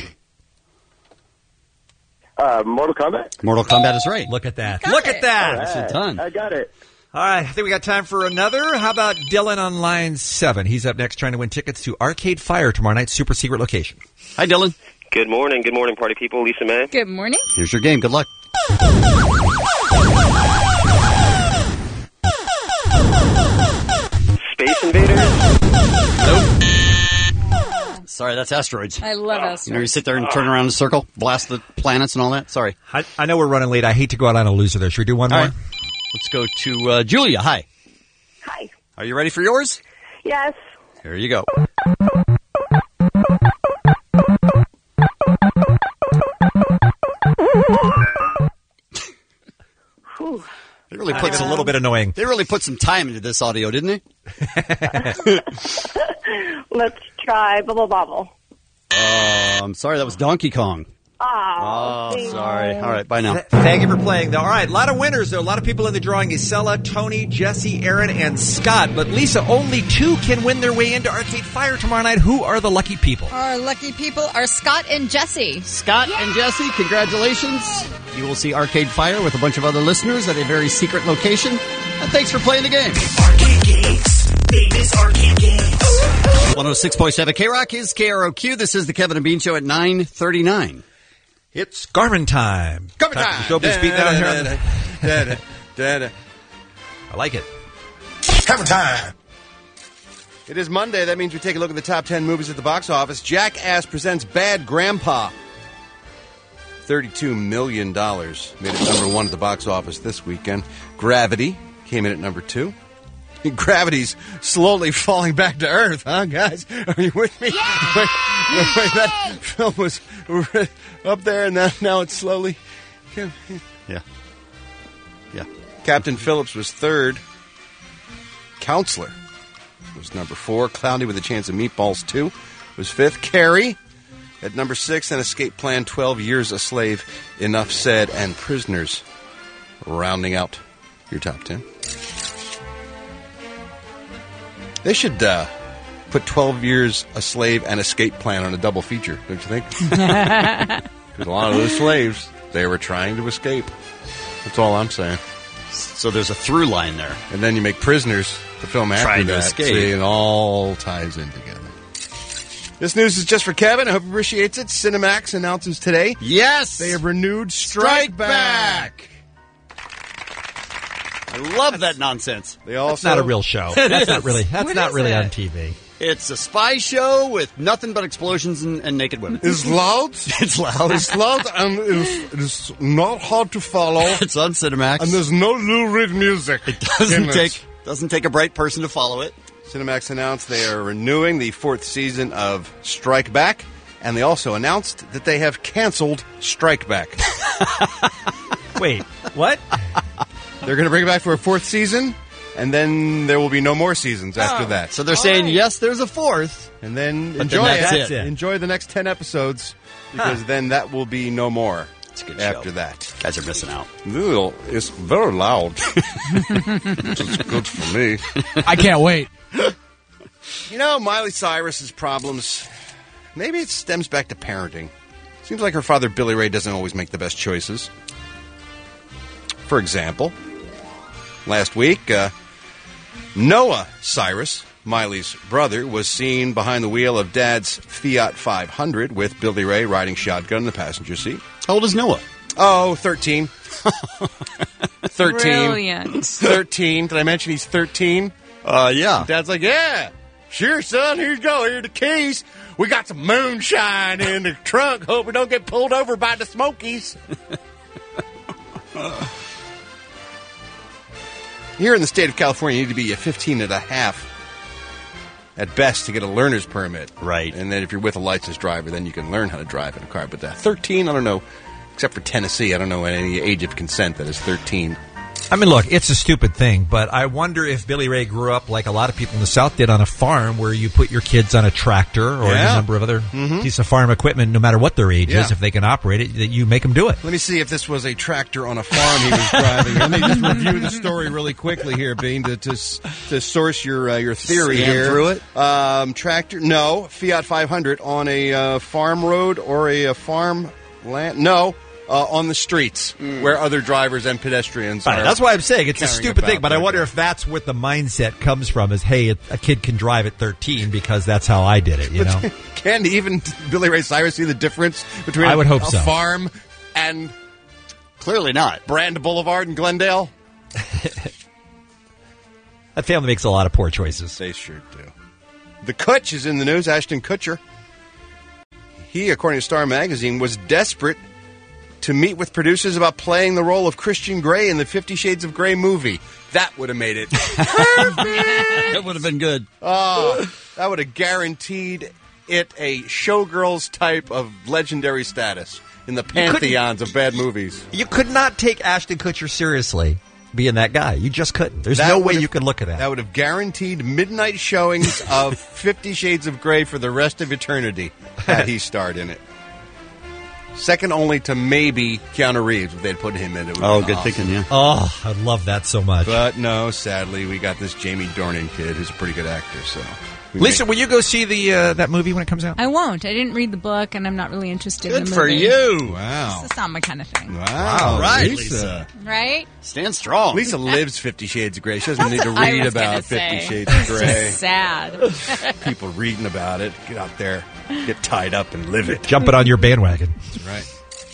Uh, Mortal Kombat? Mortal Kombat is right. Look at that. Look at that. Nicely done. I got it. All right, I think we got time for another. How about Dylan on line seven? He's up next trying to win tickets to Arcade Fire tomorrow night's super secret location. Hi, Dylan. Good morning. Good morning, party people. Lisa May. Good morning. Here's your game. Good luck. Space Invaders? Nope. Sorry, that's asteroids. I love You us. know, you sit there and turn around in a circle, blast the planets and all that. Sorry. I, I know we're running late. I hate to go out on a loser there. Should we do one All more? right. Let's go to uh, Julia. Hi. Hi. Are you ready for yours? Yes. Here you go. Whew. They really I put think it's some a little bit annoying. They really put some time into this audio, didn't they? Let's try Bubble Bobble. Uh, I'm sorry, that was Donkey Kong. Oh, Oh, sorry. All right, bye now. Th- Thank you for playing, though. All right, a lot of winners, though. A lot of people in the drawing. Isella, Tony, Jesse, Aaron, and Scott. But, Lisa, only two can win their way into Arcade Fire tomorrow night. Who are the lucky people? Our lucky people are Scott and Jesse. Scott and Jesse, congratulations. You will see Arcade Fire with a bunch of other listeners at a very secret location. And thanks for playing the game. Arcade games. Famous arcade games. one oh six point seven K-Rock is K R O Q. This is the Kevin and Bean Show at nine thirty-nine. It's Garmin time. Garmin Time time. for the Showbiz Beat Now here on the- Da-da, da-da. I like it. Garmin time. It is Monday. That means we take a look at the top ten movies at the box office. Jackass presents Bad Grandpa. thirty-two million dollars. Made it number one at the box office this weekend. Gravity came in at number two. Gravity's slowly falling back to Earth, huh, guys? Are you with me? Yeah! Wait, wait, wait, that film was up there, and now, now it's slowly... Yeah. Yeah. Captain Phillips was third. Counselor was number four. Cloudy with a Chance of Meatballs two was fifth. Carrie at number six. And Escape Plan, twelve Years a Slave, Enough Said, and Prisoners rounding out your top ten. They should uh, put twelve Years a Slave and Escape Plan on a double feature, don't you think? Because a lot of those slaves, they were trying to escape. That's all I'm saying. So there's a through line there. And then you make Prisoners, the film after Trying to that. escape. See, it all ties in together. This news is just for Kevin. I hope he appreciates it. Cinemax announces today. Yes! They have renewed Strike, Strike Back. Back. I love that nonsense. They also, That's not a real show. It That's is. not really. That's What not is really it? on T V. It's a spy show with nothing but explosions and, and naked women. It's loud. It's loud. It's loud and it's, it's not hard to follow. It's on Cinemax. And there's no Lou Reed music. It doesn't in take doesn't take a bright person to follow it. Cinemax announced they are renewing the fourth season of Strike Back, and they also announced that they have canceled Strike Back. Wait, what? They're going to bring it back for a fourth season, and then there will be no more seasons after Oh. that. So they're saying, yes, there's a fourth. And then But enjoy then that's it. it. Enjoy the next ten episodes, because Huh. then that will be no more It's a good after show. that. Guys are missing out. Ew, it's very loud. It's good for me. I can't wait. You know, Miley Cyrus's problems maybe it stems back to parenting. Seems like her father, Billy Ray, doesn't always make the best choices. For example, last week, uh, Noah Cyrus, Miley's brother, was seen behind the wheel of Dad's Fiat five hundred with Billy Ray riding shotgun in the passenger seat. How old is Noah? Oh, thirteen. thirteen. Brilliant. thirteen. Did I mention he's thirteen? Uh, yeah. Dad's like, yeah, sure, son, here you go. Here are the keys. We got some moonshine in the trunk. Hope we don't get pulled over by the Smokies. Here in the state of California, you need to be a fifteen and a half at best to get a learner's permit. Right. And then if you're with a licensed driver, then you can learn how to drive in a car. But uh, thirteen, I don't know, except for Tennessee, I don't know any age of consent that is thirteen. I mean, look, it's a stupid thing, but I wonder if Billy Ray grew up like a lot of people in the South did on a farm where you put your kids on a tractor or Yeah. a number of other Mhm. piece of farm equipment, no matter what their age Yeah. is, if they can operate it, that you make them do it. Let me see if this was a tractor on a farm he was driving. Let me just review the story really quickly here, Bean, to to, to source your uh, your theory Scan here. through it? Um, tractor? No. Fiat five hundred on a uh, farm road or a, a farm land? No. Uh, on the streets where other drivers and pedestrians Right, are. that's why I'm saying it's a carrying stupid thing, about but I their- wonder if that's what the mindset comes from is, hey, a, a kid can drive at thirteen because that's how I did it, you know? Can even Billy Ray Cyrus see the difference between I would hope a so. farm and Clearly not. Brand Boulevard in Glendale? That family makes a lot of poor choices. They sure do. The Kutch is in the news, Ashton Kutcher. He, according to Star Magazine, was desperate to meet with producers about playing the role of Christian Grey in the Fifty Shades of Grey movie. That would have made it perfect. That would have been good. Oh, that would have guaranteed it a showgirls type of legendary status in the pantheons of bad movies. You could not take Ashton Kutcher seriously being that guy. You just couldn't. There's That no would way have- you could look at that. That would have guaranteed midnight showings of Fifty Shades of Grey for the rest of eternity had he starred in it. Second only to maybe Keanu Reeves if they'd put him in it. It would Oh, be good awesome. thinking, yeah. Oh, I love that so much. But no, sadly, we got this Jamie Dornan kid who's a pretty good actor. So, we Lisa, may- will you go see the uh, that movie when it comes out? I won't. I didn't read the book, and I'm not really interested in Good the for movie. you. wow, This is not my kind of thing. wow, All right, Lisa. Lisa. Right? Stand strong. Lisa lives Fifty Shades of Grey. She doesn't need to I read was gonna about Fifty say. Shades of It's Grey. just sad. People reading about it. Get out there, get tied up, and live it. Jump it on your bandwagon. That's right.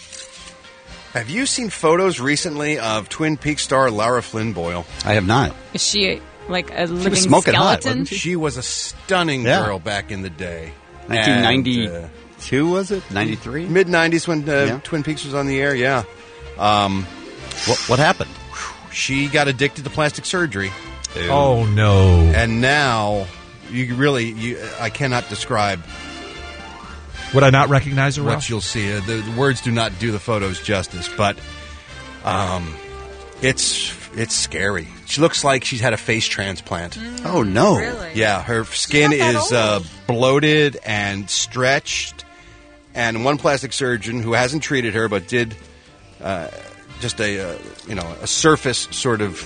Have you seen photos recently of Twin Peaks star Lara Flynn Boyle? I have not. Is she like a was living smoking hot, skeleton? wasn't she? She was a stunning Yeah. girl back in the day. nineteen ninety-two, And, uh, was it? ninety-three? mid nineties when uh, Yeah. Twin Peaks was on the air, yeah. Um, What, what happened? she got addicted to plastic surgery. Oh, no. And now, you really, you, I cannot describe Would I not recognize her, what Ralph? you'll see. Uh, the, the words do not do the photos justice, but um, it's it's scary. She looks like she's had a face transplant. Oh, no. Really? Yeah, her skin not that is uh, old. bloated and stretched. And one plastic surgeon who hasn't treated her but did uh, just a uh, you know a surface sort of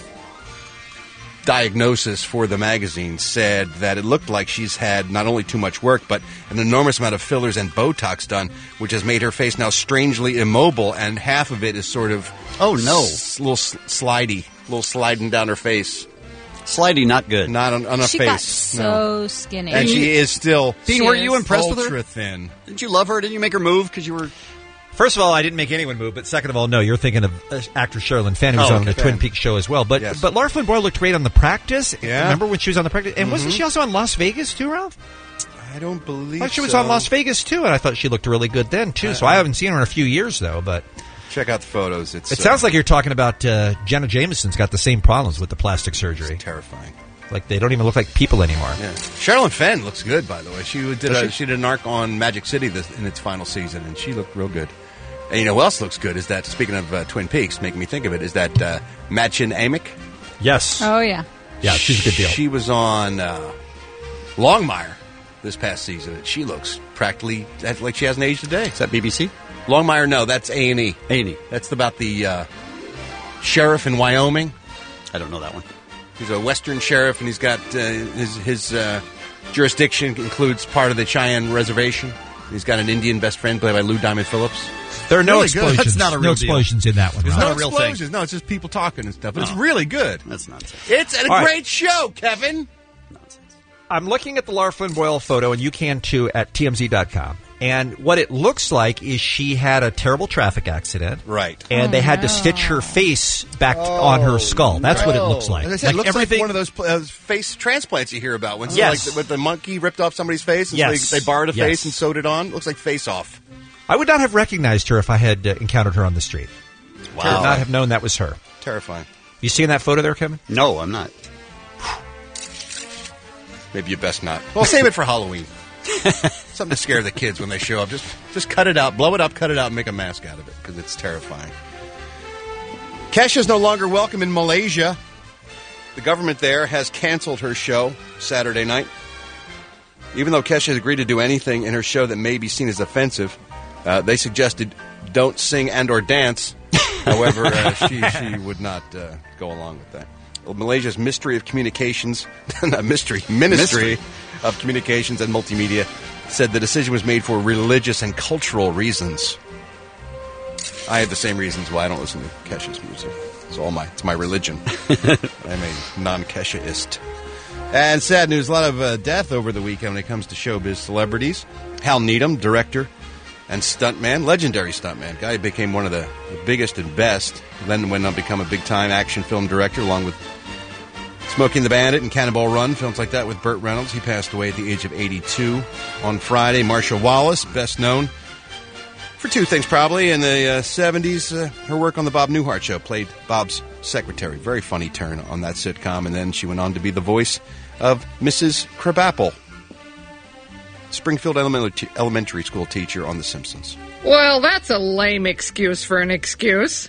diagnosis for the magazine said that it looked like she's had not only too much work but an enormous amount of fillers and Botox done, which has made her face now strangely immobile, and half of it is sort of Oh, no. s- little s- slidey, little sliding down her face, Slidey, not good. not on, on her She face. got so no. skinny. And she is still Dean, She were is you impressed with ultra her? thin. Didn't you love her? Didn't you make her move because you were... First of all, I didn't make anyone move, but second of all, no, you're thinking of uh, actor Sherilyn Fenn, who was Oh, on okay. the Twin Peaks show as well. But Yes. but Lara Flynn Boyle looked great on The Practice. Yeah. Remember when she was on The Practice? And wasn't she also on Las Vegas, too, Ralph? I don't believe I thought she was so. on Las Vegas, too, and I thought she looked really good then, too. So I haven't seen her in a few years, though. But Check out the photos. It's it uh, sounds like you're talking about uh, Jenna Jameson's got the same problems with the plastic surgery. terrifying. Like, they don't even look like people anymore. Yeah. Sherilyn Fenn looks good, by the way. She did Does a, she? she did an arc on Magic City this, in its final season, and she looked real good. And you know what else looks good is that, speaking of uh, Twin Peaks, making me think of it, is that uh, Machin Amick. Yes. Oh, yeah. Yeah, she's a good deal. She was on uh, Longmire this past season, and she looks practically like she hasn't aged a day. Is that B B C? Longmire, no, that's A and E. A and E. That's about the uh, sheriff in Wyoming. I don't know that one. He's a Western sheriff, and he's got uh, his his uh, jurisdiction includes part of the Cheyenne Reservation. He's got an Indian best friend played by Lou Diamond Phillips. There are no Really good. explosions. no explosions in that one. There's Rob. no not a real thing. explosions. No, it's just people talking and stuff. But it's No. really good. That's nonsense. It's a All right. great show, Kevin. I'm looking at the Lara Flynn Boyle photo, and you can too at T M Z dot com. And what it looks like is she had a terrible traffic accident. Right. And Oh, they had to no. stitch her face back on her skull. That's what it looks like. As I said, it looks everything. like one of those uh, face transplants you hear about. When Yes. like, with the monkey ripped off somebody's face, and Yes. so they, they borrowed a Yes. face and sewed it on. Looks like Face Off. I would not have recognized her if I had uh, encountered her on the street. Wow. I would not have known that was her. Terrifying. You seeing that photo there, Kevin? No, I'm not. Maybe you best not. Well, save it for Halloween. Something to scare the kids when they show up. Just, just cut it out, blow it up, cut it out, and make a mask out of it because it's terrifying. Kesha's no longer welcome in Malaysia. The government there has canceled her show Saturday night. Even though Kesha has agreed to do anything in her show that may be seen as offensive, uh, they suggested don't sing and or dance. However, uh, she, she would not uh, go along with that. Well, Malaysia's Ministry of Communications, not mystery, Ministry, Mystery. of Communications and Multimedia said the decision was made for religious and cultural reasons. I have the same reasons why I don't listen to Kesha's music. It's all my, it's my religion. I'm a non-Keshaist. And sad news, a lot of uh, death over the weekend when it comes to showbiz celebrities. Hal Needham, director and stuntman, legendary stuntman. Guy who became one of the, the biggest and best. Then went on to become a big-time action film director, along with Smokey and the Bandit and Cannonball Run, films like that with Burt Reynolds. He passed away at the age of eighty-two on Friday. Marsha Wallace, best known for two things probably. In the uh, seventies, uh, her work on the Bob Newhart Show, played Bob's secretary. Very funny turn on that sitcom. And then she went on to be the voice of Missus Krabappel, Springfield Elementary, elementary School teacher on The Simpsons. Well, that's a lame excuse for an excuse.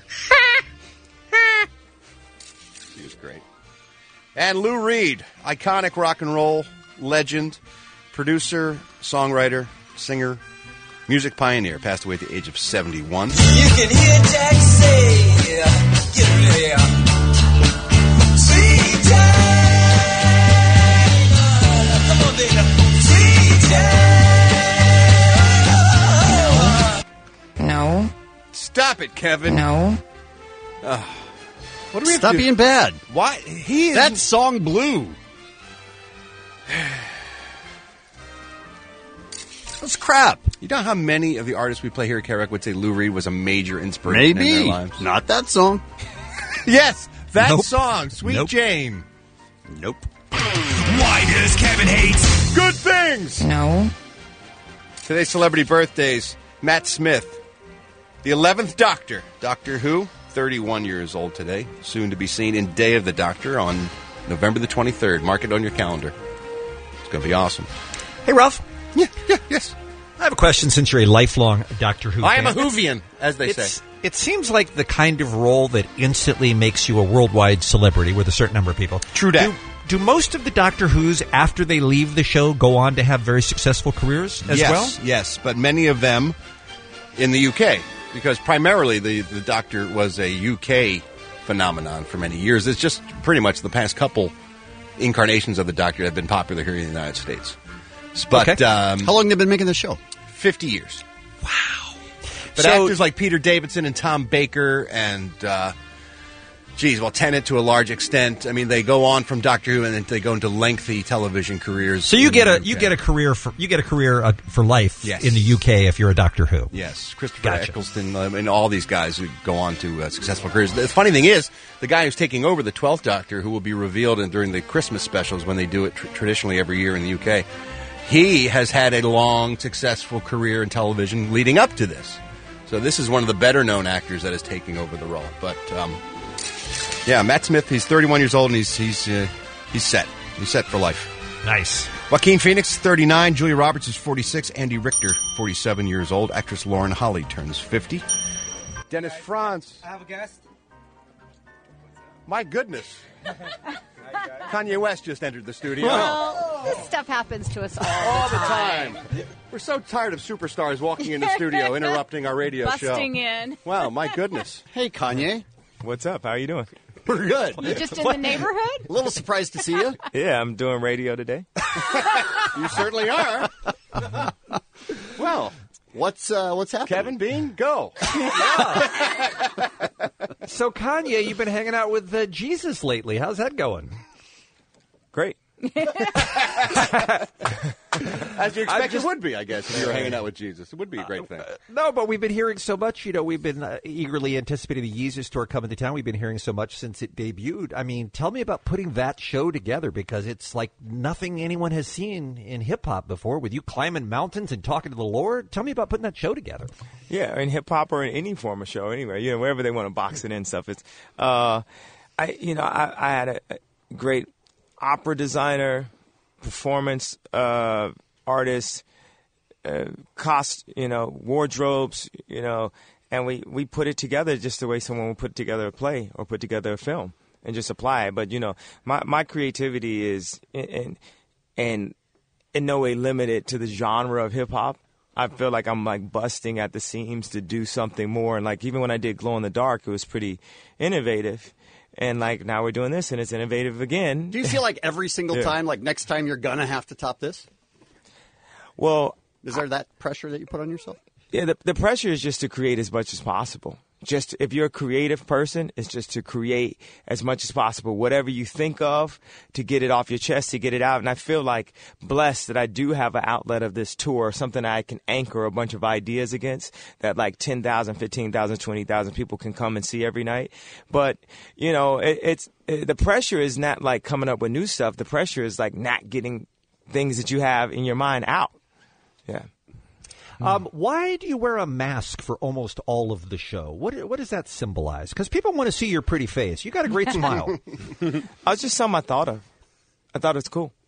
She was great. And Lou Reed, iconic rock and roll legend, producer, songwriter, singer, music pioneer, passed away at the age of seventy-one. You can hear Jack say, get ready, sweet Jack. Come on, baby, sweet Jack. No. Stop it, Kevin. No. Uh, what do we have Stop to do? being bad. Why? He is... That song blew. That's crap. You know how many of the artists we play here at K R O C would say Lou Reed was a major inspiration in their Maybe. lives? Not that song. Yes, that Nope. song, Sweet Nope. Jane. Nope. Why does Kevin hate good things? No. Today's celebrity birthdays. Matt Smith, the eleventh Doctor. Doctor Who, thirty-one years old today. Soon to be seen in Day of the Doctor on November the twenty-third. Mark it on your calendar. It's going to be awesome. Hey, Ralph. Yeah, yeah, yes. I have a question since you're a lifelong Doctor Who I fan. am a Whovian, as they It's- say. It seems like the kind of role that instantly makes you a worldwide celebrity with a certain number of people. True that. Do, do most of the Doctor Who's, after they leave the show, go on to have very successful careers as yes, well? Yes, but many of them in the U K, because primarily the, the Doctor was a U K phenomenon for many years. It's just pretty much the past couple incarnations of the Doctor that have been popular here in the United States. But Okay. um, How long have they been making the show? fifty years. Wow. But So- actors like Peter Davidson and Tom Baker and, uh, geez, well, Tennant to a large extent. I mean, they go on from Doctor Who and then they go into lengthy television careers. So you in get the a U K. you get a career for you get a career uh, for life Yes. in the U K if you're a Doctor Who. Yes, Christopher Gotcha. Eccleston um, and all these guys who go on to uh, successful careers. The funny thing is, the guy who's taking over the twelfth Doctor, who will be revealed in, during the Christmas specials when they do it tr- traditionally every year in the U K, he has had a long, successful career in television leading up to this. So this is one of the better-known actors that is taking over the role. But, um, yeah, Matt Smith, he's thirty-one years old, and he's he's uh, he's set. He's set for life. Nice. Joaquin Phoenix, thirty-nine. Julia Roberts is forty-six. Andy Richter, forty-seven years old. Actress Lauren Holly turns fifty. Dennis Franz. I have a guest. My goodness. Kanye West just entered the studio. Well, this stuff happens to us all, All the the time. time. We're so tired of superstars walking in the studio, interrupting our radio show. Busting in. Wow, my goodness. Hey, Kanye. What's up? How are you doing? We're good. You just in the neighborhood? A little surprised to see you. Yeah, I'm doing radio today. You certainly are. Well, what's uh, what's happening? Kevin Bean, go. So, Kanye, you've been hanging out with uh, Jesus lately. How's that going? Great. As you expect just- it would be, I guess, if you were hanging out with Jesus. It would be a great thing. No, but we've been hearing so much. You know, we've been uh, eagerly anticipating the Yeezus tour coming to town. We've been hearing so much since it debuted. I mean, tell me about putting that show together, because it's like nothing anyone has seen in hip-hop before, with you climbing mountains and talking to the Lord. Tell me about putting that show together. Yeah, in hip hop or in any form of show, anyway, you know, wherever they want to box it in stuff. It's, uh, I, you know, I, I had a, a great opera designer, performance uh, artist, uh, cost, you know, wardrobes, you know, and we, we put it together just the way someone would put together a play or put together a film and just apply it. But you know, my my creativity is in in in no way limited to the genre of hip hop. I feel like I'm like busting at the seams to do something more. And like even when I did Glow in the Dark, it was pretty innovative. And like now we're doing this and it's innovative again. Do you feel like every single Yeah. time, like next time you're going to have to top this? Well, is there that pressure that you put on yourself? Yeah, the, the pressure is just to create as much as possible. Just if you're a creative person, it's just to create as much as possible. Whatever you think of, to get it off your chest, to get it out. And I feel like blessed that I do have an outlet of this tour, something I can anchor a bunch of ideas against that like ten thousand, fifteen thousand, twenty thousand people can come and see every night. But, you know, it, it's it, the pressure is not like coming up with new stuff. The pressure is like not getting things that you have in your mind out. Yeah. Um, why do you wear a mask for almost all of the show? What what does that symbolize? Because people want to see your pretty face. You got a great smile. I was just something I thought of. I thought it's cool.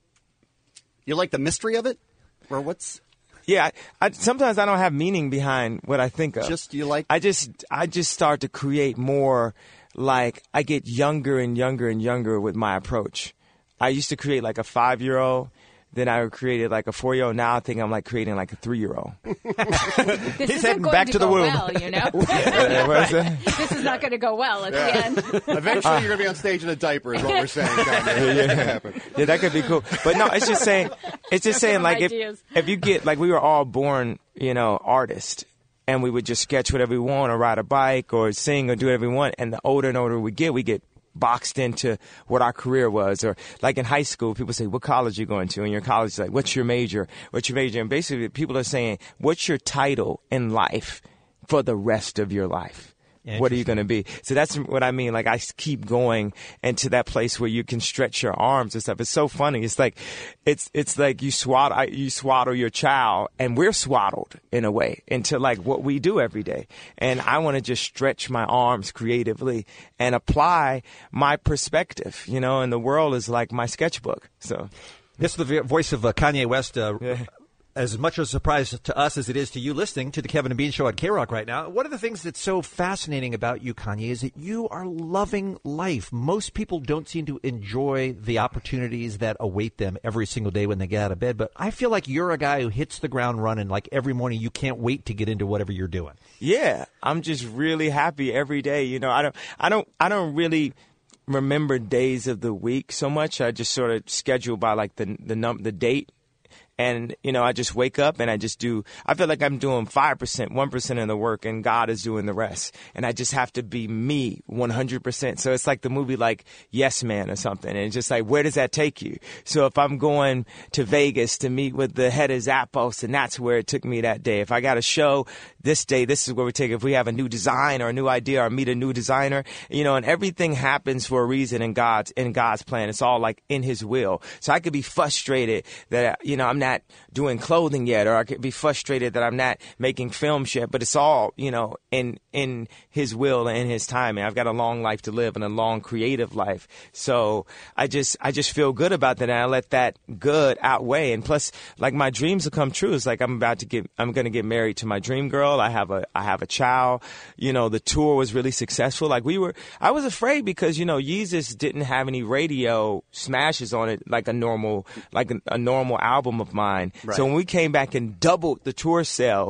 You like the mystery of it? Or what's... Yeah, I, I, sometimes I don't have meaning behind what I think of. Just you like... I just I just start to create more, like I get younger and younger and younger with my approach. I used to create like a five-year-old. Then I created like a four-year-old. Now I think I'm like creating like a three-year-old. This He's isn't heading going back to, to the go womb. well, you know. Yeah, what is that? This is not going to go well at the end. Eventually, you're going to be on stage in a diaper, is what we're saying. Kanye. yeah. That could happen. Yeah, that could be cool. But no, it's just saying, it's just saying like if, ideas. if you get, like we were all born, you know, artists. And we would just sketch whatever we want or ride a bike or sing or do whatever we want. And the older and older we get, we get boxed into what our career was. Or like in high school, people say, what college are you going to? And your college is like, what's your major? What's your major? And basically people are saying, what's your title in life for the rest of your life? What are you going to be? So that's what I mean. Like I keep going into that place where you can stretch your arms and stuff. It's so funny. It's like, it's, it's like you swaddle, you swaddle your child and we're swaddled in a way into like what we do every day. And I want to just stretch my arms creatively and apply my perspective, you know, and the world is like my sketchbook. So this is the voice of uh, Kanye West. Uh, Yeah. As much of a surprise to us as it is to you listening to the Kevin and Bean Show at K-Rock right now, one of the things that's so fascinating about you, Kanye, is that you are loving life. Most people don't seem to enjoy the opportunities that await them every single day when they get out of bed. But I feel like you're a guy who hits the ground running. Like every morning, you can't wait to get into whatever you're doing. Yeah, I'm just really happy every day. You know, I don't, I don't, I don't really remember days of the week so much. I just sort of schedule by like the the num the date. And, you know, I just wake up and I just do, I feel like I'm doing five percent, one percent of the work and God is doing the rest. And I just have to be me one hundred percent. So it's like the movie like Yes Man or something. And it's just like, where does that take you? So if I'm going to Vegas to meet with the head of Zappos, and that's where it took me that day. If I got a show this day, this is where we take it. If we have a new design or a new idea or meet a new designer, you know, and everything happens for a reason in God's, in God's plan. It's all like in his will. So I could be frustrated that, you know, I'm not doing clothing yet, or I could be frustrated that I'm not making films yet, but it's all, you know, in, in his will and in his timing. I've got a long life to live and a long creative life. So I just, I just feel good about that. And I let that good outweigh. And plus, like my dreams will come true. It's like I'm about to get, I'm going to get married to my dream girl. I have a, I have a child. You know, the tour was really successful. Like we were, I was afraid because, you know, Yeezus didn't have any radio smashes on it like a normal, like a, a normal album of mine. Right. So when we came back and doubled the tour sales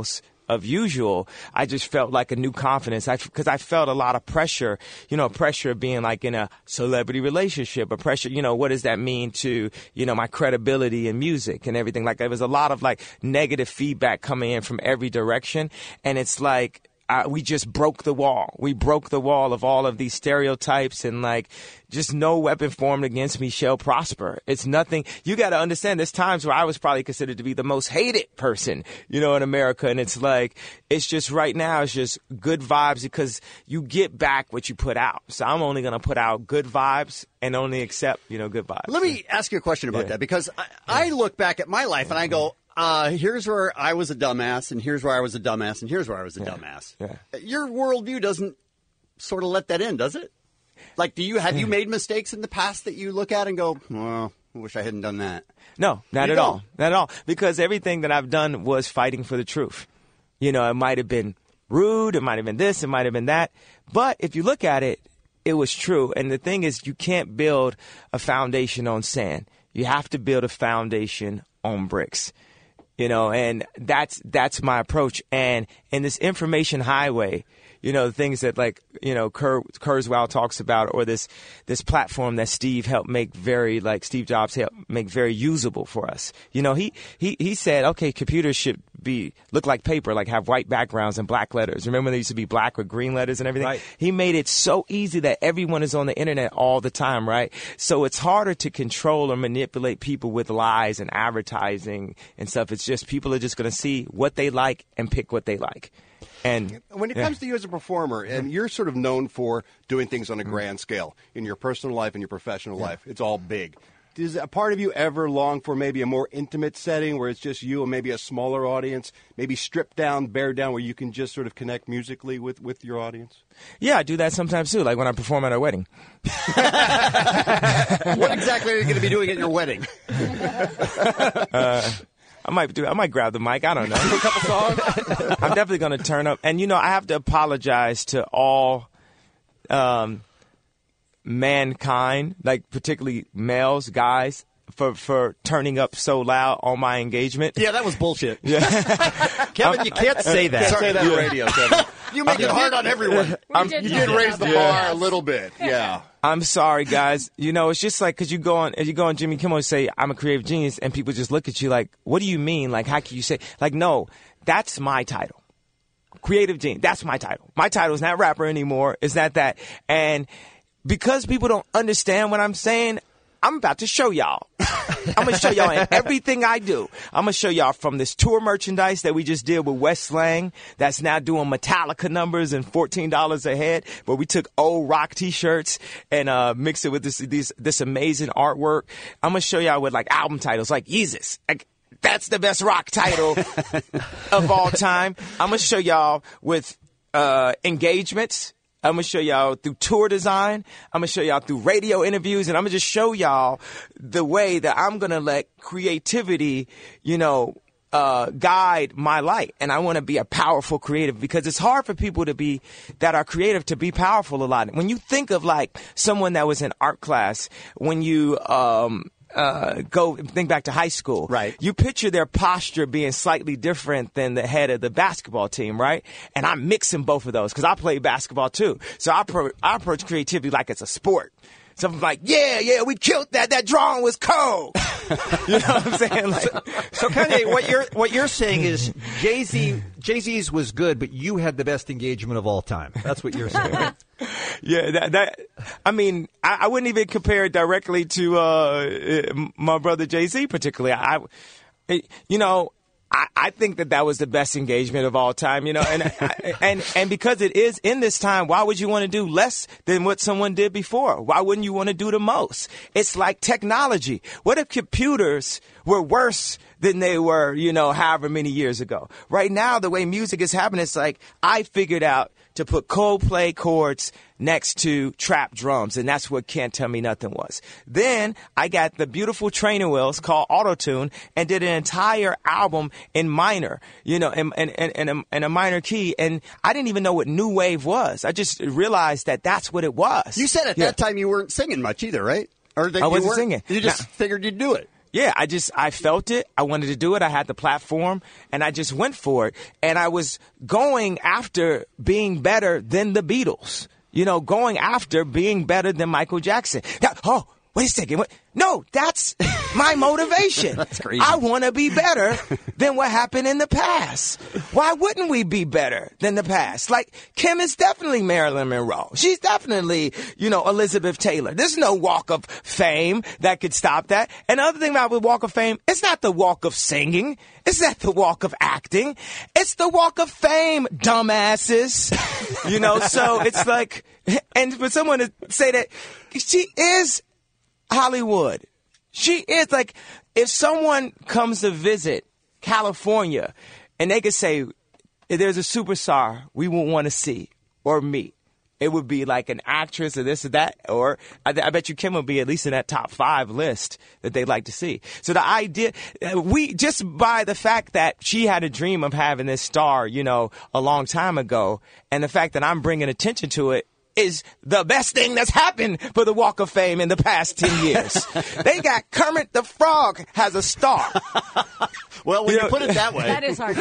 of usual, I just felt like a new confidence. I because I felt a lot of pressure, you know, pressure of being like in a celebrity relationship, a pressure, you know, what does that mean to, you know, my credibility in music and everything. Like there was a lot of like negative feedback coming in from every direction, and it's like. Uh, we just broke the wall. We broke the wall of all of these stereotypes, and like just no weapon formed against me shall prosper. It's nothing. You got to understand there's times where I was probably considered to be the most hated person, you know, in America. And it's like, it's just right now, it's just good vibes because you get back what you put out. So I'm only going to put out good vibes and only accept, you know, good vibes. Let me ask you a question about Yeah. that because I, I look back at my life and I go, Uh, here's where I was a dumbass, and here's where I was a dumbass, and here's where I was a Yeah. dumbass. Yeah. Your worldview doesn't sort of let that in, does it? Like, do you have you made mistakes in the past that you look at and go, well, I wish I hadn't done that? No, not You at don't? all. Not at all. Because everything that I've done was fighting for the truth. You know, it might have been rude, it might have been this, it might have been that. But if you look at it, it was true. And the thing is, you can't build a foundation on sand. You have to build a foundation on bricks. You know, and that's that's my approach. And in this information highway, you know, the things that like, you know, Kur, Kurzweil talks about, or this this platform that Steve helped make very, like Steve Jobs helped make very usable for us. You know, he he he said, okay, computers should be look like paper, like have white backgrounds and black letters. Remember, they used to be black with green letters and everything. Right. He made it so easy that everyone is on the internet all the time, right? So it's harder to control or manipulate people with lies and advertising and stuff. It's just people are just going to see what they like and pick what they like. And when it yeah. comes to you as a performer, and you're sort of known for doing things on a grand scale in your personal life and your professional life, it's all big. Does a part of you ever long for maybe a more intimate setting where it's just you and maybe a smaller audience, maybe stripped down, bared down, where you can just sort of connect musically with, with your audience? Yeah, I do that sometimes too, like when I perform at a wedding. What exactly are you going to be doing at your wedding? uh, I might do. I might grab the mic. I don't know. A couple songs. I'm definitely going to turn up. And you know, I have to apologize to all um, mankind, like particularly males, guys, for for turning up so loud on my engagement. Yeah, that was bullshit. Yeah. Kevin, you can't say that. Can't say that on radio, Kevin. You make it hard on everyone. I'm- You did raise the bar a little bit, yeah. I'm sorry, guys. You know, it's just like because you go on, you go on Jimmy Kimmel and say I'm a creative genius, and people just look at you like, "What do you mean? Like, how can you say?" Like, no, that's my title, creative genius. That's my title. My title is not rapper anymore. It's not that. And because people don't understand what I'm saying, I'm about to show y'all. I'm going to show y'all in everything I do. I'm going to show y'all from this tour merchandise that we just did with West Slang that's now doing Metallica numbers and fourteen dollars a head. But we took old rock T-shirts and uh, mixed it with this, this, this amazing artwork. I'm going to show y'all with like album titles like Yeezus. Like, that's the best rock title of all time. I'm going to show y'all with uh, engagements. I'm going to show y'all through tour design. I'm going to show y'all through radio interviews. And I'm going to just show y'all the way that I'm going to let creativity, you know, uh, guide my light. And I want to be a powerful creative because it's hard for people to be, that are creative, to be powerful a lot. When you think of like someone that was in art class, when you, um, Uh, go think back to high school. Right. You picture their posture being slightly different than the head of the basketball team, right? And I'm mixing both of those because I play basketball too. So I, pro- I approach creativity like it's a sport. Something like, yeah, yeah, we killed that. That drawing was cold. You know what I'm saying? Like, so, so Kanye, what you're what you're saying is Jay-Z Jay-Z's was good, but you had the best engagement of all time. That's what you're saying. Yeah, that, that, I mean, I, I wouldn't even compare it directly to, uh, my brother Jay-Z particularly. I, I you know, I, I think that that was the best engagement of all time, you know, and, and, and because it is in this time, why would you want to do less than what someone did before? Why wouldn't you want to do the most? It's like technology. What if computers were worse than they were, you know, however many years ago? Right now, the way music is happening, it's like I figured out to put Coldplay chords next to trap drums, and that's what Can't Tell Me Nothing was. Then I got the beautiful trainer wheels called Auto-Tune and did an entire album in minor, you know, in, in, in, in, a, in a minor key, and I didn't even know what new wave was. I just realized that that's what it was. You said at Yeah. that time you weren't singing much either, right? Or that I you wasn't weren't- singing. You just Now- figured you'd do it. yeah, I just, I felt it. I wanted to do it. I had the platform and I just went for it. And I was going after being better than the Beatles, you know, going after being better than Michael Jackson. Now, oh, wait a second. What? No, that's my motivation. That's crazy. I want to be better than what happened in the past. Why wouldn't we be better than the past? Like, Kim is definitely Marilyn Monroe. She's definitely, you know, Elizabeth Taylor. There's no walk of fame that could stop that. And the other thing about the walk of fame, it's not the walk of singing. It's not the walk of acting. It's the walk of fame, dumbasses. You know, so it's like, and for someone to say that she is Hollywood. She is like, if someone comes to visit California and they could say, if there's a superstar we would want to see or meet, it would be like an actress or this or that, or I, I bet you Kim would be at least in that top five list that they'd like to see. So the idea, we, just by the fact that she had a dream of having this star, you know, a long time ago, and the fact that I'm bringing attention to it, is the best thing that's happened for the Walk of Fame in the past ten years. They got Kermit the Frog has a star. Well, when You you, know- put it that way. That is hard.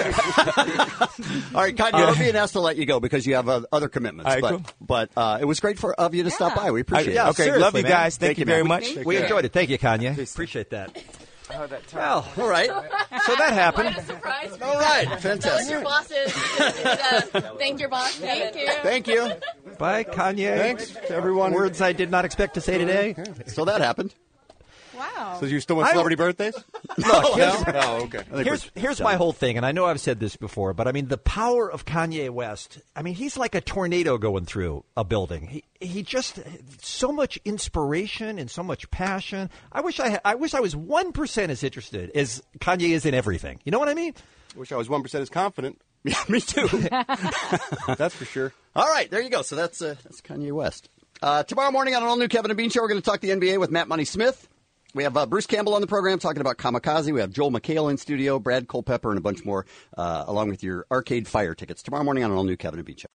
All right, Kanye, we're being asked to let you go because you have uh, other commitments. All right, but cool. but uh, it was great for of you to stop by. We appreciate Yeah, it. Okay, seriously, love you man. guys. Thank, you very man. much. We enjoyed it. Thank you, Kanye. Appreciate that. Well, all right. So that happened. Surprise. All right, Thank fantastic. your bosses. Uh, thank your boss. Thank you. Thank you. Bye, Kanye. Thanks to everyone. Words I did not expect to say today. So that happened. Wow. So you still want I- celebrity birthdays? Look, here's, Oh, okay. here's, here's my whole thing, and I know I've said this before, but I mean, the power of Kanye West, I mean, he's like a tornado going through a building. He he just, so much inspiration and so much passion. I wish I, had, I wish I was one percent as interested as Kanye is in everything. You know what I mean? Wish I was one percent as confident. Yeah, me too. That's for sure. All right, there you go. So that's uh, that's Kanye West. Uh, tomorrow morning on an all-new Kevin and Bean Show, we're going to talk the N B A with Matt Money Smith. We have uh, Bruce Campbell on the program talking about Kamikaze. We have Joel McHale in studio, Brad Culpepper, and a bunch more, uh, along with your Arcade Fire tickets. Tomorrow morning on an all-new Kevin and Bean Show.